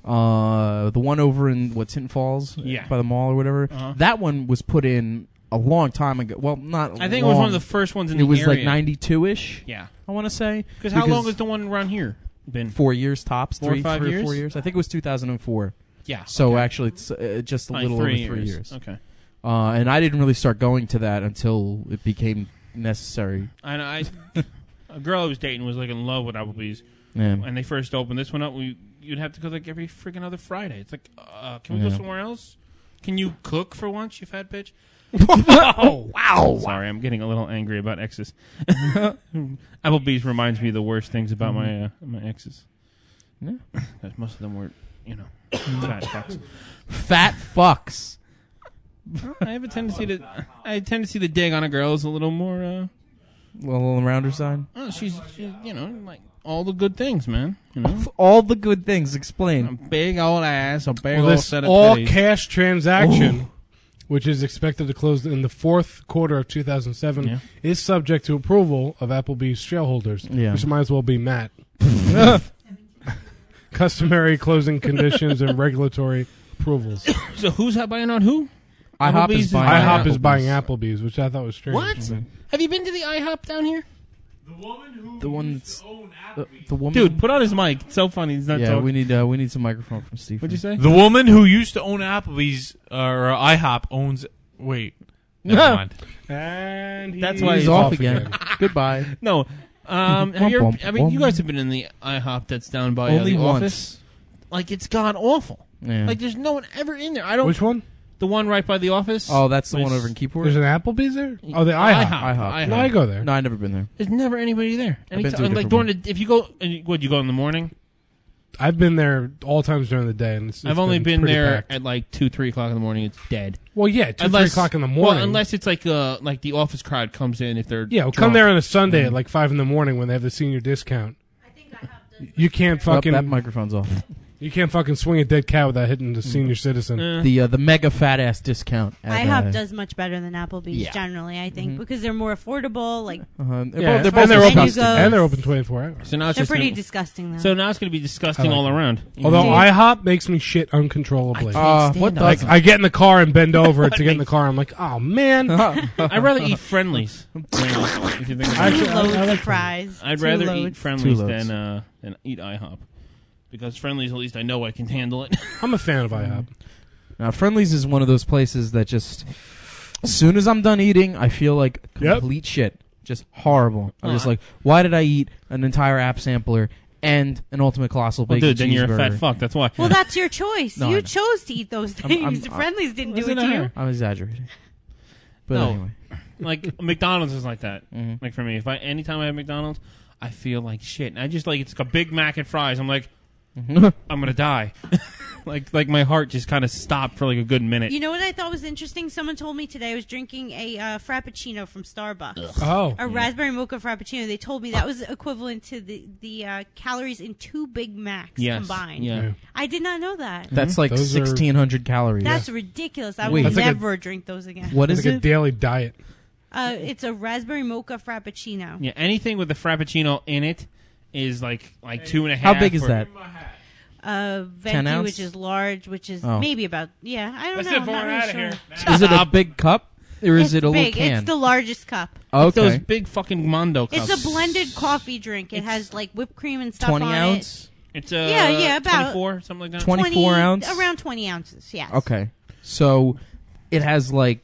Uh, the one over in what Tinton Falls, Yeah. by the mall or whatever. Uh-huh. That one was put in a long time ago. Well, not. I think it was one long. of the first ones in It the was area. like ninety-two ish. Yeah, I want to say. because how long has the one around here been? four years tops? Four or three, five three years? or four years. I think it was two thousand four. Yeah, So okay. actually, it's uh, just a Probably little three over three years. years. Okay, Uh, and I didn't really start going to that until it became necessary. I know. I, a girl I was dating was like in love with Applebee's. Yeah. When they first opened this one up, we you'd have to go like every freaking other Friday. It's like, uh, can we go Yeah. somewhere else? Can you cook for once, you fat bitch? Oh wow! Sorry, I'm getting a little angry about exes. Applebee's reminds me of the worst things about my uh, my exes. Yeah. 'Cause most of them were, you know, fat fucks. Fat fucks. I have a tendency to I tend to see the dig on a girl is a little more uh, Little rounder side. Oh, she's, she's, you know, like all the good things, man. You know, All the good things. Explain. a big old ass, a big Well, old this set of all titties. cash transaction, which is expected to close in the fourth quarter of two thousand seven, Yeah. is subject to approval of Applebee's shareholders, Yeah. which might as well be Matt. Customary closing conditions and regulatory approvals. So who's buying on who? IHOP Applebee's is is buying. IHOP Applebee's. is buying Applebee's, which I thought was strange. What? Have you been to the IHOP down here? The woman who The one used that's- to own The, Applebee's. the woman. Dude, put on his mic. It's so funny. He's not Yeah, talking. we need uh, we need some microphone from Steve. What'd you say? The woman who used to own Applebee's or uh, IHOP owns. Wait, never mind. And That's he's why He's off again. Goodbye. No. Um, have you ever, Womp, womp, I mean, you womp. guys have been in the IHOP that's down by uh, Only the once. office. Like, it's god awful. Yeah. Like, there's no one ever in there. I don't. Which one? The one right by the office. Oh, that's the There's- one over in Keyport. There's an Applebee's there? Oh, the IHOP. IHOP. IHOP. No, I go there. No, I've never been there. There's never anybody there. I've been Anytime, to a like different during the, if you go, and you, what you go in the morning? I've been there all times during the day, and it's, it's I've only been, pretty there packed. at like two, three o'clock in the morning. It's dead. Well, yeah, two, unless, three o'clock in the morning. Well, unless it's like uh, like the office crowd comes in if they're yeah, well, drunk. come there on a Sunday at like five in the morning when they have the senior discount. You can't Oh, fucking that microphone's off. you can't fucking swing a dead cat without hitting the senior citizen. Eh. The uh, the mega fat ass discount. At, IHOP uh, does much better than Applebee's Yeah. generally, I think, Mhm. because they're more affordable. Like Uh-huh. They're Yeah, both, they're and both they're open. disgusting. And they're open twenty-four hours. So now it's they're just pretty gonna, disgusting, though. so now it's going to be disgusting I like all it. around. Although Mhm. IHOP makes me shit uncontrollably. I Uh, can't what stand does it. I get in the car and bend over to get in the car. I'm like, oh man. I'd rather eat Friendlies. If you think about Actually, it. Two loads I- I like of fries. I'd Two rather loads. eat Friendlies Two loads. than uh, than eat IHOP. Because Friendlies, at least I know I can handle it. I'm a fan of IHOP. Now, Friendly's is one of those places that just, as soon as I'm done eating, I feel like Yep. complete shit. Just horrible. I'm Oh, just I- like, why did I eat an entire app sampler and an ultimate colossal Well, bacon dude, then you're a cheeseburger? fat fuck. That's why. Well, that's your choice. No, I you know. chose to eat those I'm- things. I'm- Friendlies didn't do it Wasn't to it you. her? I'm exaggerating. But No. anyway. Like McDonald's is like that. Mhm. Like for me, if I anytime I have McDonald's, I feel like shit. And I just like it's like a Big Mac and fries. I'm like, I'm gonna die. like like my heart just kind of stopped for like a good minute. You know what I thought was interesting? Someone told me today I was drinking a uh, Frappuccino from Starbucks. Oh. A raspberry mocha Frappuccino. They told me that was equivalent to the, the uh, calories in two Big Macs Yes. combined. Yeah. Yeah. I did not know that. That's like Those are- sixteen hundred calories. That's ridiculous. I Wait. will That's like a- never drink those again. What It's is like a it? daily diet. Uh, it's a raspberry mocha Frappuccino. Yeah, anything with the Frappuccino in it is like like two and a half. How big is or- that? Uh, ten venti, ounce? which is large, which is Oh. maybe about, yeah, I don't Let's know. get I'm not Vaughn really outta sure. here. Is it a big cup or is It's it a big. little can? It's the largest cup. It's those Okay. big fucking Mondo cups. It's a blended coffee drink. It It's has like whipped cream and stuff twenty on ounce. It's uh, Yeah, yeah, about- twenty-four, something like that. it. twenty-four ounce? Around twenty ounces, yes. Okay. So it has like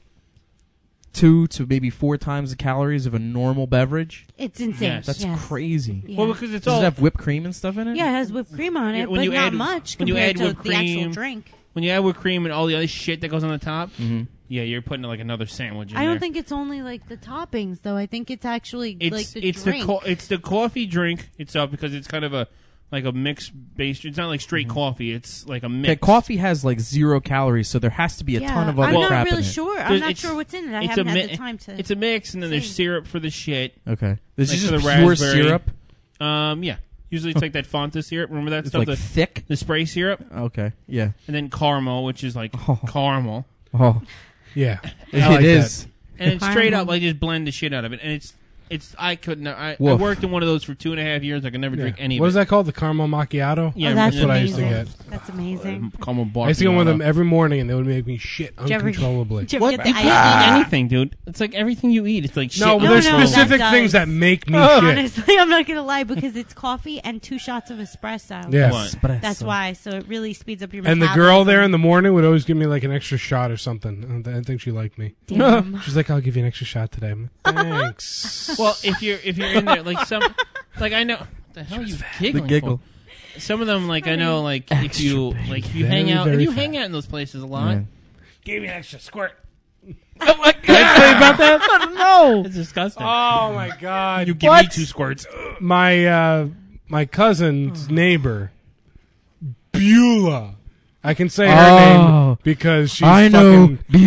two to maybe four times the calories of a normal beverage. It's insane. Yes. That's yes. crazy. Yeah. Well, because it's Does all it have whipped cream and stuff in it? Yeah, it has whipped cream on it, Yeah, when but you not add- much when you compared add to whipped the actual cream, drink. when you add whipped cream and all the other shit that goes on the top. Mm-hmm. Yeah, you're putting like another sandwich in I don't there. think it's only like the toppings, though. I think it's actually it's like the it's drink. the co- it's the coffee drink itself because it's kind of a like a mixed based. It's not like straight coffee. It's like a mix. Okay, coffee has like zero calories, so there has to be a yeah, ton of other I'm not crap really in it. sure. I'm There's- not it's- sure what's in it. I it's haven't a had mi- the time to. It's a mix, and then there's see. syrup for the shit. Okay, this Like is for just the pure raspberry. syrup. Um, yeah. Usually it's like that Fanta syrup. Remember that It's stuff? like the, thick. the spray syrup, Okay, yeah. and then caramel, which is like Oh. caramel, Oh, Yeah. it I like is. and it's straight Caramel. up like just blend the shit out of it, and it's it's I couldn't. I, I Woof. worked in one of those for two and a half years. I could never Yeah. drink any What of is it. that called? The caramel macchiato? Yeah, oh, that's that's what I used to amazing. get. That's amazing. Caramel bar. I used to get one of them every morning, and they would make me shit Did you ever- uncontrollably. Did you ever What? get You the can't iced eat anything, dude. It's like everything you eat. It's like shit. No, but No, there's no, that specific does. things that make me shit. Honestly, I'm not gonna lie because it's coffee and two shots of espresso. Yeah. What? Espresso. That's why. So it really speeds up your. And the girl there in metabolism. the morning would always give me like an extra shot or something. I think she liked me. Damn. She's like, "I'll give you an extra shot today." I'm like, thanks. Well, if you're if you're in there, like some, like I know, the hell are you The giggling giggle. for? Some of them, like I know, like if Extra you big. like if you Very, hang out, if very you fat. hang out in those places a lot, Yeah. Give me an extra squirt. Can I tell you about that? No. It's disgusting. Oh my god! you give what? me two squirts. My uh, my cousin's neighbor, Beulah. I can say her Oh. name because she's I know fucking Beulah.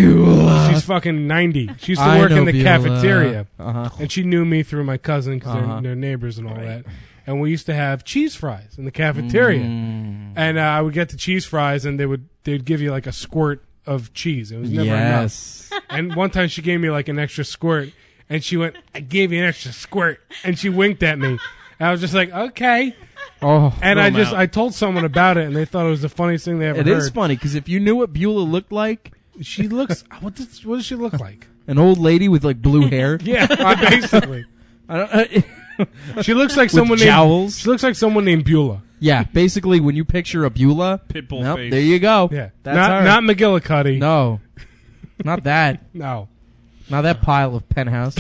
Beulah. She's fucking ninety. She used to I work know in the Beulah. cafeteria, Uh-huh. and she knew me through my cousin because Uh-huh. they're, they're neighbors and all that. And we used to have cheese fries in the cafeteria, Mm. and uh, I would get the cheese fries, and they would they'd give you like a squirt of cheese. It was never Yes. enough. And one time she gave me like an extra squirt, and she went, "I gave you an extra squirt," and she winked at me. And I was just like, "Okay." Oh, And Throw I 'em just out. I told someone about it, and they thought it was the funniest thing they ever it heard. is funny because if you knew what Beulah looked like, She looks. What does what does she look like? an old lady with like blue hair. Yeah, basically. I don't, uh, She looks like With someone jowls. named. She looks like someone named Beulah. yeah, basically when you picture a Beulah, Pitbull nope, face. there you go. Yeah, That's not her. not McGillicuddy. No, not that. No. Not that pile of penthouse.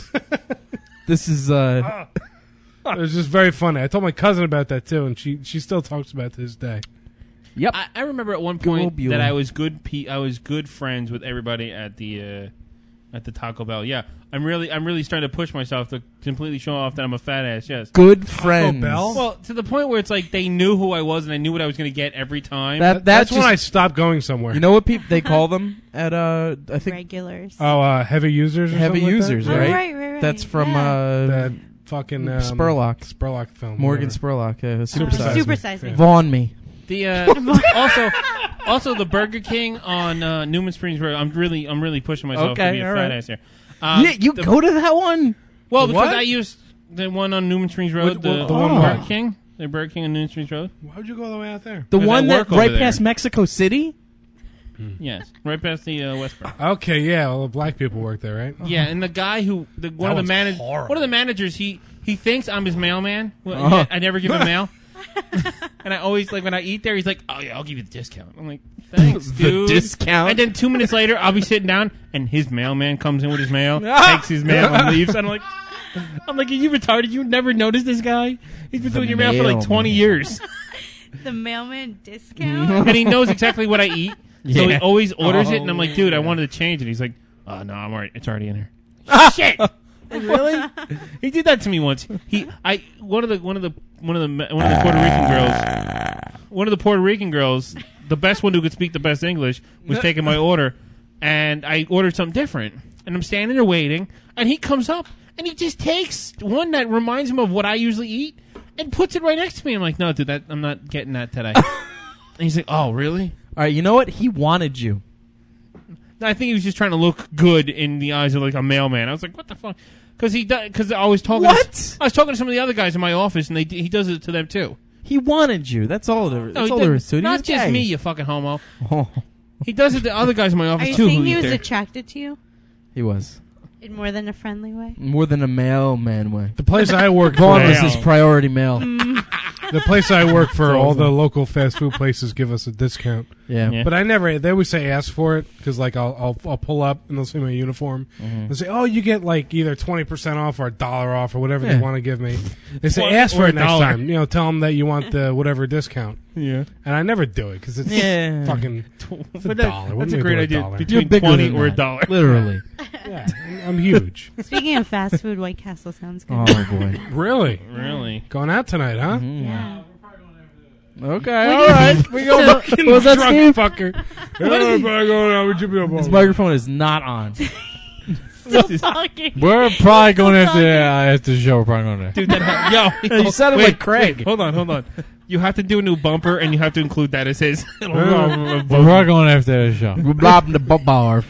This is uh. It was just very funny. I told my cousin about that too, and she she still talks about it to this day. Yep. I, I remember at one Good old point Beulah. that I was good. Pe- I was good friends with everybody at the uh, at the Taco Bell. Yeah, I'm really I'm really starting to push myself to completely show off that I'm a fat ass. Yes. Good friends. Bell? Well, to the point where it's like they knew who I was and I knew what I was going to get every time. That That's that's when I just, stopped going somewhere. you know what people they call them at uh I think Regulars. oh, uh, heavy users. Or heavy something like users, that? Oh, right? right, right, right. That's from Yeah. uh That fucking um, Spurlock. Spurlock film. Morgan whatever. Spurlock. Uh, Super Supersize Size Me. Super Size Me. Yeah. Vaughn me. The uh, also also the Burger King on uh, Newman Springs Road. I'm really I'm really pushing myself Okay, to be a all fat right. ass here. Um, yeah, you the- go to that one. well because What? I used the one on Newman Springs Road. What- the, what- the oh. one Burger King. The Burger King on Newman Springs Road. Why'd you go all the way out there? The Because I one that work over right there. past Mexico City. Yes, right past the uh, Westboro. Okay, yeah, well, the black people work there, right? Yeah, and the guy who the one of the one's managers, horrible. one of the managers, he he thinks I'm his mailman. Well, Uh-huh. I never give him mail, and I always like when I eat there, he's like, "Oh yeah, I'll give you the discount." I'm like, "Thanks, The dude." discount? And then two minutes later, I'll be sitting down, and his mailman comes in with his mail, takes his mail, and leaves. And I'm like, "I'm like, are you retarded? You never noticed this guy? He's been The doing your mail for like twenty mailman. years, The mailman discount. and he knows exactly what I eat." So he Yeah. always orders it, and I'm Oh, like, "Dude, I yeah. wanted to change it." He's like, "Oh no, I'm alright. It's already in here." Shit. Really? He did that to me once. He, I, one of the, one of the, one of the, one of the Puerto Rican girls, one of the Puerto Rican girls, the best one who could speak the best English, was taking my order, and I ordered something different, and I'm standing there waiting, and he comes up, and he just takes one that reminds him of what I usually eat, and puts it right next to me. I'm like, no, dude, that I'm not getting that today. And he's like, oh, really? All right. You know what? He wanted you. I think he was just trying to look good in the eyes of like a mailman. I was like, what the fuck? Because he, because I was talking. What? To, I was talking to some of the other guys in my office, and they he does it to them too. He wanted you. That's all there. That's No, he all did- there is to it. He Not was just gay. me, you fucking homo. Oh, He does it to other guys in my Are office you too. saying who he eat was there. attracted to you he was in more than a friendly way? more than a mailman way. The place I work Vaughn for, was his priority mail. the place I work for, all the local fast food places give us a discount. Yeah. Yeah. But I never. They always say ask for it because like I'll, I'll I'll pull up and they'll see my uniform. Mm-hmm. They'll say, oh, you get like either twenty percent off or a dollar off or whatever Yeah. they want to give me. They say Twenty ask or for a it next dollar. time. You know, tell them that you want the whatever discount. Yeah, And I never do it because it's Yeah. fucking. It's a but dollar. that, What that's do a you great do with a idea. dollar? You're Between bigger twenty than or a that. dollar. Literally. Yeah, I'm huge. Speaking of fast food, White Castle sounds good. Oh boy. Really? Really? Going out tonight, huh? Yeah. Okay. All right. We go. So- What was that, Drunk Steve? fucker. What is he- going out with you? His microphone is not on. Still talking. We're probably going after uh, after the show. We're probably going there. Dude, that yo, You sounded wait, like Craig. wait, hold on, hold on. You have to do a new bumper, and you have to include that as his. We're probably going after the show. Blob the bar.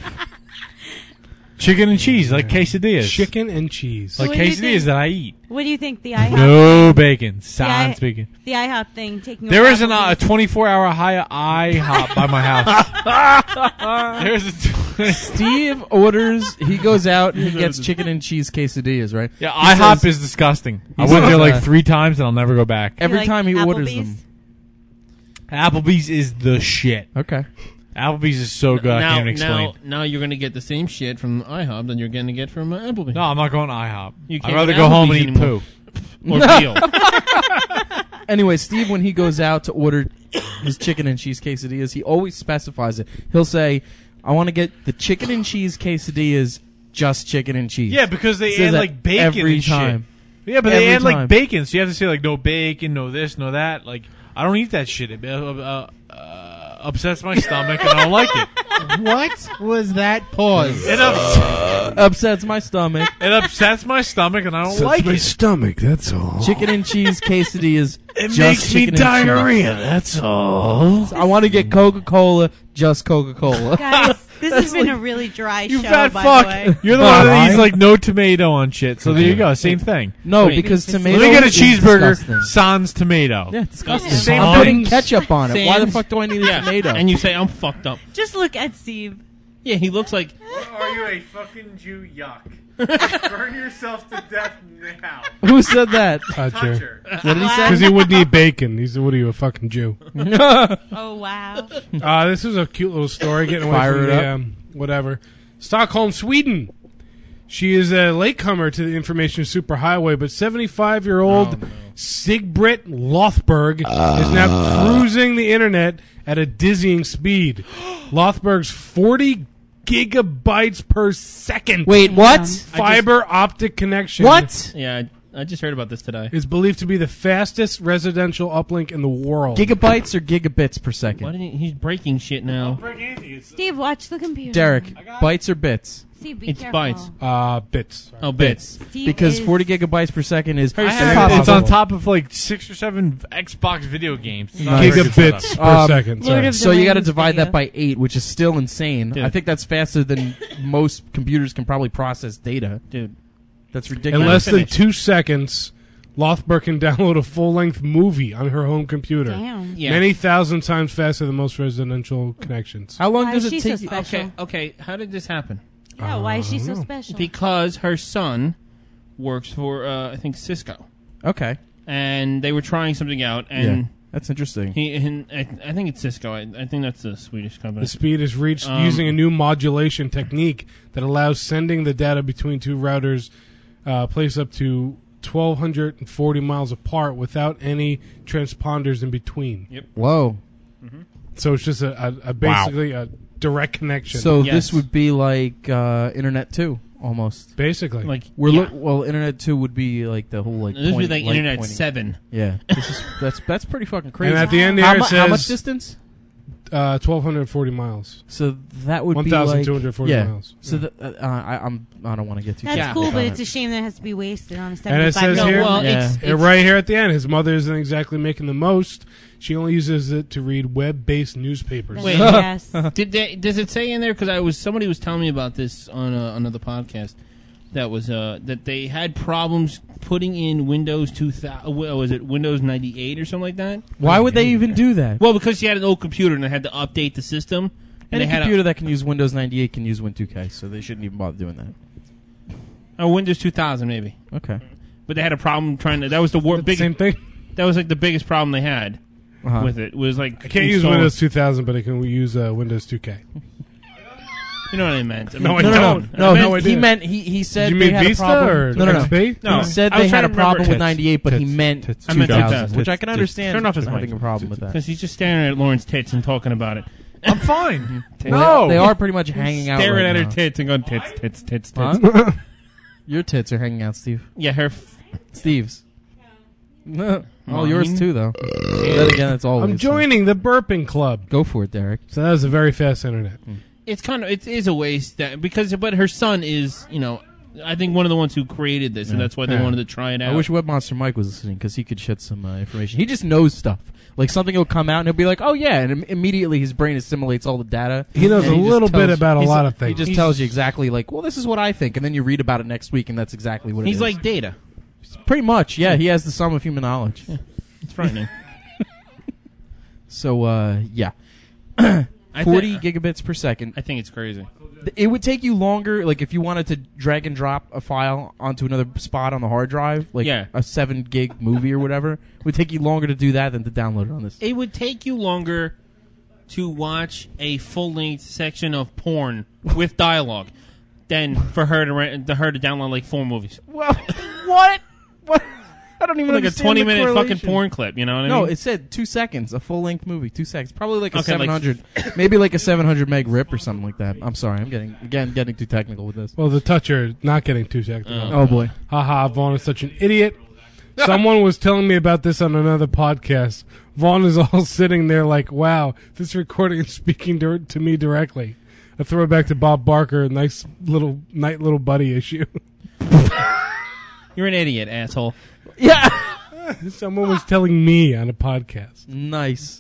Chicken and cheese, like quesadillas. Chicken and cheese. like What do you quesadillas think? that I eat. What do you think the IHOP, No bacon. I- Silent speaking. the IHOP thing taking? There over is an, uh, a Applebee's? twenty-four hour high IHOP by my house. There's a t- Steve orders. He goes out and he gets chicken and cheese quesadillas. Right. yeah, He IHOP says- is disgusting. I he went there says, like uh, three times and I'll never go back. You Every like time he orders Applebee's? them. Applebee's is the shit. Okay. Applebee's is so good I now, can't even explain. now, now you're going to get the same shit from IHOP that you're going to get from uh, Applebee. No, I'm not going to IHOP. You I'd can't rather go go to home and Applebee's eat anymore. poo. Or veal. Anyway, Steve, when he goes out to order his chicken and cheese quesadillas, he always specifies it. He'll say, "I want to get the chicken and cheese quesadillas, just chicken and cheese." Yeah, because they He says add that like bacon every and time. shit. Yeah, but they Every add time. like bacon, so you have to say like no bacon, no this, no that. Like I don't eat that shit. Uh, uh, uh, upsets my stomach, and I don't like it. What was that pause? It, ups- Upsets my stomach. it upsets my stomach, and I don't Upsets like my it. stomach, that's all. Chicken and cheese quesadillas. It just makes me chicken and cheese. diarrhea, that's all. I want to get Coca-Cola, just Coca-Cola. Guys, this has been a really dry You show, fat by fuck. the way. You're the one that eats like no tomato on shit. So there you go. Same thing. No, Wait. because Let tomato Let me get a is cheeseburger disgusting. sans tomato. Yeah, disgusting. Same I'm thing. putting ketchup on it. Why the Sans- fuck do I need a Yeah. tomato? And you say I'm fucked up. Just look at Steve. Yeah, he looks like. Are you a fucking Jew? Yuck. Burn yourself to death now. Who said that? Toucher. What did he say? Because he wouldn't eat bacon. He's what are you, a fucking Jew? Oh, wow. Uh, this is a cute little story. Getting away Fire from it the up. um, whatever. Stockholm, Sweden. She is a latecomer to the information superhighway, but seventy-five-year-old Sigbrit Lothberg is now cruising the internet at a dizzying speed. Lothberg's forty gigabytes per second. Wait, what? Fiber optic connection. What? Yeah, I, I just heard about this today. Is believed to be the fastest residential uplink in the world. Gigabytes or gigabits per Why second? didn't he, he's breaking shit now? Steve, watch the computer. Derek, bytes or bits? Steve, be It's careful. bytes. Uh, bits. Oh, bits. Steve Because is- forty gigabytes per second is I have Impossible. it. It's on top of like six or seven Xbox video games. It's not Nice. very good Gigabits setup. per Um, second. Lord Sorry. of the So you got to Rings divide video. that by eight, which is still insane. Dude. I think that's faster than most computers can probably process data. Dude. That's In ridiculous. less than Finish. two seconds, Lothberg can download a full-length movie on her home computer. Damn. Yeah. Many thousand times faster than most residential connections. How long Why does is it she so take you? special? Okay, okay. How did this happen? Yeah, why is she so know. special? Because her son works for, uh, I think, Cisco. Okay. And they were trying something out, and yeah. That's interesting. he, and I, I think it's Cisco. I, I think that's a Swedish company. The speed is reached Um, using a new modulation technique that allows sending the data between two routers uh, placed up to twelve forty miles apart without any transponders in between. Whoa. So it's just a, a, a basically a direct connection. So Yes. this would be like uh, Internet two, almost. basically, Like, We're yeah. look well, Internet two would be like the whole like. This would be point- like light Internet pointing. seven. Yeah, this is that's that's pretty fucking crazy. and at the end how, there mu- it how much says distance? uh, twelve forty miles. So that would one be thousand like two hundred forty yeah. miles. So the, uh, I, I'm I don't want to get too. That's Yeah. cool, technical but on it's it. a shame that it has to be wasted on a And it seventy-five says year here- old. well, Yeah. it's, And it's right here at the end, his mother isn't exactly making the most. She only uses it to read web-based newspapers. Wait. yes. Did they, does it say in there? Because I was somebody was telling me about this on uh, another podcast. That was uh, that they had problems putting in Windows two thousand. Was it Windows ninety-eight or something like that? Why would they even do that? Well, because she had an old computer and they had to update the system. And Any they had computer that can use Windows ninety-eight can use Win two K, so they shouldn't even bother doing that. a oh, Windows two thousand maybe, Okay. but they had a problem trying to. That was the wor- big. Same thing. That was like the biggest problem they had Uh-huh. with it. Was like I can't use install- Windows two thousand, but I can use uh, Windows two K. You know what I meant? I No, meant- I No, no, no, don't. no. I he, no idea. he meant he he said Did you they mean had Vista a problem. or no, no, no. X P? No. He said I was they trying had a to problem remember with tits. ninety-eight, but he Tits. meant Tits. I meant two thousand, tits. which I Tits. can Tits. understand. Turn off his I'm mic. having a problem with that. Because he's just staring at Lauren's tits and talking about it. I'm fine. Well, no. they are pretty much hanging out. Staring right at her now. tits and going tits, tits, tits, tits. Huh? Your tits are hanging out, Steve. Yeah, her. F- Steve's. Oh, Mine? yours too, though. Then again, it's always. I'm joining the burping club. Go for it, Derek. So that was a very fast internet. it's kind of it is a waste that because but her son is you know I think one of the ones who created this and that's why they Yeah. wanted to try it out. I wish Webmonster Mike was listening because he could shed some uh, information. He just knows stuff. Like something will come out and he'll be like, "Oh yeah," and im- immediately his brain assimilates all the data. He knows and a just little bit tells- about a he's- lot of things. He just He's- tells you exactly like, "Well, this is what I think," and then you read about it next week, and that's exactly what it He's is. like Data. pretty much, yeah. He has the sum of human knowledge. It's frightening. So uh, yeah, I forty thi- gigabits per second. I think it's crazy. It would take you longer, like if you wanted to drag and drop a file onto another spot on the hard drive, like Yeah. a seven gig movie or whatever. It would take you longer to do that than to download it on this. It would take you longer to watch a full length section of porn with dialogue than for her to rent, to her to download like four movies. Well, what? What? I don't even Like a understand twenty the minute fucking correlation. porn clip. You know what I No, mean? it said two seconds, a full length movie, two seconds, probably like a Okay, like- seven hundred, maybe like a seven hundred meg rip or something like that. I'm sorry, I'm getting again getting too technical with this. Well, the toucher not getting too technical. Oh boy, Haha, Vaughn is such an idiot. Someone was telling me about this on another podcast. Vaughn is all sitting there like, wow, this recording is speaking to, to me directly. A throwback to Bob Barker, a nice little, night little buddy issue. You're an idiot, asshole. Yeah. Someone was telling me on a podcast. Nice.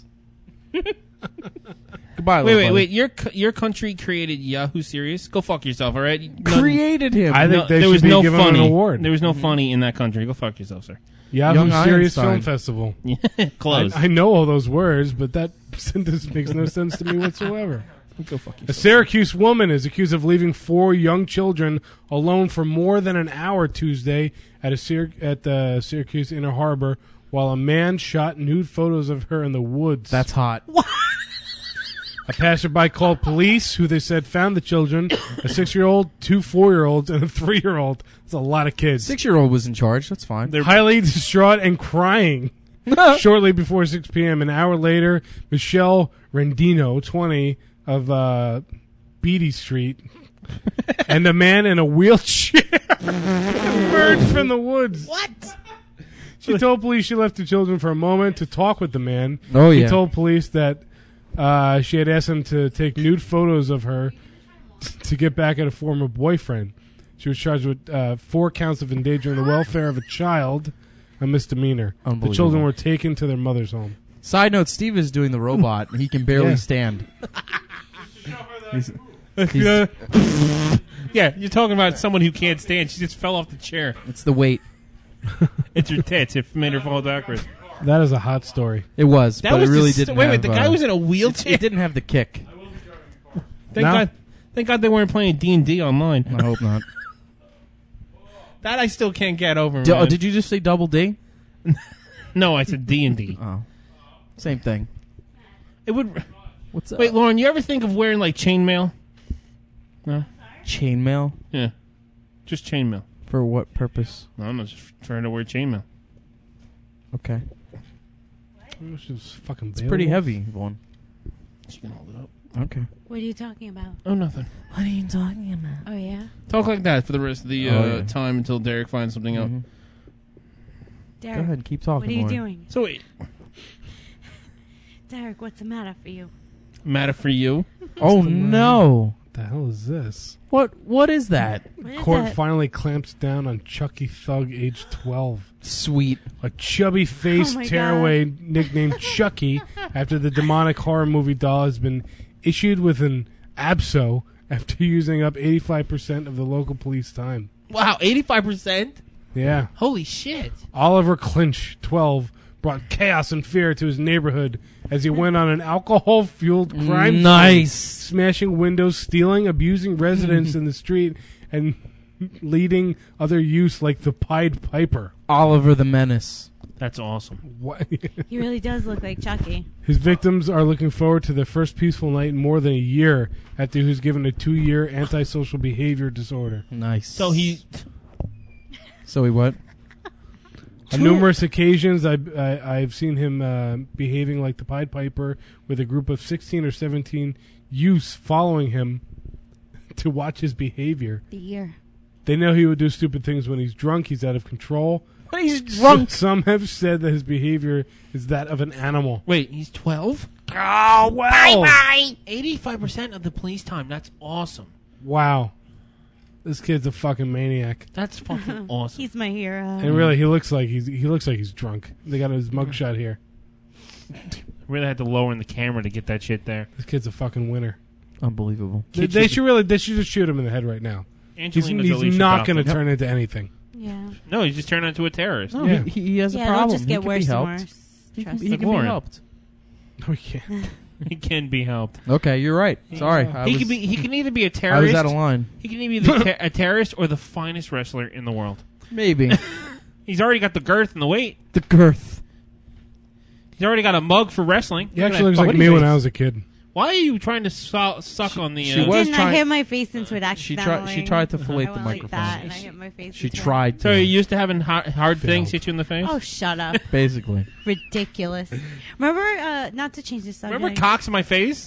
Goodbye, Wait, little wait, buddy. wait. Your c- your country created Yahoo Serious? Go fuck yourself, all right? None- Created him. I think no, they there should was be no given funny. an award. There was no funny in that country. Go fuck yourself, sir. Yahoo Young Serious Einstein. Film Festival. Close. I, I know all those words, but that sentence makes no sense to me whatsoever. Go fuck A yourself. Syracuse woman is accused of leaving four young children alone for more than an hour Tuesday at a Syr- at the Syracuse Inner Harbor while a man shot nude photos of her in the woods. That's hot. A passerby called police, who they said found the children, a six-year-old, two four-year-olds, and a three-year-old. That's a lot of kids. Six-year-old was in charge. That's fine. They're highly distraught and crying. Shortly before six p.m., an hour later, Michelle Rendino, twenty, of uh, Beatty Street, and a man in a wheelchair emerged from the woods. What? She told police she left the children for a moment to talk with the man. Oh, He yeah. told police that uh, she had asked him to take nude photos of her t- to get back at a former boyfriend. She was charged with uh, four counts of endangering the welfare of a child, a misdemeanor. The Unbelievable. children were taken to their mother's home. Side note: Steve is doing the robot. and He can barely Yeah. stand. He's- yeah, you're talking about someone who can't stand. She just fell off the chair. it's the weight. It's her tits. It made her fall backwards. That is a hot story. It was, That but was it really just- didn't. Wait, wait. have, The guy uh, was in a It, wheelchair. it didn't have the kick. Thank No? God. Thank God they weren't playing D and D online. I hope not. That I still can't get over. D- man. oh, did you just say double D? No, I said D and D. Oh, same thing. It would. What's up? Wait, Lauren, you ever think of wearing like chainmail? No. Chainmail Yeah. Just chainmail. for what purpose? No, I'm not just trying to wear chainmail. Okay, It's just fucking it's pretty heavy, Vaughn. She can hold it up. Okay. What are you talking about? Oh, nothing. What are you talking about? Oh yeah, Talk like that for the rest of the Oh, uh, yeah. time until Derek finds something out. Mhm. Derek. Go ahead, keep talking. What are you Lauren. doing, So, wait, Derek? What's the matter for you? matter for you? Oh no! What the hell is this? What? What is that? What is Court that? finally clamps down on Chucky Thug, age twelve. Sweet. A chubby-faced Oh my tearaway nicknamed Chucky after the demonic horror movie doll has been issued with an abso after using up eighty-five percent of the local police time. Wow, eighty-five percent? Yeah. Holy shit. Oliver Clinch, twelve, brought chaos and fear to his neighborhood as he went on an alcohol-fueled crime spree, Nice. smashing windows, stealing, abusing residents in the street, and leading other youths like the Pied Piper. Oliver the Menace. That's awesome. What? He really does look like Chucky. His victims are looking forward to their first peaceful night in more than a year after he was given a two-year antisocial behavior disorder. Nice. So he. So he what? On numerous occasions, I, I, I've seen him uh, behaving like the Pied Piper with a group of sixteen or seventeen youths following him to watch his behavior. The year. They know he would do stupid things when he's drunk. He's out of control. But he's drunk. Some have said that his behavior is that of an animal. Wait, he's twelve? Oh, wow. eighty-five percent of the police time. That's awesome. Wow. This kid's a fucking maniac. That's fucking awesome. He's my hero. And really, he looks like he's he looks like he's drunk. They got his mugshot here. Really had to lower in the camera to get that shit there. This kid's a fucking winner. Unbelievable. They, they should really they should just shoot him in the head right now. He's, Angelina he's Jolie should not drop going to him. turn into anything. Yeah. No, he just turned into a terrorist. No, Yeah. he, he has Yeah, a it'll problem. just he get can worse be and helped. worse. He can, Trust he me. can be Lauren. helped. Oh yeah. He can be helped. Okay, you're right. Sorry. I he was, can be. He can either be a I terrorist. was out of line. He can either be ter- a terrorist or the finest wrestler in the world. Maybe. He's already got the girth and the weight. The girth. He's already got a mug for wrestling. He Look at actually that looks like fucking me when face. I was a kid. Why are you trying to su- suck on the? she Uh, was Didn't trying- I hit my face into it She accidentally? tried. She tried to fillet I the went like microphone. that, and I hit my face She into it. tried so to. you're used to having hard, hard things Failed. hit you in the face. Oh, shut up. Basically. Ridiculous. Remember, uh, not to change the subject. Remember cocks in my face?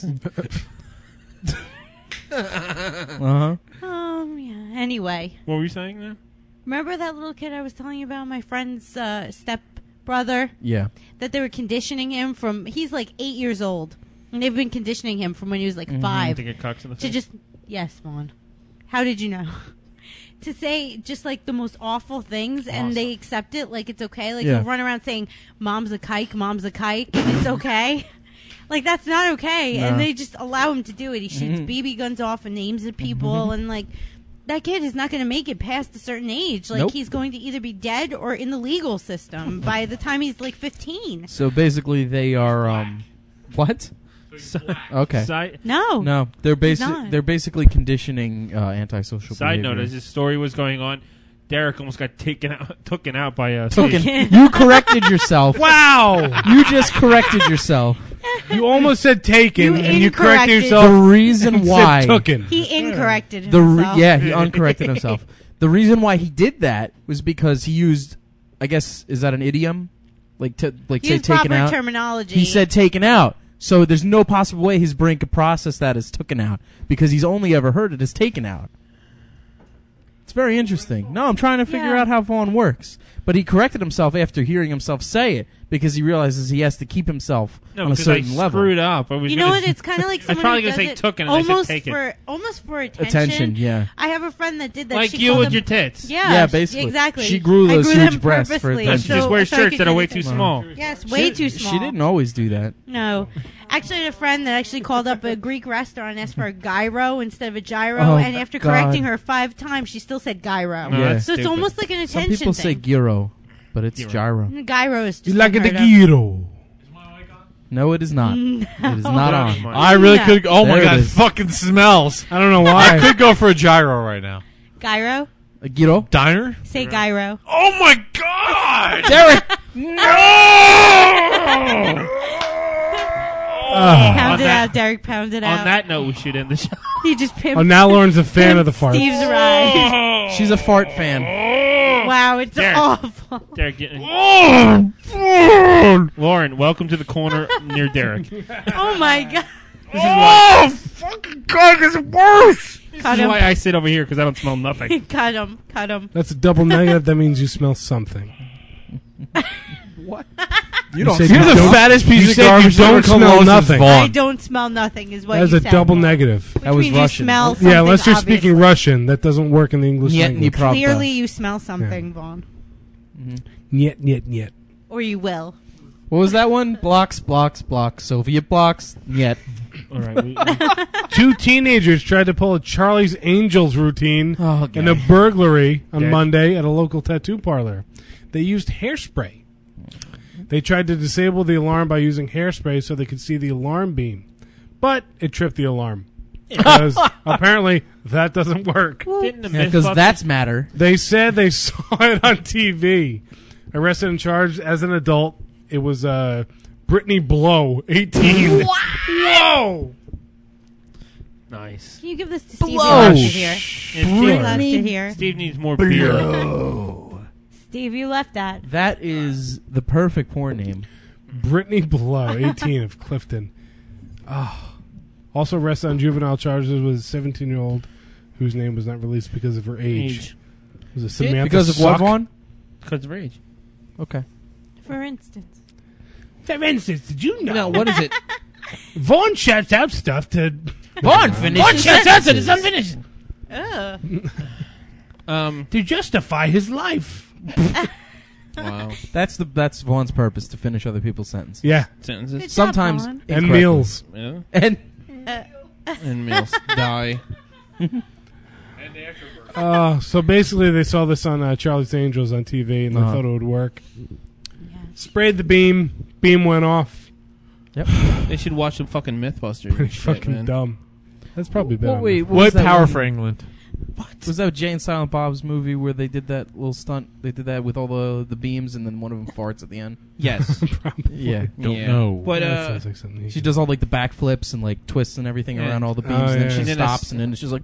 Uh huh. Um, yeah. Anyway, What were you saying there? Remember that little kid I was telling you about, my friend's uh, step brother? Yeah. That they were conditioning him from. He's like eight years old, and they've been conditioning him from when he was like Mm-hmm. five To get cucks in the to face. just yes, Vaughn. How did you know? To say just like the most awful things, and they accept it like it's okay. Like Yeah. he'll run around saying "Mom's a kike, Mom's a kike," and it's okay. Like that's not okay, No. and they just allow him to do it. He shoots Mhm. B B guns off and names at people, Mm-hmm. and like that kid is not going to make it past a certain age. Like Nope. he's going to either be dead or in the legal system by the time he's like fifteen. So basically, they are um, what? Okay. Side, No, No, they're He's basic. not. They're basically conditioning uh, antisocial side behavior. note: as this story was going on, Derek almost got taken out, taken out by a Token. stage. You corrected yourself. Wow! You just corrected yourself. You almost said taken, You and you corrected incorrected. The yourself. reason and why. said tooken. he incorrected The re- himself. yeah, he uncorrected himself. The reason why he did that was because he used, I guess, is that an idiom? Like to like He say used taken proper out. terminology. He said taken out. So there's no possible way his brain could process that as taken out because he's only ever heard it as taken out. It's very interesting. No, I'm trying to figure Yeah. out how Vaughn works. But he corrected himself after hearing himself say it because he realizes he has to keep himself No, on a because I certain level. screwed up. I was You know gonna- what? It's kind of like I was someone probably who gonna does say it took it, and I said almost take it. for almost for attention. Attention, yeah. I have a friend that did that. like She you called with them- your tits. Yeah, Yeah, she- basically. exactly. She grew I those grew huge them breasts for purposely, attention. She just so- wears so I shirts could that are do way the too thing. small. Yes, way she, too small. She didn't always do that. No. Actually, I had a friend that actually called up a Greek restaurant and asked for a gyro instead of a gyro, Oh, and after God. correcting her five times, she still said gyro. No, Yeah. that's So it's stupid. almost like an Some attention people say thing. gyro, but it's Gyro. gyro. gyro is just You like it the unheard of. gyro. No, it is not. No. It is not on. I really Yeah. could. Oh my There it god, is. fucking smells. I don't know I why. could go for a gyro right now. Gyro? A gyro? Diner? Say gyro. Oh my god! Derek! Pound it that- out, Derek. Pound it On out. that note, we should end the show. he just pimped. Oh, now Lauren's a fan of the farts. Steve's right. She's a fart fan. Wow, it's Derek. awful. Derek, get Lauren, welcome to the corner near Derek. This Oh my god. is why, fucking God, it's worse! this Cut is him. why I sit over here because I don't smell nothing. Cut him. Cut him. That's a double negative. That means you smell something. You don't said smell you You're the don't- fattest you piece of said you garbage don't ever come smell along since nothing. Vaughn. I don't smell nothing is what That is you a said. double negative. Which That was means Russian. you smell something. Yeah, unless you're obviously. speaking Russian. That doesn't work in the English Niet language. ni pravda. Clearly, you smell something, Vaughn. Niet, niet, niet. Or you will. What was that one? Blocks, blocks, blocks. Soviet blocks. Yet. All right, we, Two teenagers tried to pull a Charlie's Angels routine Oh, okay. in a burglary on Okay. Monday at a local tattoo parlor. They used hairspray. They tried to disable the alarm by using hairspray so they could see the alarm beam, but it tripped the alarm. Because apparently that doesn't work. didn't the Because Mythbusters- that's matter. They said they saw it on T V. Arrested and charged as an adult. It was uh, Brittany Blow, eighteen. Whoa! nice. Can you give this to Steve? He Blow. loves to hear. And He Steve, loves to hear. Steve needs more beer. Steve, you left that. That is the perfect porn name. Brittany Blow, eighteen, of Clifton. Oh. Also arrested on juvenile charges was a seventeen-year-old whose name was not released because of her age. Age. Was it Samantha Because of what, Suck? Vaughn? Because of age. Okay. For instance. For instance, did you know? Now, what is it? Vaughn shouts out stuff to... Vaughn finished. What shut up? It's unfinished. Ugh. Um. to justify his life. Wow. That's the that's Vaughn's purpose to finish other people's sentences. Yeah. Sentences Good job, Sometimes Vaughn. And incorrectly. meals. Yeah. And And meals die. Uh, so basically, they saw this on uh, Charlie's Angels on T V, and they Uh-huh. thought it would work. Sprayed the beam. Beam went off. They should watch some fucking Mythbusters. Pretty and shit, fucking man. dumb. That's probably been. Well, on wait, there. what was What that power one- for England? Was that Jay and Silent Bob's movie where they did that little stunt? They did that with all the the beams, and then one of them farts at the end. Yes. Yeah, Don't Yeah. know. But That uh, sounds like something you she could- does all like the backflips and like twists and everything Yeah. around all the beams, Oh, and then yeah. she And then it's- stops, and then it's just like,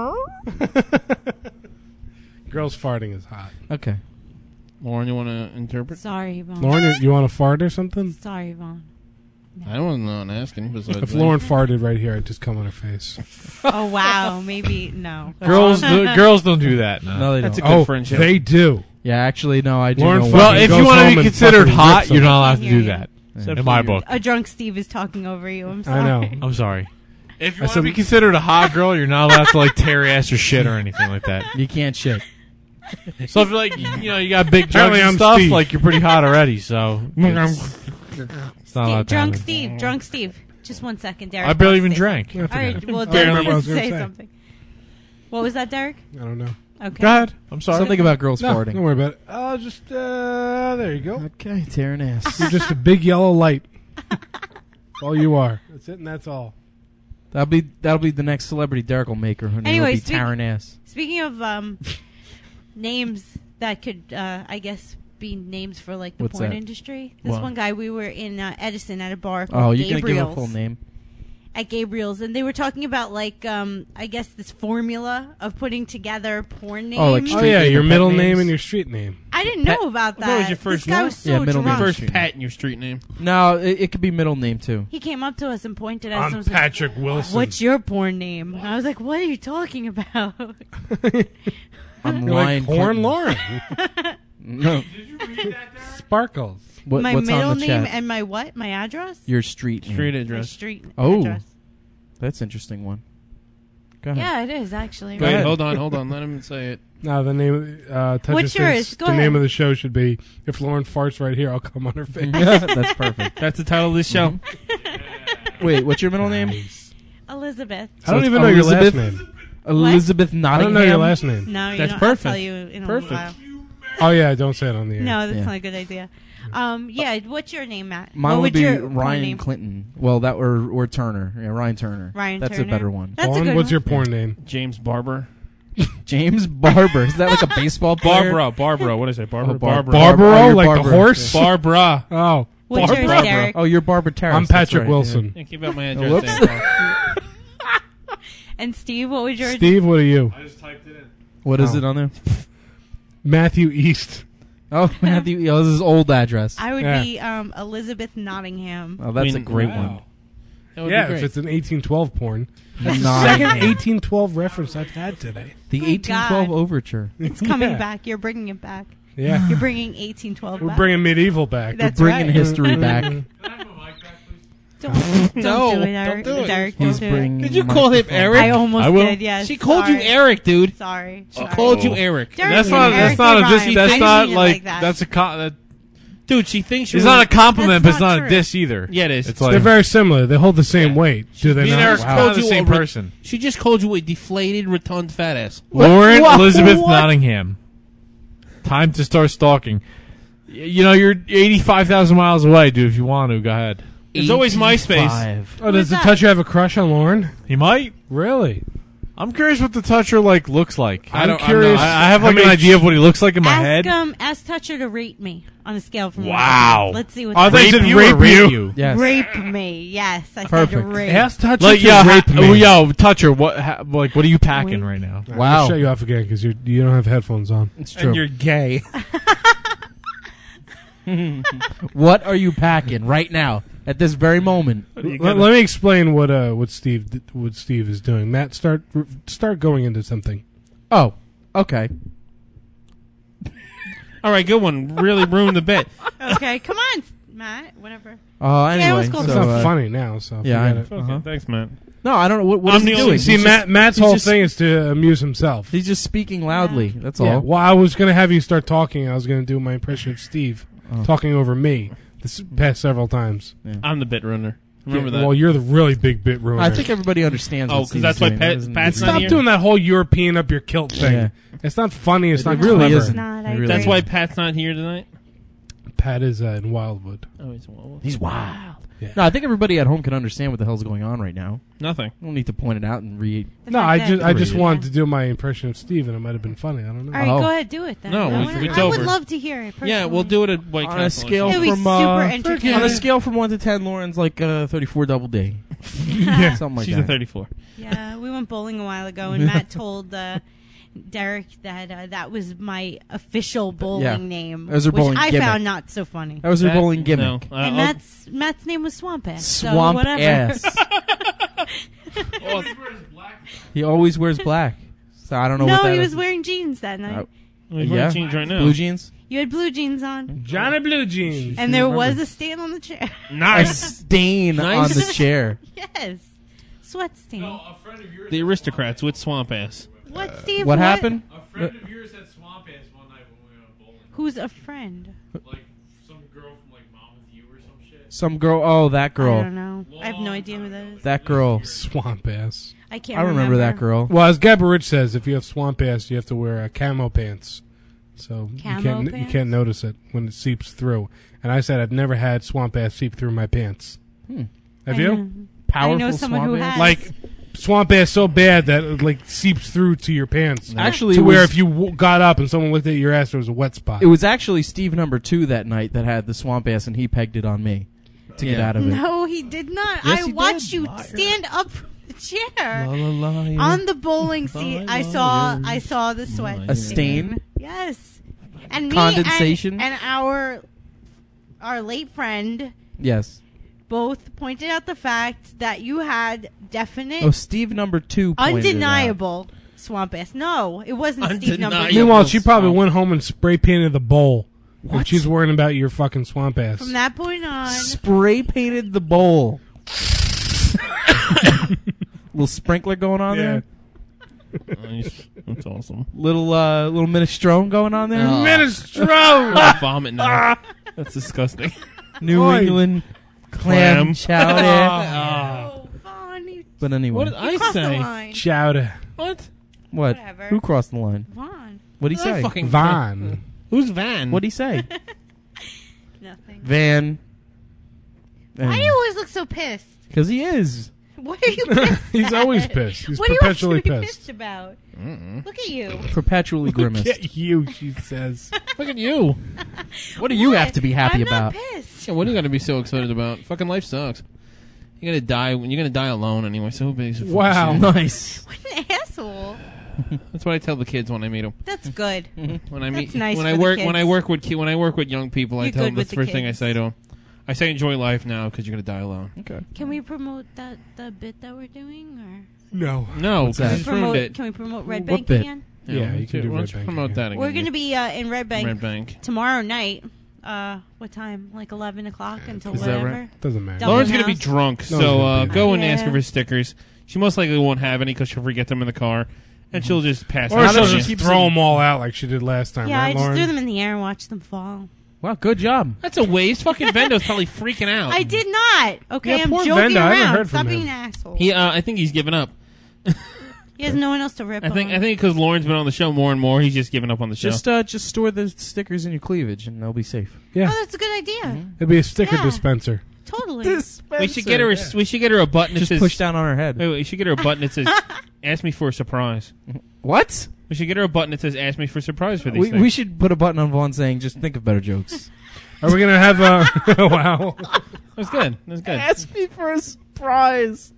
Girls farting is hot. okay. Lauren, you want to interpret? Sorry, Vaughn. Lauren, you, you want to fart or something? Sorry, Vaughn. I don't know. I'm asking. Besides If that. Lauren farted right here, I'd just come on her face. Oh wow, maybe no. Girls, do, girls don't do that. No, No, they That's don't. a good Oh, friendship. they do. Yeah, actually, no, I do Lauren know. fucking well, why. if goes you want home to be and considered fucking hot, rips you're them. not allowed to Hear do you. that. Except In for my you. book, A drunk Steve is talking over you. I'm I sorry. know. I'm sorry. If you I want to said- be considered a hot girl, you're not allowed to like tear ass or shit or anything like that. You can't shit. So if you're like, you know, you got big jugs Apparently and I'm stuff, Steve. like you're pretty hot already. So it's, it's not Steve, allowed to drunk happen. Steve, drunk Steve. Just one second, Derek. I barely wants even to say drank. Yeah, I All forget. right, well, I don't remember what I Derek was needs to gonna say say. something. What was that, Derek? I don't know. Okay. Go ahead. I'm sorry. Something about girls No, farting. don't worry about it. I'll just, uh, there you go. Okay, tearing ass. You're just a big yellow light. That's all you are. That's it and that's all. That'll be that'll be the next celebrity Derek will make her. Her name Anyway, will be speak- tearing ass. Speaking of um, names that could, uh, I guess, be names for like the What's porn that? industry. This What? one guy, we were in uh, Edison at a bar called Oh, you're gonna Gabriel's. give her a full name. At Gabriel's, and they were talking about like um, I guess this formula of putting together porn names. Oh, like Oh, Street yeah, name your and middle pet name names? and your street name. I didn't know Pet- about that. What was your first this guy name? was so Yeah, middle name. drunk. First Street Pat in your street name. No, it, it could be middle name too. He came up to us and pointed at us and I'm was like, Patrick Wilson. "What's your porn name?" And I was like, "What are you talking about?" I'm You're lying. like Porn Clinton. Lauren. No. Sparkles. What, my what's middle on the name chat? and my what? My address? Your street name. Street My address. street Oh. address. That's an interesting one. Go ahead. Yeah, it is actually. Go Wait, ahead. hold on, hold on. Let him say it. No, the name. Uh, Touch What's It yours? Since Go the ahead. name of the show should be "If Lauren farts right here, I'll come on her face." That's perfect. That's the title of this show. Wait, what's your middle name? Elizabeth. I don't it's even know your last Elizabeth? name. Elizabeth I Nottingham. don't know your last name. No, you That's don't. perfect. I'll tell you in a Perfect. while. Oh yeah, don't say it on the air. No, that's Yeah. not a good idea. Um, yeah, what's your name, Matt? Mine what would would be your porn Ryan name? Clinton. Well, that or or Turner. Yeah, Ryan Turner. Ryan That's Turner. a better one. That's a Vaughn, good what's one. your porn name? James Barber. James Barber. Is that like a baseball player? Barbara. Barbara. What did I say? Barbara. Oh, Bar- Barbara. Barbaro, Oh, you're like Barbara. the horse. Barbara. Oh, What's yours, Barbara. Derek? Oh, you're Barbara Terrace. I'm that's Patrick right, Wilson. Yeah, keep out my Whoops. address. And Steve, what was yours? Steve, what are you? I just typed it in. Yeah. What is Oh. it on there? Matthew East. Oh, Matthew. Oh, this is his old address. I would Yeah. be um, Elizabeth Nottingham. Oh, that's I a mean, great wow. That would Yeah, be if great. it's an eighteen twelve porn. one. That's the Nine. second eighteen twelve reference I've had today. The Oh, eighteen twelve God. overture. It's coming Yeah. back. You're bringing it back. Yeah, You're bringing eighteen twelve we're back. bringing medieval back. That's We're bringing right. history back. Don't, don't No, do it, don't Eric. do it. Derek, He's don't do it. bringing. Did you call him microphone. Eric? I almost I will. did, yes. She called you Sorry. Eric, dude. Sorry. She sorry. called you Eric. Derek That's and not. Eric, That's not they a dis. rhyme. I That's didn't not mean it like. like that. That's a. Con- that, Dude, she thinks you're... it's not a compliment, but That's it's not not true. a diss either. Yeah, it is. It's They're like very similar. They hold the same weight. Do they me and not? Eric's Wow. kind of the Told you same already. person. She just called you a deflated, rotund fat ass. Lauren What? Elizabeth What? Nottingham. Time to start stalking. Y- You know, you're eighty-five thousand miles away, dude. If you want to, go ahead. It's always MySpace. eighty-five. Oh, does Who's the that? toucher have a crush on Lauren? He might. Really? I'm curious what the toucher like looks like. I I'm don't- I'm curious. not- I, I have how like an many idea of what he looks like in my ask, head. Um, ask Toucher to rate me on a scale from one to Wow. ten. Let's see what Oh, that they rape said you rape or rate you. you? Yes. Rape me, yes. I Perfect. said rape. Ask toucher Like to yo, rape ha- me. oh, yo, toucher. What? Ha, like, what are you packing Wink. right now? I'll Wow. shut you off again because you you don't have headphones on. It's true. And you're gay. What are you packing right now at this very moment? Let, let me explain what uh what Steve d- what Steve is doing. Matt, start start going into something. Oh, okay. All right, good one. Really ruined the bit. Okay, come on, Matt. Whatever. Uh, Yeah, it anyway, was cool. It's so, not uh, funny now, so yeah, I forget know. it. Uh-huh. Thanks, man. No, I don't know. What, what I'm is he the doing? only- See, He's Matt, just, Matt's he's whole just- thing is to amuse himself. he's just speaking loudly. That's Yeah, all. well, I was going to have you start talking. I was going to do my impression of Steve Oh. talking over me this past several times. I'm the bit ruiner. Remember Yeah, that? Well, you're the really big bit ruiner. I think everybody understands. Oh, what 'cause Steve's that's why doing. Pat- That doesn't Pat's need to not Stop here? doing that whole European up your kilt thing. Yeah. It's not funny. It's It not really clever. isn't. It's not. I It really That's agree. why Pat's not here tonight? Pat is uh, in Wildwood. Oh, he's well, He's wild. Yeah. No, I think everybody at home can understand what the hell's going on right now. Nothing. I don't need to point it out and read. The No, fact I that- just I just Yeah. wanted to do my impression of Steve, and it might have been funny. I don't know. All right, Oh. go ahead, do it then. No, I, we- wanna- it's I would over. love to hear it. Yeah, we'll personally. do it at White On a Castle. or scale It would be from super uh, entertaining. on a scale from one to ten, Lauren's like uh, thirty-four double D. Yeah. Something like She's that. a thirty-four. Yeah, we went bowling a while ago, and Matt told uh, Derek, that uh, that was my official bowling Yeah. name, That was her which bowling I gimmick. found not so funny. That was her That- bowling gimmick. No, uh, and I'll- Matt's Matt's name was Swamp Ass. so Swamp whatever. ass. He always wears black. So I don't know what No, that he is. was wearing jeans that night. Uh, He's yeah. wearing jeans right now. Blue jeans. You had blue jeans on, Johnny Blue Jeans. and there remember. was a stain on the chair. A Nice. stain Nice. on the chair. Yes, sweat stain. The aristocrats with swamp ass. What, Steve? What happened? A friend of yours had swamp ass one night when we went bowling. Who's a friend? Like some girl from like Monmouth U or some shit. Some girl. Oh, that I don't girl. know. I have no idea who that is. That girl. Swamp ass. I can't. I remember that girl. Well, as Gabba Rich says, if you have swamp ass, you have to wear uh, camo pants. So Camo you can't you pants? can't notice it when it seeps through. And I said I've never had swamp ass seep through my pants. Hmm. Have I you? know. Powerful I know someone who swamp ass? has. Like swamp ass so bad that it like seeps through to your pants. Actually, to it where was- if you w- got up and someone looked at your ass, there was a wet spot. It was actually Steve number two that night that had the swamp ass, and he pegged it on me to get Yeah. out of it. No, he did not. Yes, I he watched did. you Liar. stand up from the chair. La, la, la, yeah. On the bowling seat, I saw I saw the sweat. A stain? Yes. And me Condensation? and, and our our late friend Yes. both pointed out the fact that you had definite, Oh, Steve number two pointed it out. undeniable swamp ass. No, it wasn't Steve number Undeniable. two. Meanwhile, she probably swamp. went home and spray painted the bowl. What? If she's worrying about your fucking swamp ass. From that point on, Spray painted the bowl. Little sprinkler going on Yeah. there. Nice. That's awesome. Little uh, little minestrone going on there. Oh. Minestrone! I vomit now. That's disgusting. New Oi. England clam, Clam. chowder. oh, Vaughn, you, But anyway, What did you I crossed the say? line. Chowder. What? what? Whatever. Who crossed the line? Vaughn, What'd he I say? fucking Von. Who's Van? What'd he say? nothing. Van. Why do you always look so pissed? Because he is. What are you pissed He's at? always pissed. He's what perpetually are you always pissed. pissed about? Look at you. Perpetually grimaced. Get you, she says. Look at you. What do you What? have to be happy I'm about? not pissed. Yeah, what are you gonna be so excited about? Fucking life sucks. You're gonna die. You're gonna die alone anyway. So who gives a fuck? Wow. Nice. What an asshole. That's what I tell the kids when I meet them. That's good. When I That's meet, nice when for I the work, when kids. I work with ki- when I work with young people, I You're tell good them that's with the the first thing I kids. say to them. I say enjoy life now because you're gonna die alone. Okay. Can we promote that the bit that we're doing, or No. No, What's because that? it's ruined promote? it. Can we promote Red What Bank bit? again? Yeah, you can do Why Red don't you Bank promote again. that again. We're going to be uh, in Red Bank Red Bank. tomorrow night. Uh, what time? Like eleven o'clock until Is that whatever. right? Doesn't matter. Double Lauren's gonna be house. drunk, No, so it's uh, gonna be go and Yeah. ask her for stickers. She most likely won't have any because she'll forget them in the car, and she'll just pass. Or them she'll to just you. throw them all out like she did last time, Yeah, right, I just Lauren? threw them in the air and watched them fall. Wow, good job. That's a waste. Fucking Vendo's probably freaking out. I did not. Okay, Yeah, I'm poor joking Venda. I haven't around. heard from Stop being him. an asshole. He, uh, I think he's given up. He has no one else to rip I think, on. I think because Lauren's been on the show more and more, he's just given up on the show. Just uh, just store the stickers in your cleavage, and they'll be safe. Yeah, Oh, that's a good idea. it'd be a sticker Yeah. dispenser. Totally. we should get her. A, We should get her a button that Just says. push down on her head. Wait, wait, we should get her a button that says, "Ask me for a surprise." What? We should get her a button that says, "Ask me for a surprise" for these We, things. we should put a button on Vaughn saying, "Just think of better jokes." Are we gonna have a? Wow. That's good. That's good. Ask me for a surprise.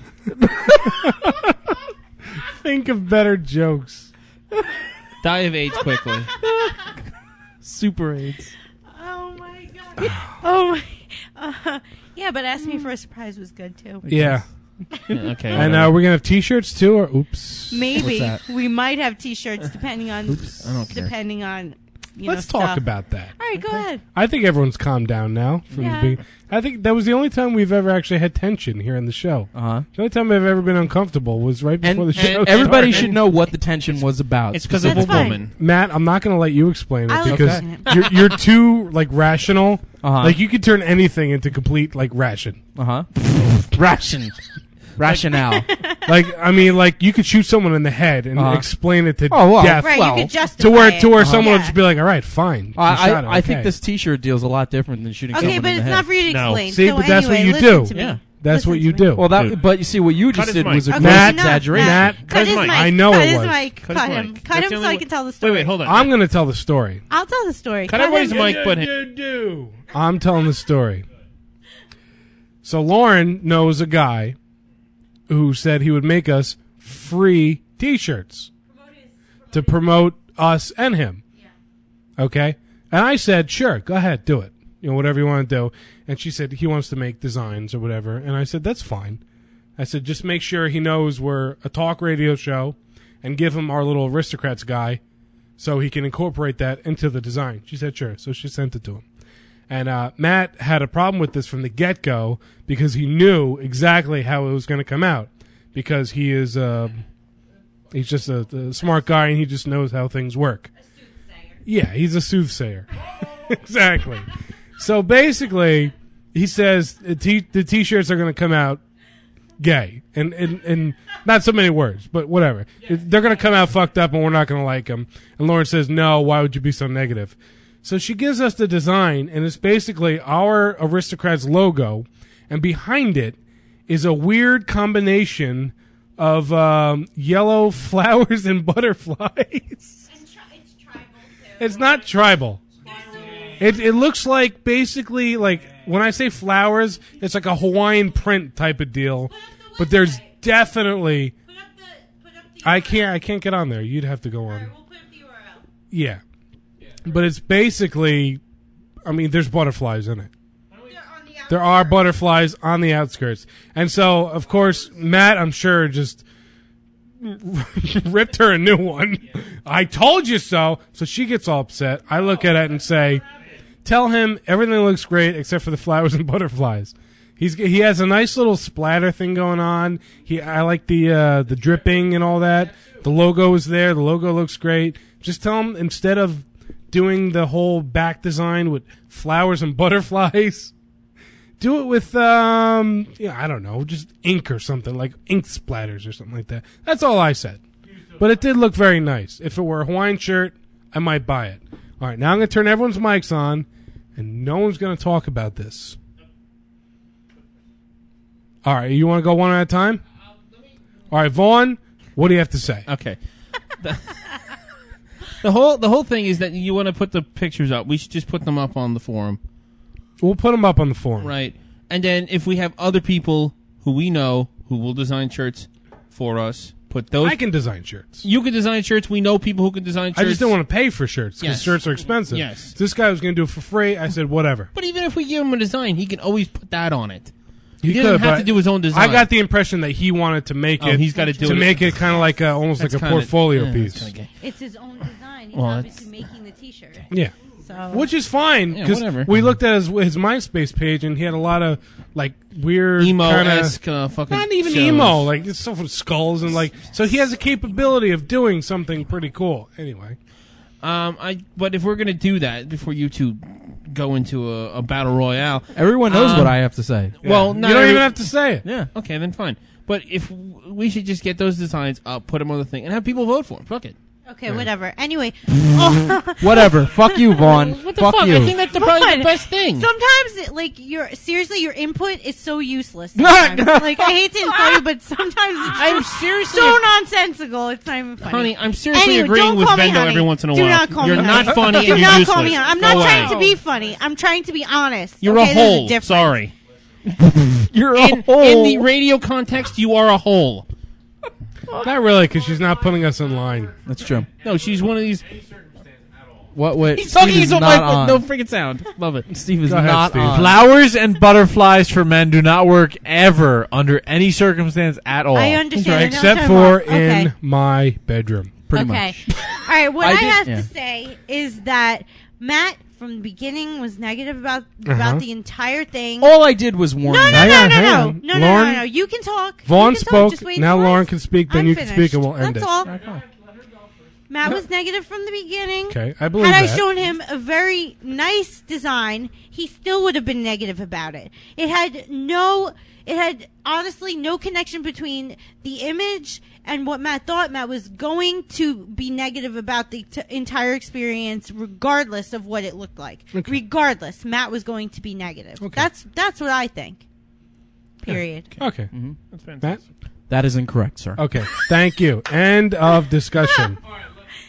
Think of better jokes. Die of AIDS quickly. Super AIDS. Oh my god. oh my. Uh, yeah, but ask me for a surprise was good too. Yeah. Yeah, okay. And whatever. uh, we're gonna have T-shirts too, or oops. Maybe What's that? we might have T-shirts depending on I don't care. depending on you Let's know talk stuff. about that. All right, go ahead. I think everyone's calmed down now. From Yeah. the beginning. I think that was the only time we've ever actually had tension here in the show. Uh huh. The only time I've ever been uncomfortable was right before And, the show. and everybody started. should know what the tension was about. It's because of a That's fine. woman. Matt, I'm not going to let you explain it I'll because explain it. you're, you're too like rational. Uh-huh. Like you could turn anything into complete like ration. Uh huh. Ration. Rationale. Like I mean, like you could shoot someone in the head and Uh-huh. explain it to Oh, well, death Right, Well, you could justify to where it. to where Uh-huh. someone would Yeah. just be like, all right, fine. You I, shot it, I, I think okay." this T-shirt deal's a lot different than shooting Okay, someone but in the it's head. not for you to No. explain. See, so but that's what anyway, you listen do. to me. Yeah. That's Listen what to you me. do. Well, that. Dude. But you see, what you Cut just his did mic. was a Okay, gross Matt, exaggeration. Matt, Cut, Cut his his mic. mic. I know Cut it his was. mic. Cut Cut his him. mic. Cut That's him the so only I way- can tell the story. Wait, wait, hold on. I'm going to tell the story. I'll tell the story. Cut Cut everybody's him. mic, but You do. I'm telling the story. So Lauren knows a guy who said he would make us free T-shirts to promote us and him. Okay? And I said, sure, go ahead, do it. You know, whatever you want to do. And she said he wants to make designs or whatever. And I said, that's fine. I said, just make sure he knows we're a talk radio show and give him our little Aristocrats guy so he can incorporate that into the design. She said, sure. So she sent it to him. And uh, Matt had a problem with this from the get-go because he knew exactly how it was going to come out because he is uh, he's just a, a smart guy and he just knows how things work. A soothsayer. Yeah, he's a soothsayer. Exactly. So basically, he says the, t- the T-shirts are going to come out gay. And, and, and not so many words, but whatever. They're going to come out fucked up and we're not going to like them. And Lauren says, no, why would you be so negative? So she gives us the design, and it's basically our Aristocrats logo, and behind it is a weird combination of um, yellow flowers and butterflies. And tri- it's tribal, too. It's not tribal. It it looks like basically like when I say flowers, it's like a Hawaiian print type of deal, but there's definitely. Put up the, put up the I can't I can't get on there. You'd have to go on. Alright, we'll put up the U R L. Yeah. But it's basically, I mean, there's butterflies in it. They're on the There are butterflies on the outskirts. And so, of course, Matt, I'm sure, just ripped her a new one. I told you so. So she gets all upset. I look at it and say, tell him everything looks great except for the flowers and butterflies. He's he has a nice little splatter thing going on. He I like the uh, the dripping and all that. The logo is there. The logo looks great. Just tell him instead of doing the whole back design with flowers and butterflies, do it with, um, yeah, I don't know, just ink or something, like ink splatters or something like that. That's all I said. But it did look very nice. If it were a Hawaiian shirt, I might buy it. All right, now I'm going to turn everyone's mics on, and no one's going to talk about this. All right, you want to go one at a time? All right, Vaughn, what do you have to say? Okay. The, the whole the whole thing is that you want to put the pictures up. We should just put them up on the forum. We'll put them up on the forum. Right. And then if we have other people who we know who will design shirts for us, put those. I can design shirts. You can design shirts. We know people who can design shirts. I just don't want to pay for shirts because Yes. shirts are expensive. Yes. This guy was going to do it for free. I said, whatever. But even if we give him a design, he can always put that on it. He, He doesn't could, have but to do his own design. I got the impression that he wanted to make Oh, it. he's gotta do to it. make it kind of like a, almost That's like a kinda- portfolio yeah, piece. that's kinda gay. It's his own design. He's Well, obviously making the T-shirt. Yeah. So Which is fine Yeah, because whatever. we looked at his, his MySpace page and he had a lot of like weird Emo-esque, kinda, uh, fucking not even shows. emo, like this stuff with skulls and like. So he has a capability of doing something pretty cool. Anyway, Um, I. But if we're gonna do that before you two go into a, a battle royale, Everyone knows um, what I have to say. Well, you not don't every- even have to say it. Yeah. Okay, then fine. But if we should just get those designs up, put them on the thing, and have people vote for them. Fuck it. okay, whatever. Anyway, oh, Whatever. Fuck you, Vaughn. What the fuck, fuck? you. I think that's the, probably Fun. the best thing. sometimes it- like your seriously your input is so useless. Sometimes. Like I hate to tell you, but sometimes it's I'm so- seriously, so nonsensical. It's not even funny. honey. I'm seriously Anyway, agreeing don't with call me Bendo honey. every once in a Do while. not call You're me not honey. funny Do and you're not useless. call me honey. I'm Go not away. trying to be funny. I'm trying to be honest. You're okay? a There's hole. difference. Sorry. You're a In, hole. in the radio context, you are a hole. Not really, because she's not putting us in line. That's true. No, she's one of these. What? What? He's talking Steve is into not my on. no freaking sound. Love it. Steve is Go ahead, not Steve. on. Flowers and butterflies for men do not work ever under any circumstance at all. I understand. I know Except what for I'm talking about. in Okay. my bedroom. Pretty okay. much. All right. What I I, did- have yeah. to say is that Matt, from the beginning, was negative about Uh-huh. about the entire thing. All I did was warn no, you. no, Hang no, on, no, hang no, on. no, no, Lauren- no, no. You can talk. Vaughn you can talk. spoke. Just wait Now twice. Lauren can speak. Then I'm you can speak, and we'll finished. end That's it. all. Matt was negative from the beginning. Okay, I believe Had I that. shown him a very nice design, he still would have been negative about it. It had no, it had honestly no connection between the image and what Matt thought. Matt was going to be negative about the t- entire experience, regardless of what it looked like. Okay. Regardless, Matt was going to be negative. Okay. That's that's what I think. Period. Okay, That's Matt. fantastic. That is incorrect, sir. Okay, thank you. End of discussion.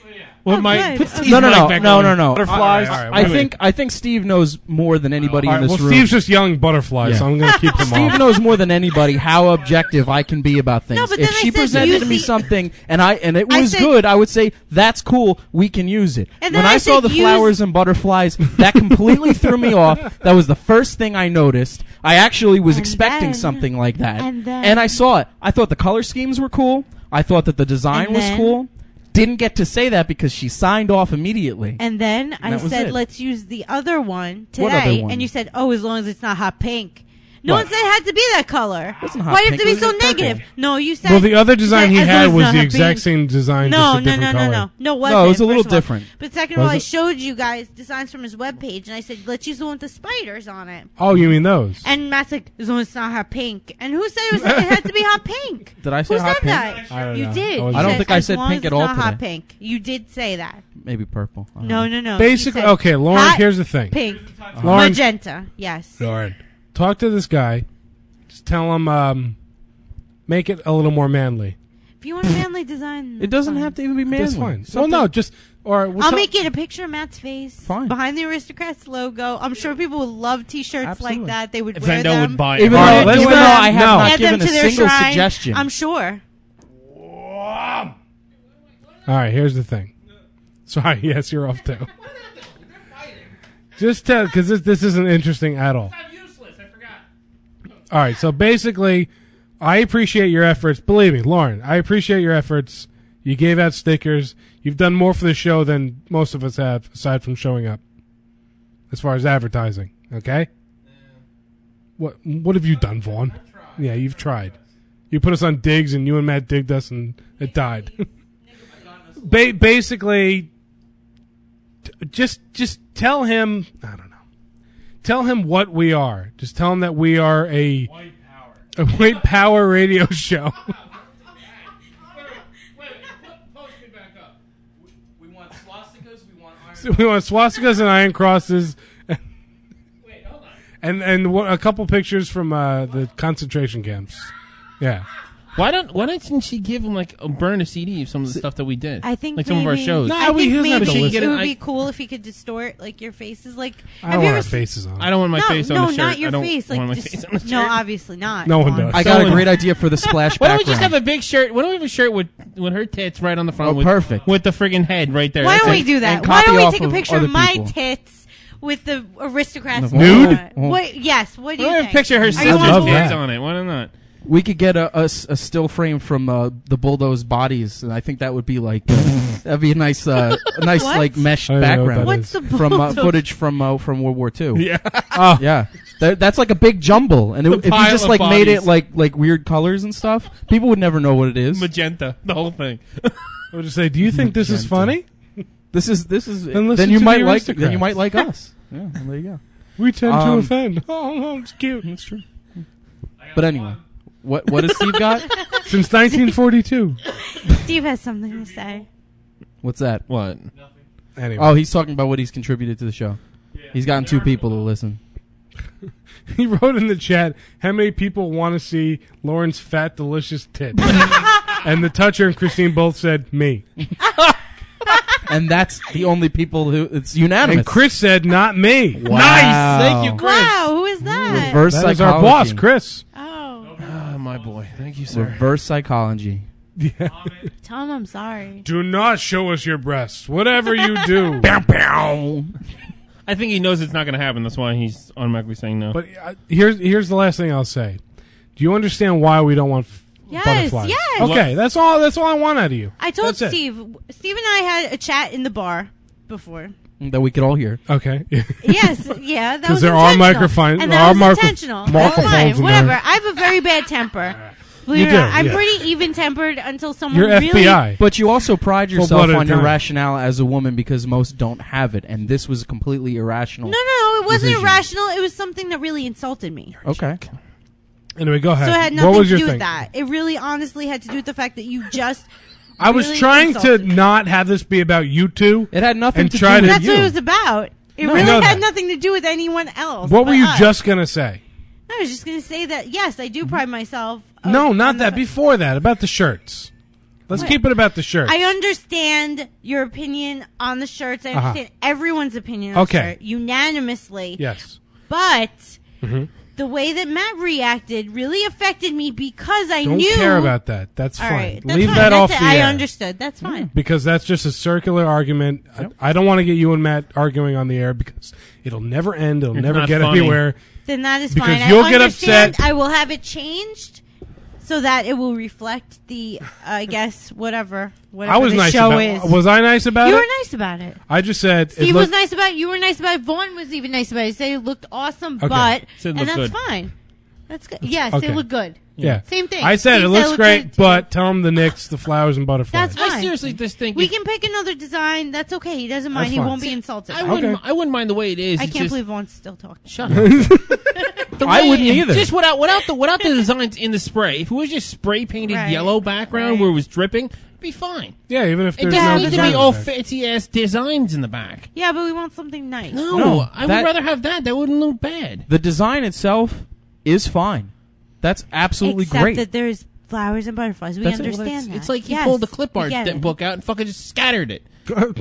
With my good. put Okay. Steve's No, no, mic no, back no, on. no, no. Butterflies. All right, all right, I wait, think I think Steve knows more than anybody All in right, this well, room. Steve's just young butterfly, Yeah. so I'm going to keep him Steve off. knows more than anybody how objective I can be about things. No, but if then I she said presented use to me the- something and I and it I was said- good, I would say that's cool. We can use it. And When then I, I saw said the use- flowers and butterflies, that completely threw me off. That was the first thing I noticed. I actually was And expecting then- something like that, and then- I saw it. I thought the color schemes were cool. I thought that the design And was then- cool. Didn't get to say that because she signed off immediately. And then I that was said, it. let's use the other one What other today. one? And you said, oh, as long as it's not hot pink. No What? one said it had to be that color. Wasn't hot Why do you have pink, to it be was so in purple. negative? No, you said. Well, the other design you he said, as had long as was it's the not exact pink. same design, No, just a no, different no, no, color. no, no. It wasn't, No, it was a little first of all. different. But second of Was all, I it? showed you guys designs from his webpage, and I said, let's use the one with the spiders on it. Oh, you mean those? And Matt's like, as long as it's not hot pink. And who said it, was, it had to be hot pink? Did I say Who hot said pink? that? I don't you know. did. I wasn't- You I don't said, think I as said long pink as at it's all not hot today. pink. You did say that. Maybe purple. I don't No, know. no, no. Basically, You said okay, Lauren, hot here's the thing. Pink. Lauren, Magenta. Yes. Lauren, talk to this guy. Just tell him, um, make it a little more manly. If you want a manly design, It doesn't fine. have to even be manly. That's fine. Well, Something- no, just or we'll I'll tell- make it a picture of Matt's face Fine. behind the Aristocrats logo. I'm sure people would love T-shirts Absolutely. like that. They would wear Vendel them. would buy Even it. though, All right, let's even do though that. I have No. not Add them given to a their single shrine. suggestion. I'm sure. All right, here's the thing. Sorry, yes, you're off too. Just tell, because this this isn't interesting at all. I'm useless. I forgot. All right, so basically, I appreciate your efforts. Believe me, Lauren, I appreciate your efforts. You gave out stickers. You've done more for the show than most of us have, aside from showing up, as far as advertising. Okay. What What have you done, Vaughn? Yeah, you've tried. You put us on digs, and you and Matt digged us, and it died. ba- basically, t- just just tell him. I don't know. Tell him what we are. Just tell him that we are a White power. a white power radio show. Wait, wait, put- post me back up. We want swastikas. We want iron. So we want swastikas and iron crosses, Wait, hold on. and and what, a couple pictures from uh, the concentration camps. Yeah. Why don't Why didn't she give him like a burn a C D of some of the stuff that we did? I think like some of our maybe- shows. No, I we- think he doesn't have maybe to it listen. would I- be cool if he could distort like your faces. Like, I have don't you want ever our se- faces on. I don't want my no, face on no, the shirt. not your I don't face. want Like, my just, face on the shirt. no, obviously not. No one Vaughn. does. I got a Someone- great idea for the splash Why don't we background. just have a big shirt? Why don't we have a shirt with with her tits right on the front? Oh, with, perfect. With the friggin' head right there. Why That's don't it. we do that? And Why copy don't we off take a of picture other of my people. tits with the aristocrats Nude? logo on it? Oh. What? Yes. What do Why you don't we think? picture her Are you sister's on love board? tits that. on it? Why not? We could get a, a s- a still frame from uh, the bulldoze bodies, and I think that would be like that'd be a nice, uh, a nice What? like mesh I don't know what background that What's is. the from uh, bulldoze? footage from uh, from World War Two. Yeah. Oh, Yeah, That- that's like a big jumble, and it, The if you pile just of like made it bodies. like like weird colors and stuff, people would never know what it is. Magenta. The whole thing. I would just say, do you think this is Magenta. funny? This is this is Then listen then you to might the like then you Aristocrats. might like us. Yeah, well, there you go. We tend to Um, offend. Oh, no, it's cute. That's true. But anyway, what what does Steve got? Since nineteen forty-two. Steve has something to say. What's that? What? Anyway, Oh, he's talking about what he's contributed to the show. He's gotten two people to listen. he wrote in the chat, how many people want to see Lauren's fat, delicious tits? And the Toucher and Christine both said, me. And that's the only people who it's unanimous. And Chris said, not me. Wow. Nice. Thank you, Chris. Wow, who is that? Reverse That is psychology. our boss, Chris. Oh, Ah, my boy. Thank you, sir. Reverse psychology. Yeah. tell him I'm sorry. Do not show us your breasts. Whatever you do. I think he knows it's not going to happen. That's why he's automatically saying no. But uh, here's here's the last thing I'll say. Do you understand why we don't want f- Yes, butterflies? yes. Okay, that's all. That's all I want out of you. I told That's it. Steve. Steve and I had a chat in the bar before. That we could all hear. Okay. Yes, yeah, that 'Cause was there are intentional. microphone- and there that are was micro- intentional. That's microphones fine, in whatever. there. I have a very bad temper. Believe You it or do, not, I'm yeah. pretty even-tempered until someone You're really. F B I. But you also pride yourself Full-blooded on your Italian. rationale as a woman because most don't have it, and this was completely irrational. No, no, no, it wasn't Decision. irrational. It was something that really insulted me. Okay. Anyway, go ahead. So it had what nothing was to your do thing? with that. It really, honestly, had to do with the fact that you just. I was really trying insulted to me. not have this be about you two. It had nothing And to try do to- with That's you. what it was about. It No, I really know had that. nothing to do with anyone else. What were but you us. just gonna say? I was just going to say that yes, I do pride myself. uh, No, not on the that. fa- Before that, about the shirts. Let's What? keep it about the shirts. I understand your opinion on the shirts. I Uh-huh. understand everyone's opinion on Okay. the shirt unanimously. Yes. But hmm the way that Matt reacted really affected me because I Don't knew. care about that. That's All fine. right, that's Leave fine. that That's off it. the I air. understood. That's fine. Because that's just a circular argument. I, I don't want to get you and Matt arguing on the air because it'll never end. It'll It's never not get funny. anywhere. Then that is Because fine. you'll I get understand. upset. I will have it changed so that it will reflect the, uh, I guess, whatever. Whatever I was the nice show about is. Was I nice about you it? were nice about it. I just said it Steve was looked- nice about it. You were nice about it. Vaughn was even nice about it. He said it looked awesome, Okay. but Said it and looked that's good. fine. That's good. Yes, Okay. they look good. Yeah. Same thing. I said Steve it looks looked great, good, too. but tell him the Knicks, the flowers, and butterflies. That's fine. I seriously just think We if- can pick another design. That's okay. He doesn't mind. That's He fine. won't be insulted. I wouldn't. Okay. I wouldn't mind the way it is. I It's can't just, believe Vaughn's still talking. Shut up. The I way wouldn't it- either. Just without without the without the designs in the spray. If it was just spray painted Right. yellow background Right. where it was dripping, it'd be fine. Yeah, even if It there's doesn't no need to design be all there. fancy ass designs in the back. Yeah, but we want something nice. No, No, I that- would rather have that. That wouldn't look bad. The design itself is fine. That's absolutely Except great. that there's flowers and butterflies. We That's it. Well, understand It's, that. it's like he Yes, pulled the we clipboard get it. book out and fucking just scattered it.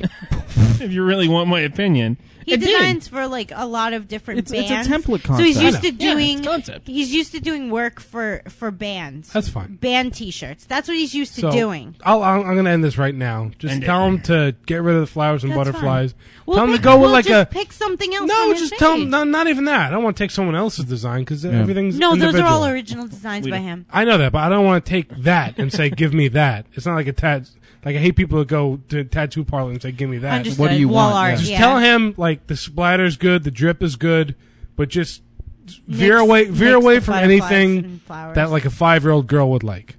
If you really want my opinion, He it did. designs for like a lot of different It's- it's a bands. template So he's concept. used I to know. Yeah, doing it's concept. he's used to doing work for for bands. That's fine. Band T-shirts. That's what he's used to So, doing. I'll, I'll, I'm going to end this right now. Just End it. tell him to get rid of the flowers and That's butterflies. fine. We'll tell him pick- to go with we'll like just a. pick something else. No, from his just tell page. him. No, not even that. I don't want to take someone else's design because everything's No, those are all individual. original designs We by don't- him. I know that, but I don't want to take that and say, "Give me that." It's not like a tat. Like I hate people that go to a tattoo parlor and say, "Give me that." Understood. What do you Wall want? art. Yeah. Just yeah. tell him like the splatter's good, the drip is good, but just veer Mix- away, veer mix away the from butterflies anything and flowers. that like a five year old girl would like.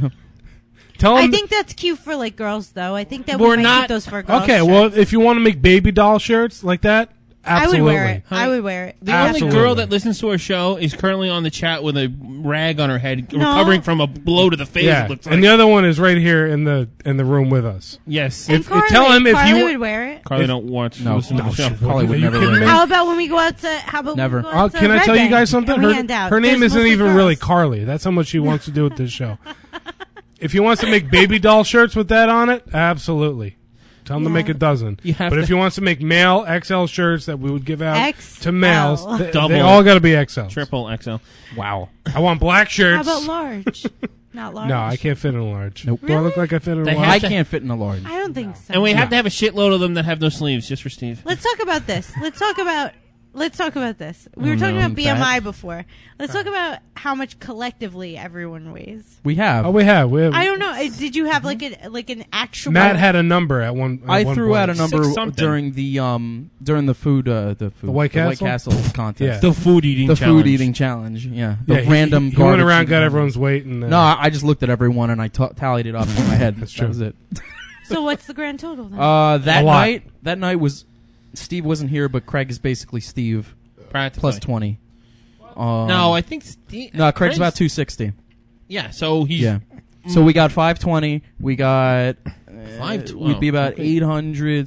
Tell him. I think that's cute for like girls, though. I think that We're we might not- keep those for girls. okay, shirts. well, if you want to make baby doll shirts like that, I absolutely. would wear it. I Honey, would wear it. The Absolutely. only girl that listens to our show is currently on the chat with a rag on her head, No. recovering from a blow to the face. Yeah, It looks like. and the other one is right here in the in the room with us. yes, And if- Carly, tell him if Carly you- would wear it. Carly if- don't watch. No, listen to no, the show. she Carly would Are you never kidding wear me? it. How about when we go out to? How about Never. When we go Oh, out to can I Red tell you Bank guys something? and we Her, hand out? her name There's isn't mostly even girls. really Carly. That's how much she wants to do with this show. If he wants to make baby doll shirts with that on it, absolutely. Tell him to Yeah. make a dozen. You have but to- if he wants to make male X L shirts that we would give out X L. to males, they, they Double. all got to be X L. Triple X L. Wow. I want black How shirts. about large? Not large. No, I can't fit in a large. Nope. Do I look like I fit in They a have I large? to- can't fit in a large. I don't think so. And we have No. to have a shitload of them that have no sleeves, just for Steve. Let's talk about this. Let's talk about. Let's talk about this. We were Oh, talking no. about B M I Fat? before. Let's talk about how much collectively everyone weighs. We have. Oh, we have. We have I don't know. uh, Did you have like a like an actual? Matt had a number at one. At I one threw point. out a number Six something. during the um during the food uh the food The White Castle? Castle contest. Yeah. The food eating The challenge. food eating challenge. Yeah. The Yeah, he- random. He, he went garbage around, eating got challenge. everyone's weight, and uh, No, I I just looked at everyone and I t- tallied it up in my head. That's That true. was it. So what's the grand total then? Uh, that A lot. night, that night was Steve wasn't here, but Craig is basically Steve Practically. plus twenty. Um, No, I think Steve. no, Craig's about two sixty. Yeah, so he's Yeah. So we got five twenty. We got uh, Five tw- We'd be about okay. eight hundred.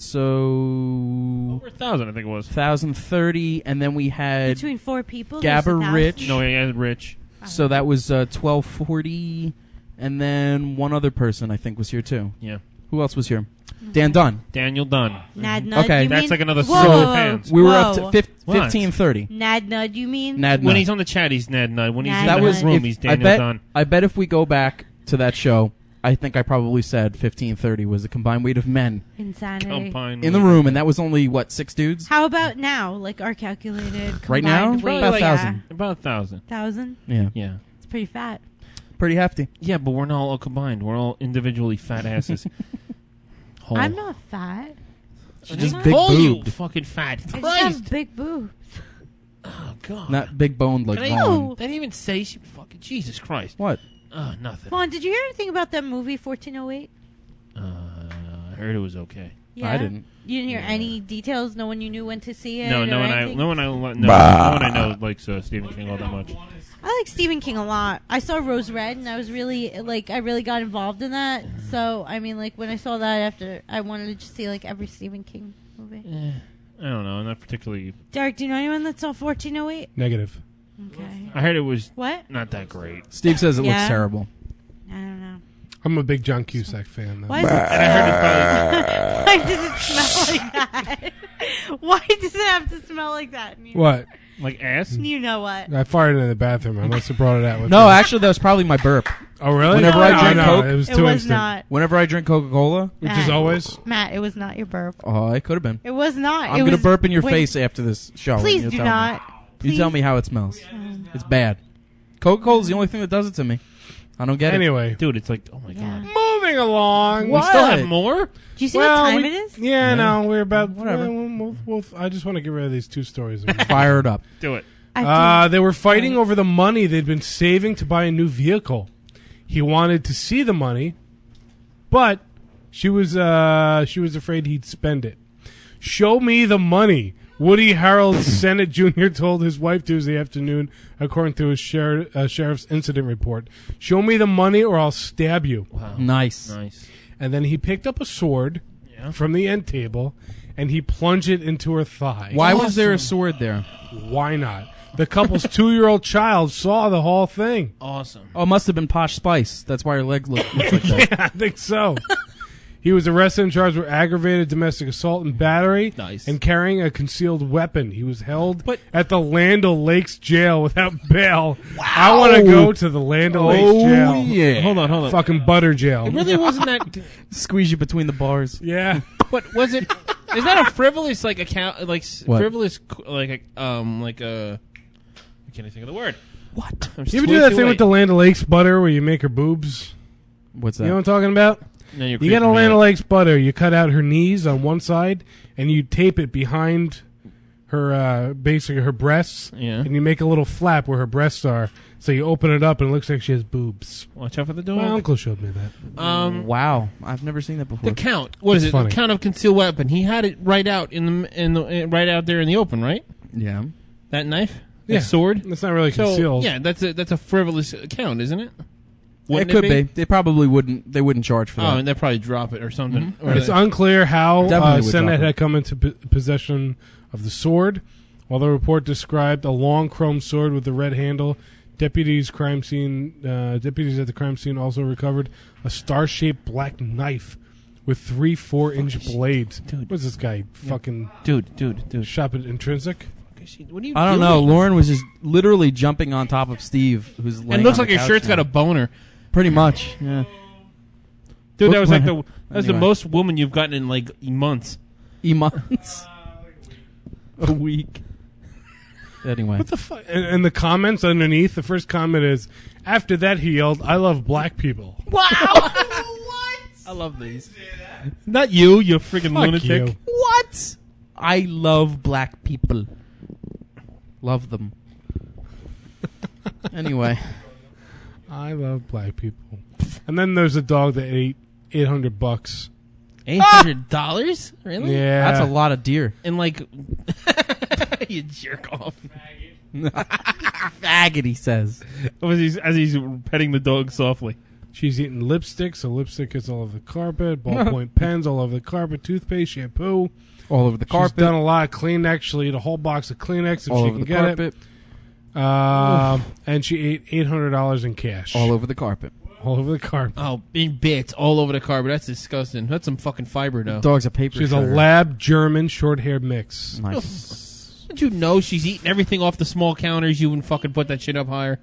So over a thousand, I think it was. thousand thirty, and then we had Between four people, there's a Gabba thousand? Rich. No, he had Rich. So that was uh, twelve forty, and then one other person I think was here too. Yeah. Who else was here? Dan Dunn. Daniel Dunn. Nad Nud. Okay. you That's mean? like another Whoa, six whoa, hundred whoa. pounds. We were up to Whoa. fif- What? fifteen thirty. Nad Nud, you mean? Nad When Nud. he's on the chat, he's Ned Nud. When he's Nad in that the was Nud. room, if- he's I Daniel bet. Dunn. I bet if we go back to that show, I think I probably said fifteen thirty was the combined weight of men Insanity. Combined in the with- room, and that was only what six dudes. How about now? Like our calculated Right now? combined weight? About a Yeah. thousand. About a thousand. Thousand? Yeah, Yeah. It's pretty fat. pretty hefty. Yeah, but we're not all combined. We're all individually fat asses. Whole. I'm not fat. She's just Am I? big Call you boobed, fucking fat. I just Christ. have big boobs. Oh, God. not big boned like Can I, Vaughn. I didn't even say she fucking Jesus Christ. What? Oh, nothing. Vaughn, did you hear anything about that movie fourteen oh eight? Uh, I heard it was okay. Yeah. I didn't. You didn't hear any details? No one you knew when to see it? No, no or one I, anything? no one I, no, no one I know likes uh, Stephen King all that much. I like Stephen King a lot. I saw Rose Red, and I was really like, I really got involved in that. So, I mean, like when I saw that, after I wanted to just see like every Stephen King movie. Eh, I don't know. Not particularly. Derek, do you know anyone that saw fourteen oh eight? negative. Okay. I heard it was What? not that great. Steve says it Yeah. looks terrible. I don't know. I'm a big John Cusack fan, though. Why, is it, And I heard why does it smell like that? Why does it have to smell like that? You, What? like ass. You know what? I farted in the bathroom. I must have brought it out with No, me. actually, that was probably my burp. Oh, really? Whenever I No, drink no, Coke- it was It too was instant. not. Whenever I drink Coca-Cola, Which Matt. is always. Matt, it was not your burp. oh, it could have been. It was not. I'm it going to was, burp in your wait, face after this show. Please You do tell me. not. You Please. tell me how it smells. It's bad. Coca-Cola is the only thing that does it to me. I don't get Anyway, Dude, it's like, oh my Yeah. god. moving along. We still What? have more? Do you see Well, what time we- it is? Yeah, no, we're about. Whatever. We'll, we'll, we'll, I just want to get rid of these two stories. it. Fire it up. Do it. Uh, they were fighting over the money they'd been saving to buy a new vehicle. He wanted to see the money, but she was uh, she was afraid he'd spend it. Show me the money. Woody Harrelson Senate Junior told his wife Tuesday afternoon, according to his sher- uh, sheriff's incident report. Show me the money or I'll stab you. Wow. Nice. Nice. And then he picked up a sword Yeah. from the end table and he plunged it into her thigh. Why was there a sword there? Why not? The couple's two-year-old child saw the whole thing. Awesome. Oh, it must have been Posh Spice. That's why her leg look, looks like that. Yeah, I think so. He was arrested and charged with aggravated domestic assault and battery Nice. and carrying a concealed weapon. He was held But- at the Land O'Lakes jail without bail. I want to go to the Land O'Lakes Oh, jail. yeah. Hold on, hold on. Fucking butter jail. It really wasn't that. Squeeze you between the bars. Yeah. What was it? Is that a frivolous like account? Like s- What? frivolous, like a, um, like a. I can't think of the word. What? I'm You ever do that thing with the Land O'Lakes butter where you make her boobs? What's that? You know what I'm talking about? No, you're You get a creeping me Land out. O'Lakes butter. You cut out her knees on one side, and you tape it behind her, uh, basically her breasts. Yeah. And you make a little flap where her breasts are. So you open it up, and it looks like she has boobs. Watch out for the dog. My uncle showed me that. Um, Wow. I've never seen that before. the count. What is It's it? funny. The count of concealed weapon. He had it right out in the in the uh, right out there in the open, right? yeah. That knife, Yeah. that sword. It's not really So concealed. yeah, that's a that's a frivolous count, isn't it? Wouldn't it could be? They probably wouldn't. They wouldn't charge for Oh, that. and they'd probably drop it or something. Or It's they- unclear how Definitely uh, would Sennett drop it. had come into p- possession of the sword. While the report described a long chrome sword with a red handle, deputies crime scene uh, deputies at the crime scene also recovered a star-shaped black knife with three four-inch blades. Dude. What's this guy? Fucking dude, dude, dude. shop at Intrinsic? What are you I don't doing? know. Lauren was just literally jumping on top of Steve, who's laying It looks on like the your couch shirt's now. got a boner. Pretty much. Yeah. Dude, that was like the that was the Anyway. most woman you've gotten in like months. E months. A week. Anyway. What the fuck? And, and the comments underneath, the first comment is, after that he yelled, I love black people. Wow! I love these. Not you, you freaking Fuck lunatic. you. What? I love black people. Love them. Anyway. I love black people. And then there's a dog that ate eight hundred bucks. Eight hundred dollars? Really? Yeah. That's a lot of deer. And like, you jerk off. Faggot, he says. As he's, as he's petting the dog softly. She's eating lipstick, so lipstick is all over the carpet, ballpoint pens all over the carpet, toothpaste, shampoo. All over the She's carpet. done a lot of Kleenex. She'll eat a whole box of Kleenex if all she over can the get carpet. it. Uh, and she ate eight hundred dollars in cash. All over the carpet. All over the carpet. Oh, in bits all over the carpet. That's disgusting. That's some fucking fiber, though. Dog's a paper She's a shredder. lab German short-haired mix. Nice. Don't you know she's eating everything off the small counters? You wouldn't fucking put that shit up higher.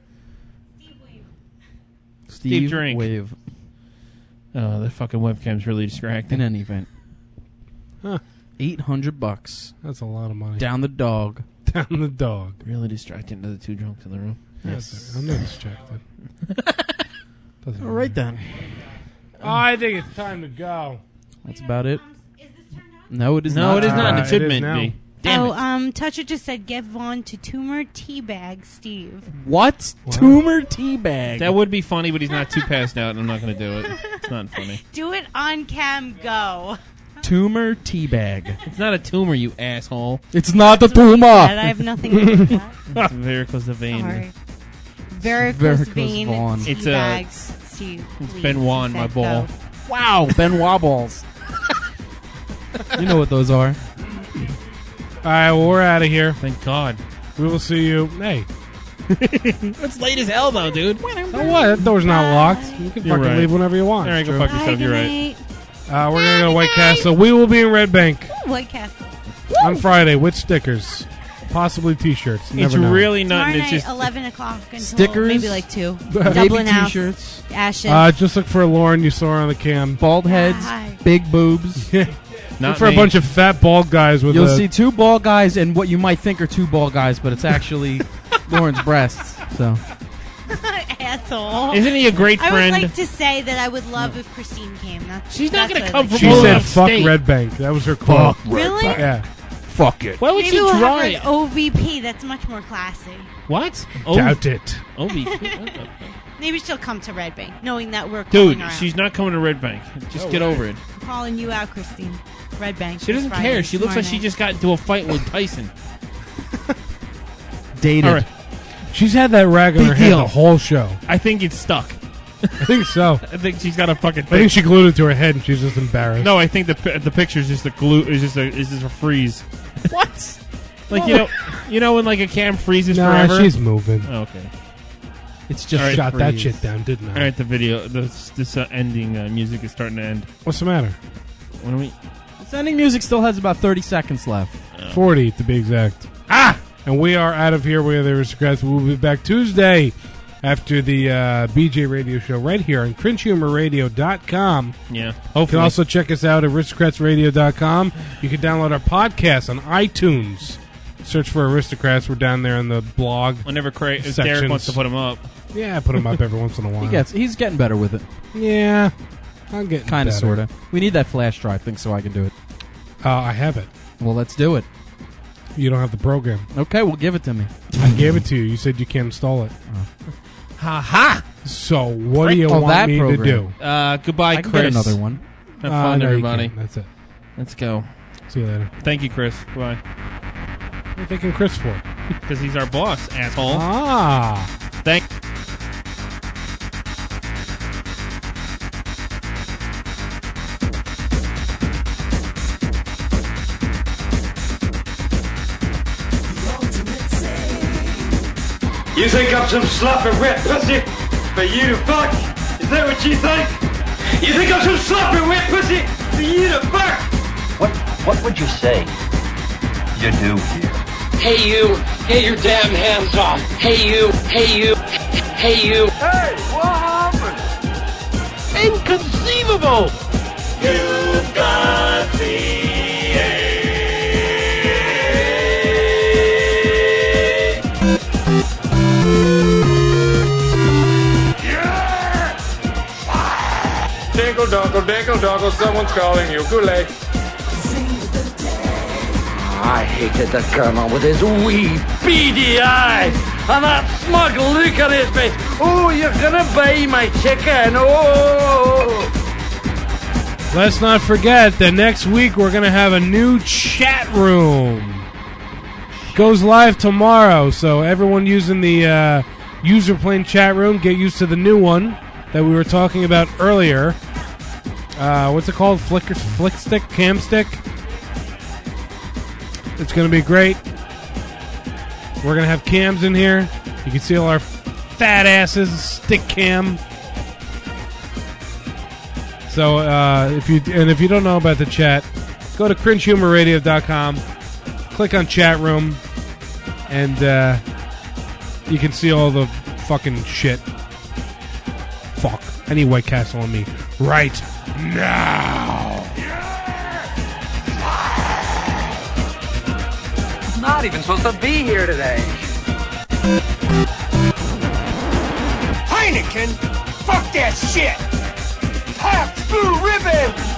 Steve drink. Wave. Oh, the fucking webcam's really distracting. In any event. Huh. Eight hundred bucks. That's a lot of money. Down the dog. Down the dog. Really distracting to the two drunks in the room. Yes. I'm not distracted. Doesn't All right matter. then. I think it's time to go. That's about it. Um, is this turned on? No, it is No, not. it is not. and Uh, It should it is meant now. be. Damn oh, it. um, Toucher just said get Vaughn to tumor teabag Steve. What? Tumor teabag. That would be funny, but he's not too passed out, and I'm not going to do it. It's not funny. Do it on cam. Go. Tumor teabag. It's not a tumor, you asshole. It's not a That tumor. I have nothing to do with that. It's varicose vein. Sorry. Varicose, Varicose vein Vaughn. It's, uh, teabags Steve. it's please, Benoit he in my said ball. go. Wow, Ben Wobbles. You know what those are. All right, well, we're out of here. Thank God. We will see you. Hey, It's late as hell, though, dude. So what? That door's not locked. You can You're fucking right. leave whenever you want. All right, go True. fuck yourself. You're right. Uh, we're gonna go to White Castle. We will be in Red Bank White Castle. on Friday with stickers, possibly T-shirts. Never It's know. really Tomorrow nothing. night, It's just eleven o'clock until Stickers? maybe like two. Baby Dublin House. T-shirts. Ashes. Uh, just look for Lauren. You saw her on the cam. Bald heads, Hi. big boobs. look not for a me. bunch of fat bald guys with. You'll a, see two bald guys and what you might think are two bald guys, but it's actually Lauren's breasts. So Asshole. Isn't he a great I friend? would like to say that I would love if Christine came. That's, She's not that's gonna what come I'd from She like to Full said, of "Fuck state. Red Bank." That was her quote. say. Really? Yeah. Fuck it. Why would Maybe she we'll try have it? an O V P. That's much more classy. What? Doubt it. O V P. Maybe she'll come to Red Bank, knowing that we're Dude, calling her she's not coming to Red Bank. Just get over it. out. I'm calling you out, Christine. Red Bank. She this doesn't Friday, care. She looks like tomorrow she night. just got into a fight with Tyson. dated. All right. She's had that rag on Big her head deal. the whole show. I think it's stuck. I think so. I think she's got a fucking I thing. think she glued it to her head and she's just embarrassed. No, I think the pi- the picture's just a glue. Is just a is just a freeze. What? Like you know, you know when like a cam freezes Nah, forever. she's moving. Oh, okay. It's just All right, shot that freeze. shit down, didn't I? All right, the video, this this uh, ending uh, music is starting to end. What's the matter? What do we? This ending music still has about thirty seconds left. forty to be exact. Ah! And we are out of here. We are the Aristocrats. We'll be back Tuesday after the uh, B J Radio Show right here on cringe humor radio dot com. Yeah. You can Hopefully. also check us out at aristocrats radio dot com. You can download our podcast on iTunes. Search for Aristocrats. We're down there on the blog. Whenever Cra- if Derek Sections. wants to put them up. Yeah, I put them up every once in a while. He gets. He's getting better with it. Yeah, I'm getting Kind of, better. sort of. We need that flash drive thing so I can do it. Uh, I have it. Well, let's do it. You don't have the program. Okay, well, give it to me. I gave it to you. You said you can't install it. Ha ha! So what do you Oh, want that me program. to do? Uh, goodbye, I can Chris. get another one. Have Uh, fun, no, you everybody. can't. That's it. Let's go. See you later. Thank you, Chris. Goodbye. What are you thinking Chris for? Because he's our boss, asshole. Ah. Thank. You think I'm some sloppy wet pussy for you to fuck? Is that what you think? You think I'm some sloppy wet pussy for you to fuck? What what would you say you do here? Hey you, get your damn hands off. Hey you, hey you, hey you. Hey, what happened? Inconceivable! You've got the Dinkle donkle, dinkle donkle, someone's calling you. Goulet. I hated the Colonel with his wee beady eyes and that smug look on his face. Oh, you're gonna buy my chicken. Oh! Let's not forget that next week we're going to have a new chat room. Goes live tomorrow, so everyone using the uh, user plane chat room, get used to the new one that we were talking about earlier. Uh, what's it called? Flicker, flick stick? Cam stick? It's going to be great. We're going to have cams in here. You can see all our fat asses, stick cam. So uh, if you and if you don't know about the chat, go to cringe humor radio dot com, click on chat room, and uh, you can see all the fucking shit. Fuck. I need White Castle on me right now. Not even supposed to be here today. Heineken? Fuck that shit! Pabst Blue Ribbon!